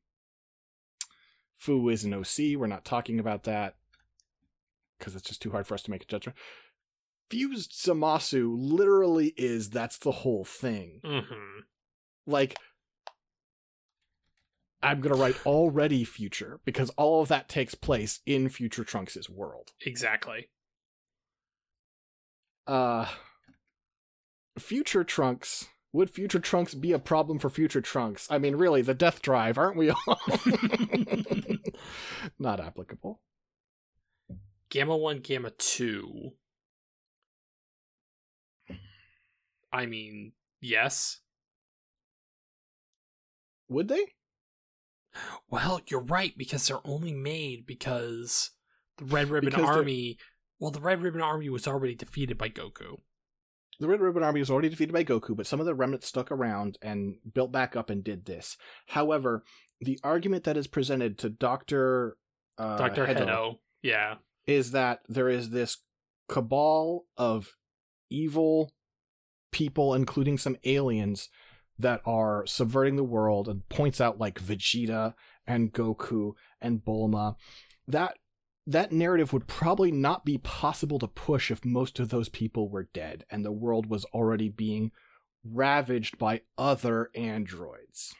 Fu is an OC, we're not talking about that, because it's just too hard for us to make a judgment. Fused Zamasu literally that's the whole thing. Like, I'm gonna write already future, because all of that takes place in Future Trunks' world. Exactly. Future Trunks. Would Future Trunks be a problem for Future Trunks? I mean, really, the Death Drive, aren't we all? Not applicable. Gamma 1, Gamma 2. I mean, yes. Would they? Well, you're right, because they're only made because the Red Ribbon Army... Well, the Red Ribbon Army was already defeated by Goku. The Red Ribbon Army was already defeated by Goku, but some of the remnants stuck around and built back up and did this. However, the argument that is presented to Dr. Dr. Hedo. Yeah. Is that there is this cabal of evil people, including some aliens, that are subverting the world, and points out like Vegeta and Goku and Bulma. That narrative would probably not be possible to push if most of those people were dead and the world was already being ravaged by other androids.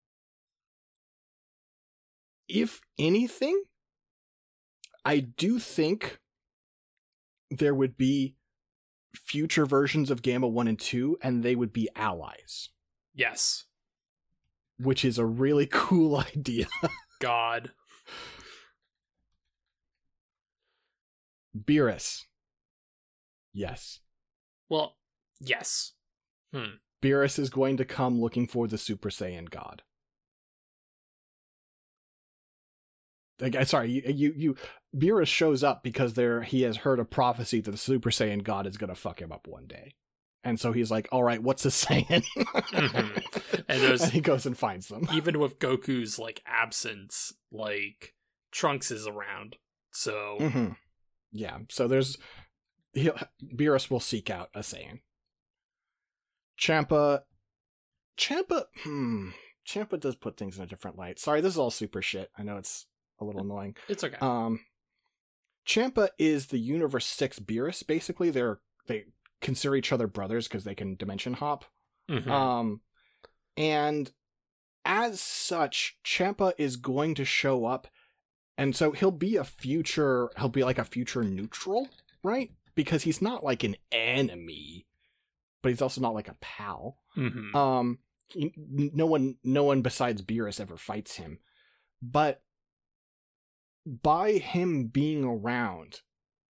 If anything, I do think there would be future versions of Gamma 1 and 2, and they would be allies. Yes. Which is a really cool idea. God. Beerus. Yes. Well, yes. Beerus is going to come looking for the Super Saiyan God. Sorry, Beerus shows up because he has heard a prophecy that the Super Saiyan God is going to fuck him up one day. And so he's like, all right, what's a Saiyan? Mm-hmm. And he goes and finds them. Even with Goku's, like, absence, like, Trunks is around. So... Mm-hmm. Yeah, so Beerus will seek out a Saiyan. Champa does put things in a different light. Sorry, this is all super shit. I know it's a little annoying. It's okay. Champa is the Universe 6 Beerus. Basically, they consider each other brothers because they can dimension hop. Mm-hmm. And as such, Champa is going to show up, and so he'll be like a future neutral, right? Because he's not like an enemy, but he's also not like a pal. Mm-hmm. No one besides Beerus ever fights him. But by him being around,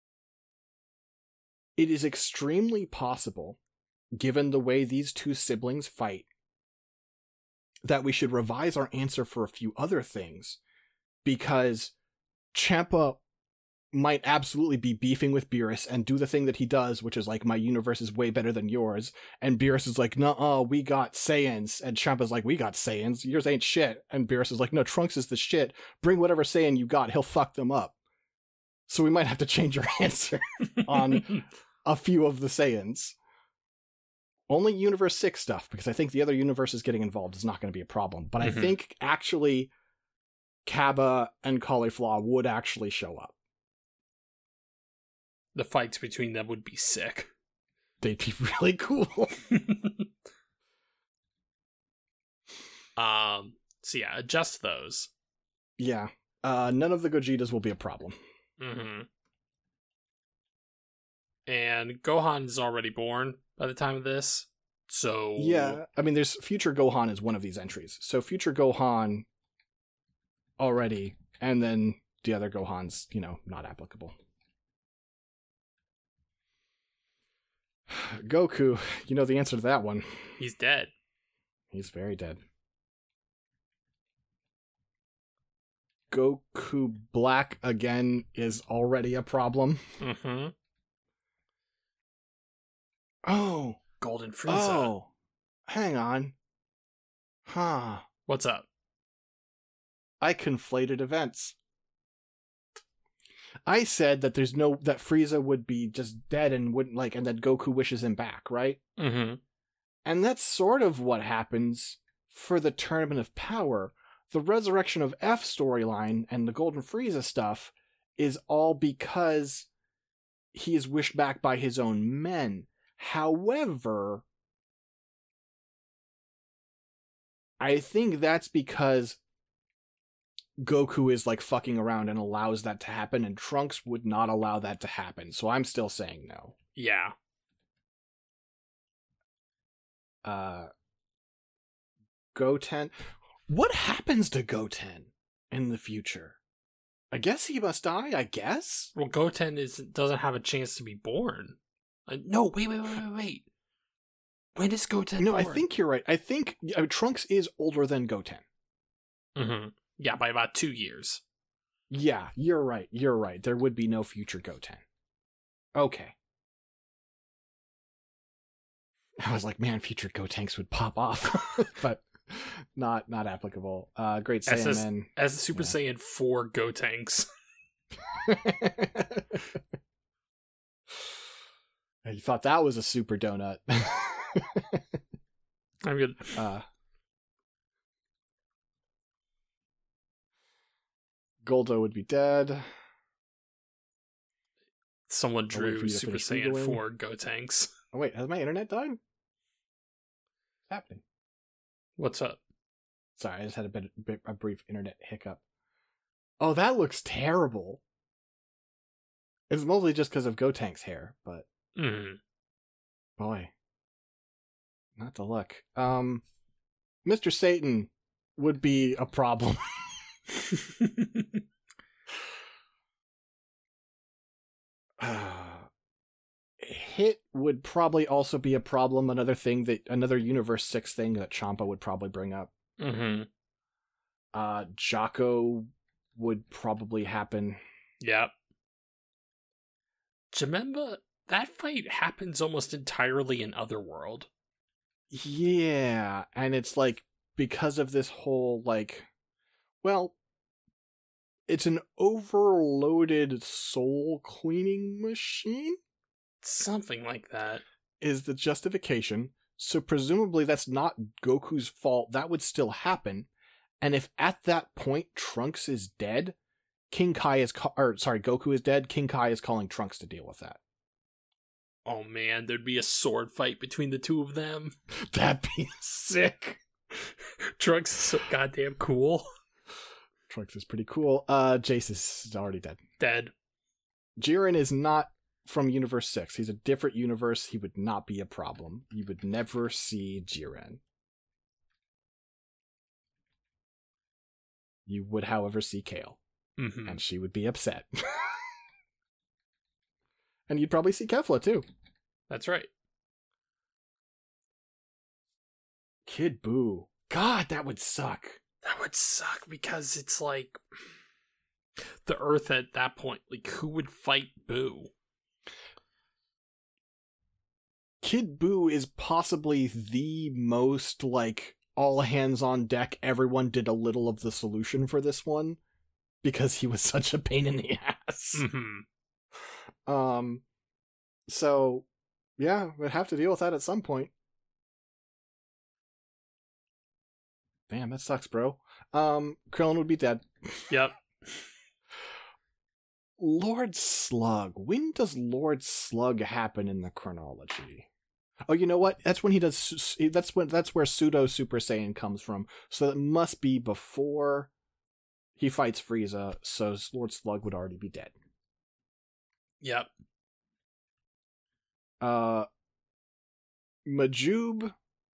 it is extremely possible, given the way these two siblings fight, that we should revise our answer for a few other things, because Champa might absolutely be beefing with Beerus and do the thing that he does, which is like, my universe is way better than yours, and Beerus is like, nuh-uh, we got Saiyans, and Champa's like, we got Saiyans, yours ain't shit, and Beerus is like, no, Trunks is the shit, bring whatever Saiyan you got, he'll fuck them up. So we might have to change your answer on a few of the Saiyans. Only Universe 6 stuff, because I think the other universes getting involved is not going to be a problem. But I think actually Cabba and Caulifla would actually show up. The fights between them would be sick. They'd be really cool. So yeah, adjust those. Yeah. None of the Gogetas will be a problem. Mm-hmm. And Gohan is already born by the time of this, so... Yeah, I mean, there's Future Gohan is one of these entries. So Future Gohan already, and then the other Gohan's, not applicable. Goku, you know the answer to that one. He's dead. He's very dead. Goku Black again is already a problem. Mm-hmm. Oh. Golden Frieza. Oh. Hang on. Huh. What's up? I conflated events. I said that that Frieza would be just dead and wouldn't and that Goku wishes him back, right? Mm-hmm. And that's sort of what happens for the Tournament of Power. The Resurrection of F storyline and the Golden Frieza stuff is all because he is wished back by his own men. However, I think that's because Goku is fucking around and allows that to happen, and Trunks would not allow that to happen. So I'm still saying no. Yeah. Goten. What happens to Goten in the future? I guess he must die, I guess? Well, Goten doesn't have a chance to be born. No, wait. When is Goten No, born? I think you're right. I think Trunks is older than Goten. Mm-hmm. Yeah, by about 2 years. Yeah, you're right. There would be no future Goten. Okay. I was like, man, future Gotenks would pop off. But Not applicable. Great As Saiyaman. a Super Saiyan 4 Gotenks. You thought that was a super donut. I'm good. Goldo would be dead. Someone I'll wait for drew you to Super finish Saiyan Googling. 4 Gotenks. Oh wait, has my internet died? What's happening? What's up? Sorry, I just had a brief internet hiccup. Oh, that looks terrible. It's mostly just because of Gotank's hair, but boy, not the look. Mr. Satan would be a problem. Hit would probably also be a problem. Another Universe 6 thing that Champa would probably bring up. Jocko would probably happen. Yep. Do you remember that fight happens almost entirely in Otherworld? Yeah, and it's like because of this whole it's an overloaded soul cleaning machine? Something like that. Is the justification. So presumably that's not Goku's fault. That would still happen. And if at that point Trunks is dead, Goku is dead, King Kai is calling Trunks to deal with that. Oh man, there'd be a sword fight between the two of them. That'd be sick. Trunks is so goddamn cool. Trunks is pretty cool. Jace is already dead. Dead. Jiren is not from Universe 6. He's a different universe. He would not be a problem. You would never see Jiren. You would, however, see Kale. And she would be upset. And you'd probably see Kefla, too. That's right. Kid Buu. God, that would suck. That would suck because it's like the Earth at that point. Like, who would fight Buu? Kid Buu is possibly the most, all hands on deck, everyone did a little of the solution for this one. Because he was such a pain in the ass. So, yeah, we'd have to deal with that at some point. Damn, that sucks, bro. Krillin would be dead. Yep. Lord Slug. When does Lord Slug happen in the chronology? Oh, you know what? That's when he does. That's where Pseudo Super Saiyan comes from. So it must be before he fights Frieza. So Lord Slug would already be dead. Yep. Majub.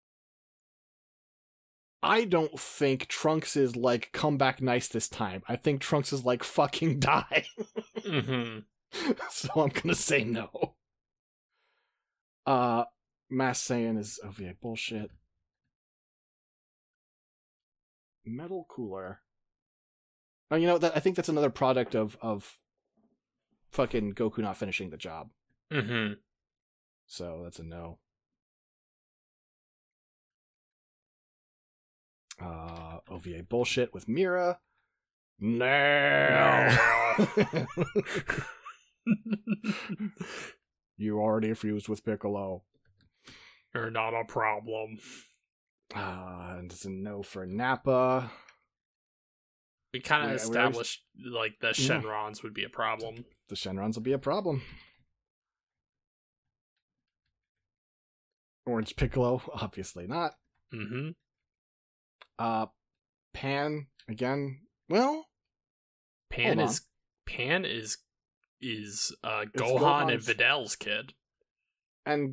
I don't think Trunks is come back nice this time. I think Trunks is fucking die. So I'm gonna say no. Mass Saiyan is OVA bullshit. Metal Cooler. Oh, you know, I think that's another product of fucking Goku not finishing the job. So that's a no. OVA bullshit with Mira. No. You already fused with Piccolo. You're not a problem. And it's a no for Nappa. We kind of established the Shenrons would be a problem. The Shenrons will be a problem. Orange Piccolo, obviously not. Pan again. Well, Pan is Gohan and Vidal's kid. And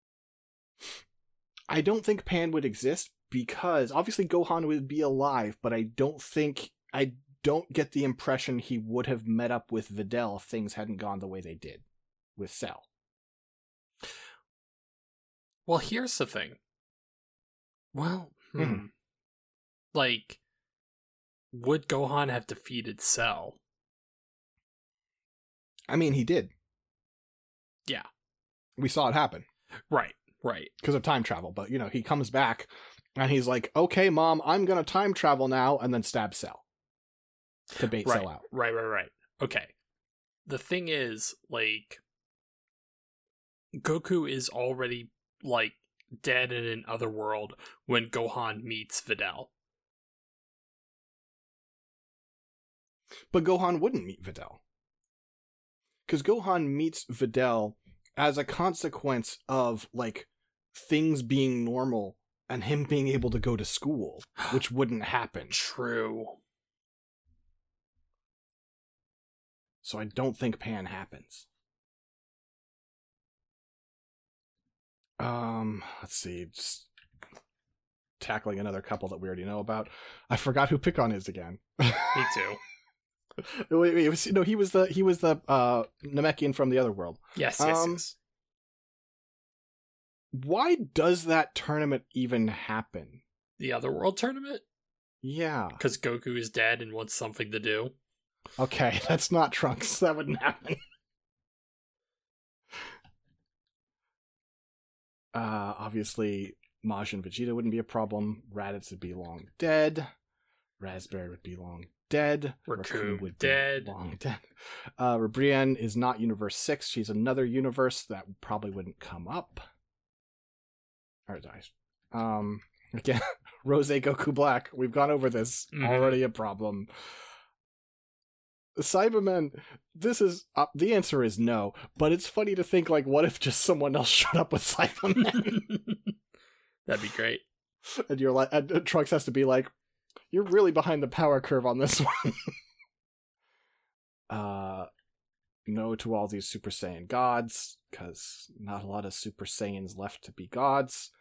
I don't think Pan would exist because obviously Gohan would be alive, but I don't get the impression he would have met up with Videl if things hadn't gone the way they did with Cell. Well, here's the thing. Well, would Gohan have defeated Cell? I mean, he did. Yeah. We saw it happen. Right. Because of time travel, but, he comes back And he's like, okay, Mom, I'm gonna time travel now, and then stab Cell. To bait Cell out. Right. Okay. The thing is, like, Goku is already, like, dead in an other world when Gohan meets Videl. But Gohan wouldn't meet Videl. Because Gohan meets Videl as a consequence of, like, things being normal and him being able to go to school, which wouldn't happen. True. So I don't think Pan happens. Let's see. Just tackling another couple that we already know about. I forgot who Pikkon is again. Me too. Wait, he was the Namekian from the other world. Yes. Why does that tournament even happen? The other world tournament? Yeah. Because Goku is dead and wants something to do. Okay, that's not Trunks. That wouldn't happen. Obviously, Maj and Vegeta wouldn't be a problem. Raditz would be long dead. Raspberry would be long dead. Raccoon would dead. be long dead. Ribrianne is not Universe 6. She's another universe that probably wouldn't come up. Or dies. Again, Rose Goku Black. We've gone over this. Already a problem. Cybermen, this is the answer is no, but it's funny to think, like, what if just someone else showed up with Cybermen? That'd be great. And you're like, and Trunks has to be like, you're really behind the power curve on this one. No to all these Super Saiyan gods, because not a lot of Super Saiyans left to be gods.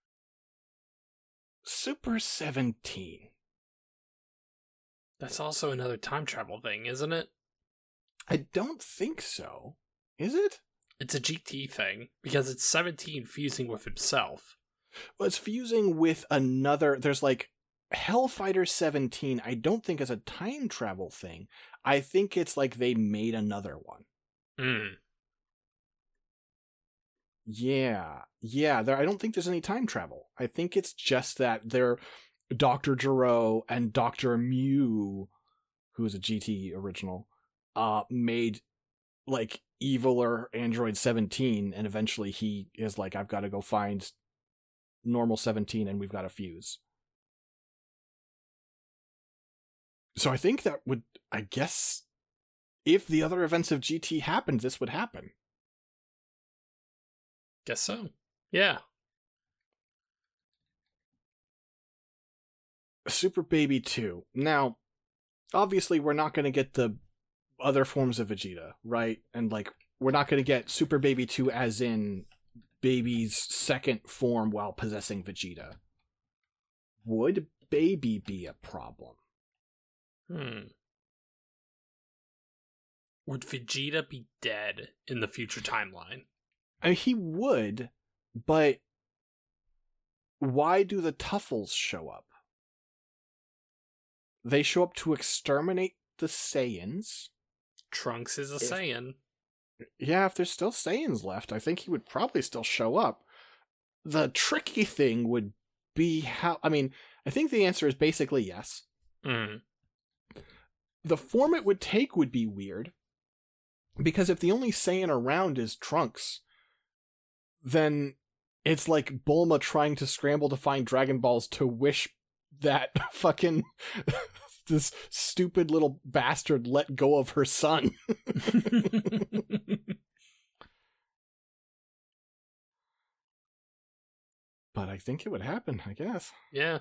Super 17. That's also another time travel thing, isn't it? I don't think so. Is it? It's a GT thing, because it's 17 fusing with himself. Well, it's fusing with another... There's, like, Hellfighter 17, I don't think is a time travel thing. I think it's like they made another one. Yeah, I don't think there's any time travel. I think it's just that they're Dr. Gero and Dr. Mew, who is a GT original, made, like, eviler Android 17, and eventually he is like, I've got to go find normal 17 and we've got to fuse. So I think that would, I guess, if the other events of GT happened, this would happen. Guess so. Yeah. Super Baby 2. Now, obviously we're not going to get the other forms of Vegeta, right? And, like, we're not going to get Super Baby 2 as in Baby's second form while possessing Vegeta. Would Baby be a problem? Would Vegeta be dead in the future timeline? I mean, he would, but why do the Tuffles show up? They show up to exterminate the Saiyans. Trunks is a Saiyan. Yeah, if there's still Saiyans left, I think he would probably still show up. The tricky thing would be how... I mean, I think the answer is basically yes. The form it would take would be weird. Because if the only Saiyan around is Trunks, then it's like Bulma trying to scramble to find Dragon Balls to wish that fucking this stupid little bastard let go of her son. But I think it would happen, I guess. Yeah.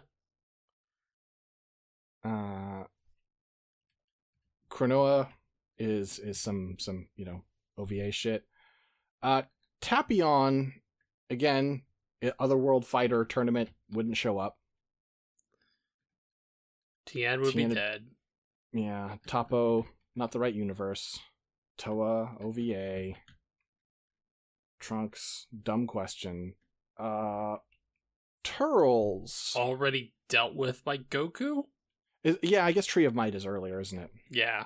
Cronoa is some OVA shit. Tapion, again, Otherworld Fighter tournament, wouldn't show up. Tien would be dead. Yeah, Toppo, not the right universe. Toa, OVA. Trunks, dumb question. Turles. Already dealt with by Goku? Yeah, I guess Tree of Might is earlier, isn't it? Yeah.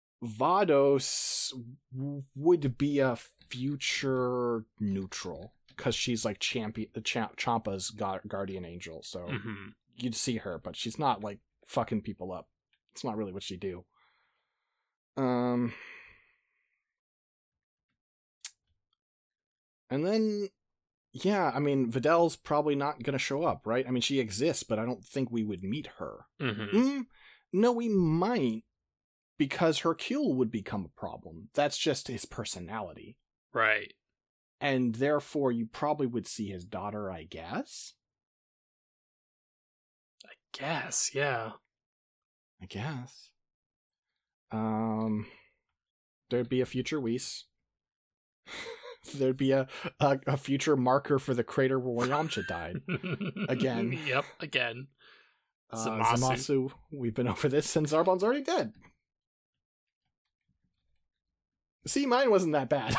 Vados would be a future neutral. because she's like Champa's guardian angel, so you'd see her, but she's not like fucking people up. It's not really what she do. And then, yeah, I mean, Vidal's probably not gonna show up, right? I mean, she exists, but I don't think we would meet her. No, we might, because Hercule would become a problem. That's just his personality. Right. And therefore, you probably would see his daughter, I guess? I guess, yeah. I guess. There'd be a future Whis. There'd be a future marker for the crater where Yamcha died. Again. Yep, again. Zamasu. We've been over this since Zarbon's already dead. See, mine wasn't that bad.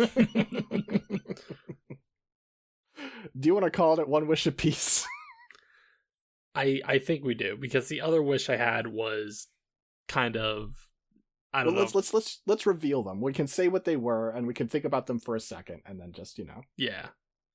Do you want to call it one wish apiece? I think we do, because the other wish I had was kind of, I don't know. Let's reveal them. We can say what they were, and we can think about them for a second, and then just, Yeah.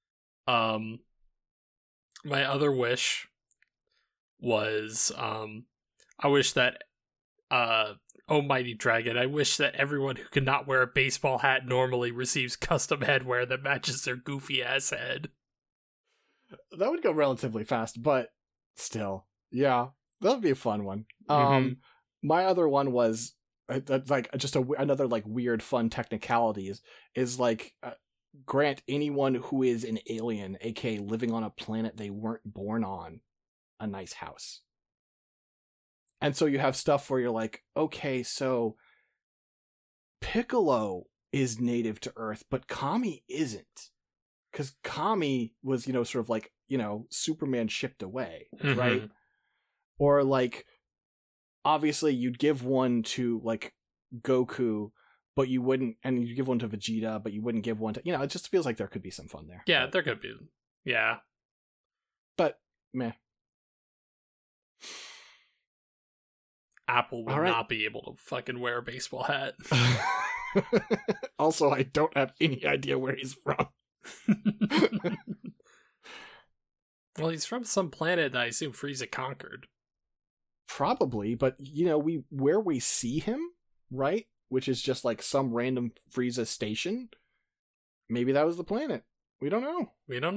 My other wish was, I wish that, Almighty Dragon, I wish that everyone who cannot wear a baseball hat normally receives custom headwear that matches their goofy ass head. That would go relatively fast, but still, yeah, that would be a fun one. My other one was like just another like weird fun technicalities is like grant anyone who is an alien, aka living on a planet they weren't born on, a nice house. And so you have stuff where you're like, okay, so Piccolo is native to Earth, but Kami isn't. Because Kami was, sort of like, Superman shipped away, right? Or like, obviously you'd give one to like Goku, but you wouldn't, and you'd give one to Vegeta, but you wouldn't give one to, it just feels like there could be some fun there. Yeah, there could be. Yeah. But, meh. Apple would not be able to fucking wear a baseball hat. Also, I don't have any idea where he's from. Well, he's from some planet that I assume Frieza conquered. Probably, but where we see him, right? Which is just like some random Frieza station. Maybe that was the planet. We don't know.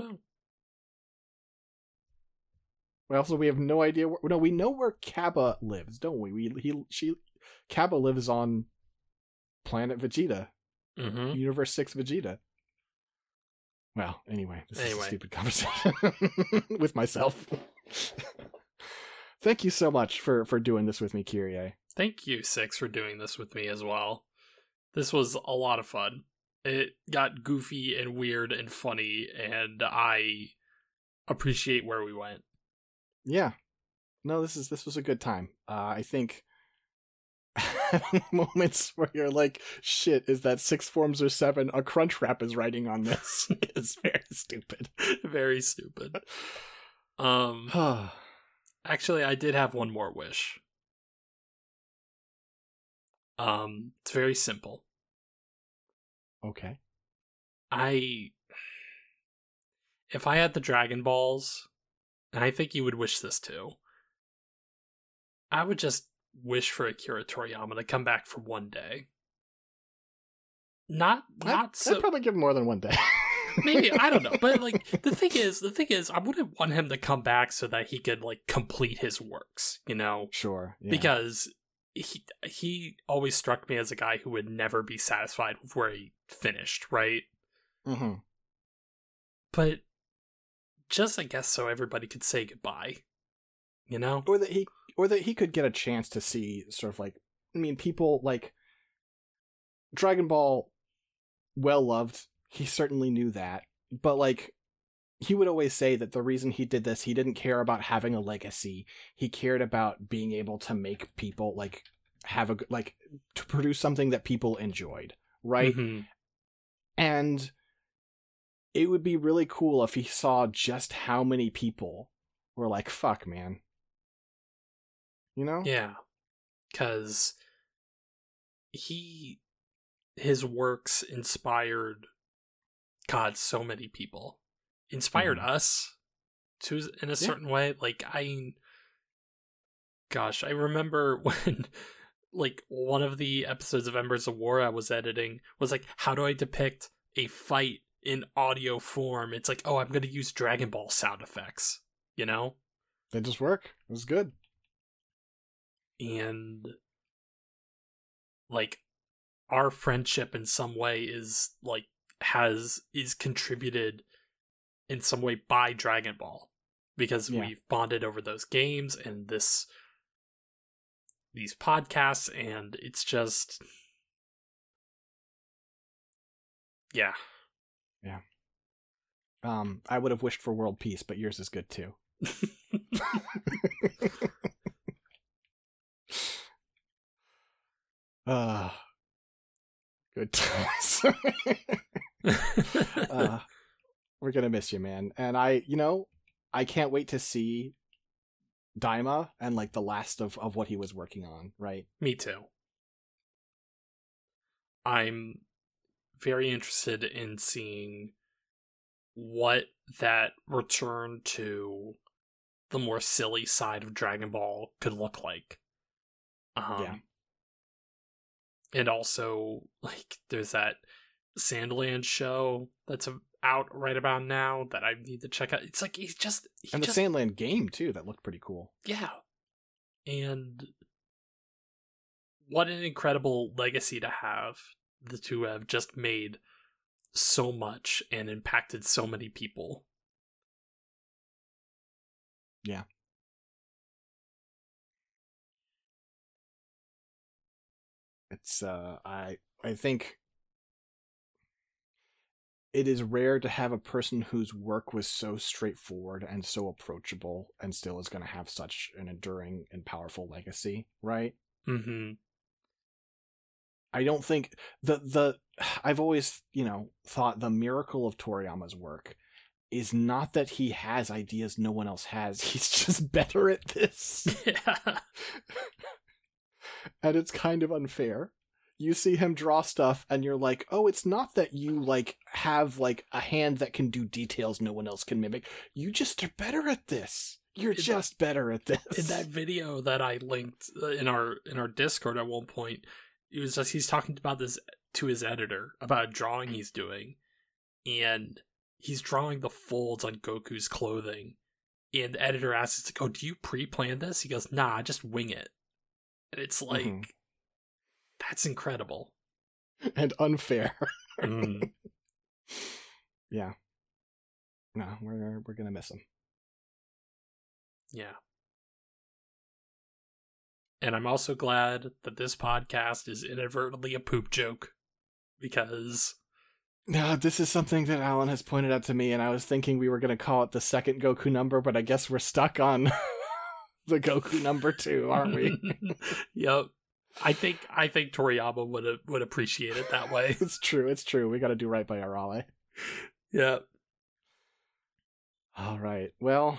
Also, we have no idea. We know where Cabba lives, don't we? Cabba lives on planet Vegeta, Universe 6 Vegeta. Well, anyway, this is a stupid conversation with myself. Thank you so much for doing this with me, Kyrie. Thank you, Six, for doing this with me as well. This was a lot of fun. It got goofy and weird and funny, and I appreciate where we went. Yeah. No, this was a good time. I think moments where you're like, shit, is that 6 forms or 7? A Crunchwrap is writing on this. It's very stupid. Very stupid. Actually, I did have one more wish. It's very simple. Okay. If I had the Dragon Balls, and I think you would wish this too, I would just wish for Akira Toriyama to come back for one day. I'd probably give him more than one day. Maybe, I don't know. But like the thing is, I wouldn't want him to come back so that he could like complete his works, Sure. Yeah. Because he always struck me as a guy who would never be satisfied with where he finished, right? Mm-hmm. But just, I guess, so everybody could say goodbye, or that he could get a chance to see sort of like, I mean, people like Dragon Ball, well loved. He certainly knew that, but like he would always say that the reason he did this, he didn't care about having a legacy. He cared about being able to make people like have to produce something that people enjoyed, right? Mm-hmm. And it would be really cool if he saw just how many people were like, fuck, man. Yeah. Because his works inspired God, so many people inspired us to in a certain way. Like, gosh, I remember when like one of the episodes of Embers of War I was editing was like, how do I depict a fight in audio form? It's like, oh, I'm going to use Dragon Ball sound effects, you know? They just work. It was good. And like our friendship in some way is like is contributed in some way by Dragon Ball, because we've bonded over those games and these podcasts, and it's just yeah. I would have wished for world peace, but yours is good too. Good times. We're gonna miss you, man. And I can't wait to see Daima and like the last of what he was working on, right? Me too. I'm very interested in seeing what that return to the more silly side of Dragon Ball could look like. And also, like, there's that Sandland show that's out right about now that I need to check out. It's like the Sandland game too that looked pretty cool. Yeah, and what an incredible legacy to have. The two have just made so much and impacted so many people. Yeah. It's I think it is rare to have a person whose work was so straightforward and so approachable and still is going to have such an enduring and powerful legacy, right? Mm-hmm. I don't think I've always, thought the miracle of Toriyama's work is not that he has ideas no one else has. He's just better at this. Yeah. And it's kind of unfair. You see him draw stuff and you're like, oh, it's not that you like have like a hand that can do details no one else can mimic. You just are better at this. You're just better at this. In that video that I linked in our Discord at one point, it was just he's talking about this to his editor about a drawing he's doing, and he's drawing the folds on Goku's clothing, and the editor asks, "Oh, do you pre-plan this?" He goes, "Nah, just wing it." And it's like, that's incredible and unfair. Mm. Yeah. No, we're gonna miss him. Yeah. And I'm also glad that this podcast is inadvertently a poop joke, because no, this is something that Alan has pointed out to me, and I was thinking we were going to call it the second Goku number, but I guess we're stuck on the Goku number 2, aren't we? Yep. I think Toriyama would appreciate it that way. It's true. We got to do right by Arale. Yeah. All right. Well,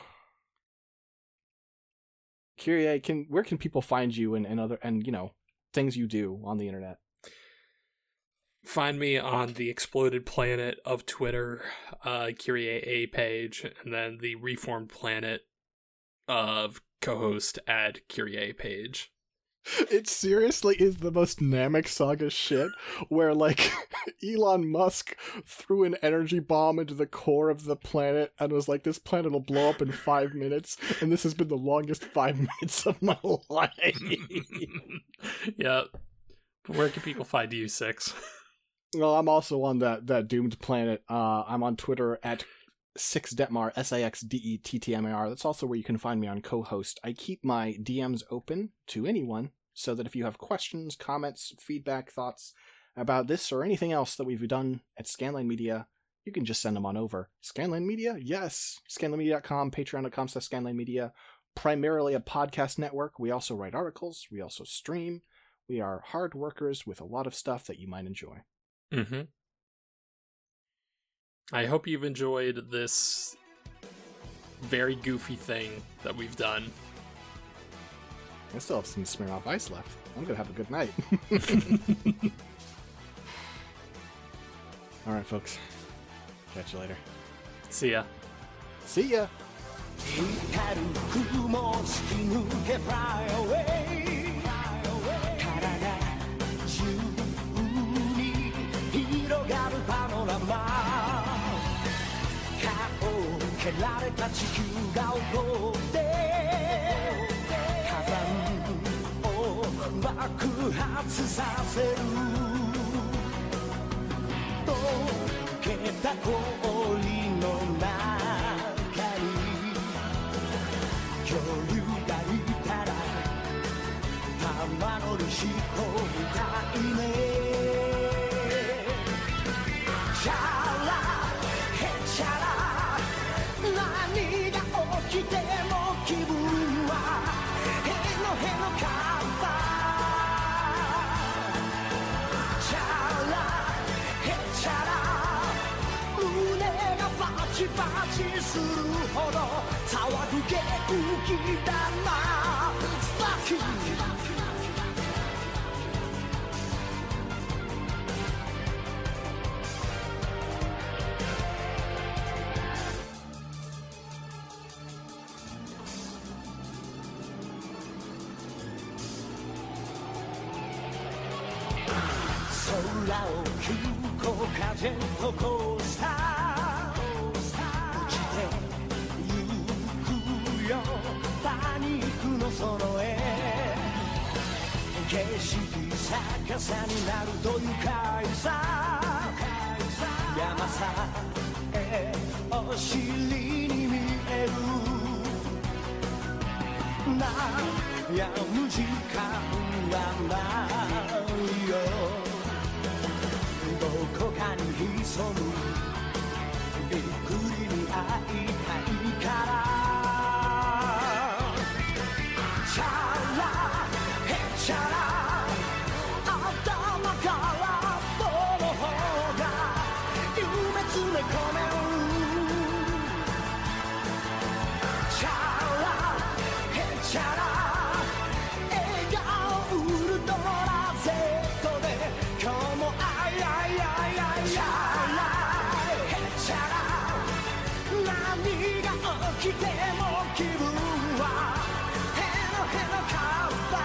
Kyrie, where can people find you and other things you do on the internet? Find me on the Exploded Planet of Twitter, Kyrie A page, and then the Reformed Planet of co-host at Kyrie A page. It seriously is the most Namek Saga shit, where, like, Elon Musk threw an energy bomb into the core of the planet and was like, this planet will blow up in 5 minutes, and this has been the longest 5 minutes of my life. Yeah. Where can people find you, Six? Well, I'm also on that doomed planet. I'm on Twitter at SixDetmar, SIXDETTMAR. That's also where you can find me on co-host. I keep my DMs open to anyone, so that if you have questions, comments, feedback, thoughts about this or anything else that we've done at Scanline Media, you can just send them on over. Scanline Media? Yes. ScanlineMedia.com, Patreon.com/ScanlineMedia. Primarily a podcast network. We also write articles. We also stream. We are hard workers with a lot of stuff that you might enjoy. Mm-hmm. I hope you've enjoyed this very goofy thing that we've done. I still have some Smirnoff Ice left. I'm gonna have a good night. All right, folks. Catch you later. See ya. See ya. 光る雲突き抜け Fly away 体中に広がるパノラマ顔を蹴られた地球が怒って火山を爆発させる溶けた氷の中恐竜がいたら玉乗りしこみたいねチャラヘチャラ何が起きても気分はへのへのカッパチャラヘチャラ胸がバチバチするほど騒ぐ元気だなスパーキー空を急降下ジェットコースター落ちてゆくよパニックのその絵景色逆さになると愉快さ山さえお尻に見える悩む時間はないよどこかに潜むびっくりに会いたいからチャラヘチャラ頭からの方が夢詰め込めるチャラヘチャラ笑顔ウルトラ Z で今日もあいあいあいあいチャラヘチャラ何が起きても気分はヘロヘロカッパ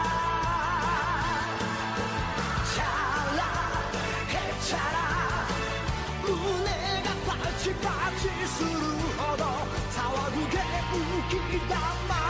チャラヘチャラ胸がパチパチするほど騒ぐ元気だな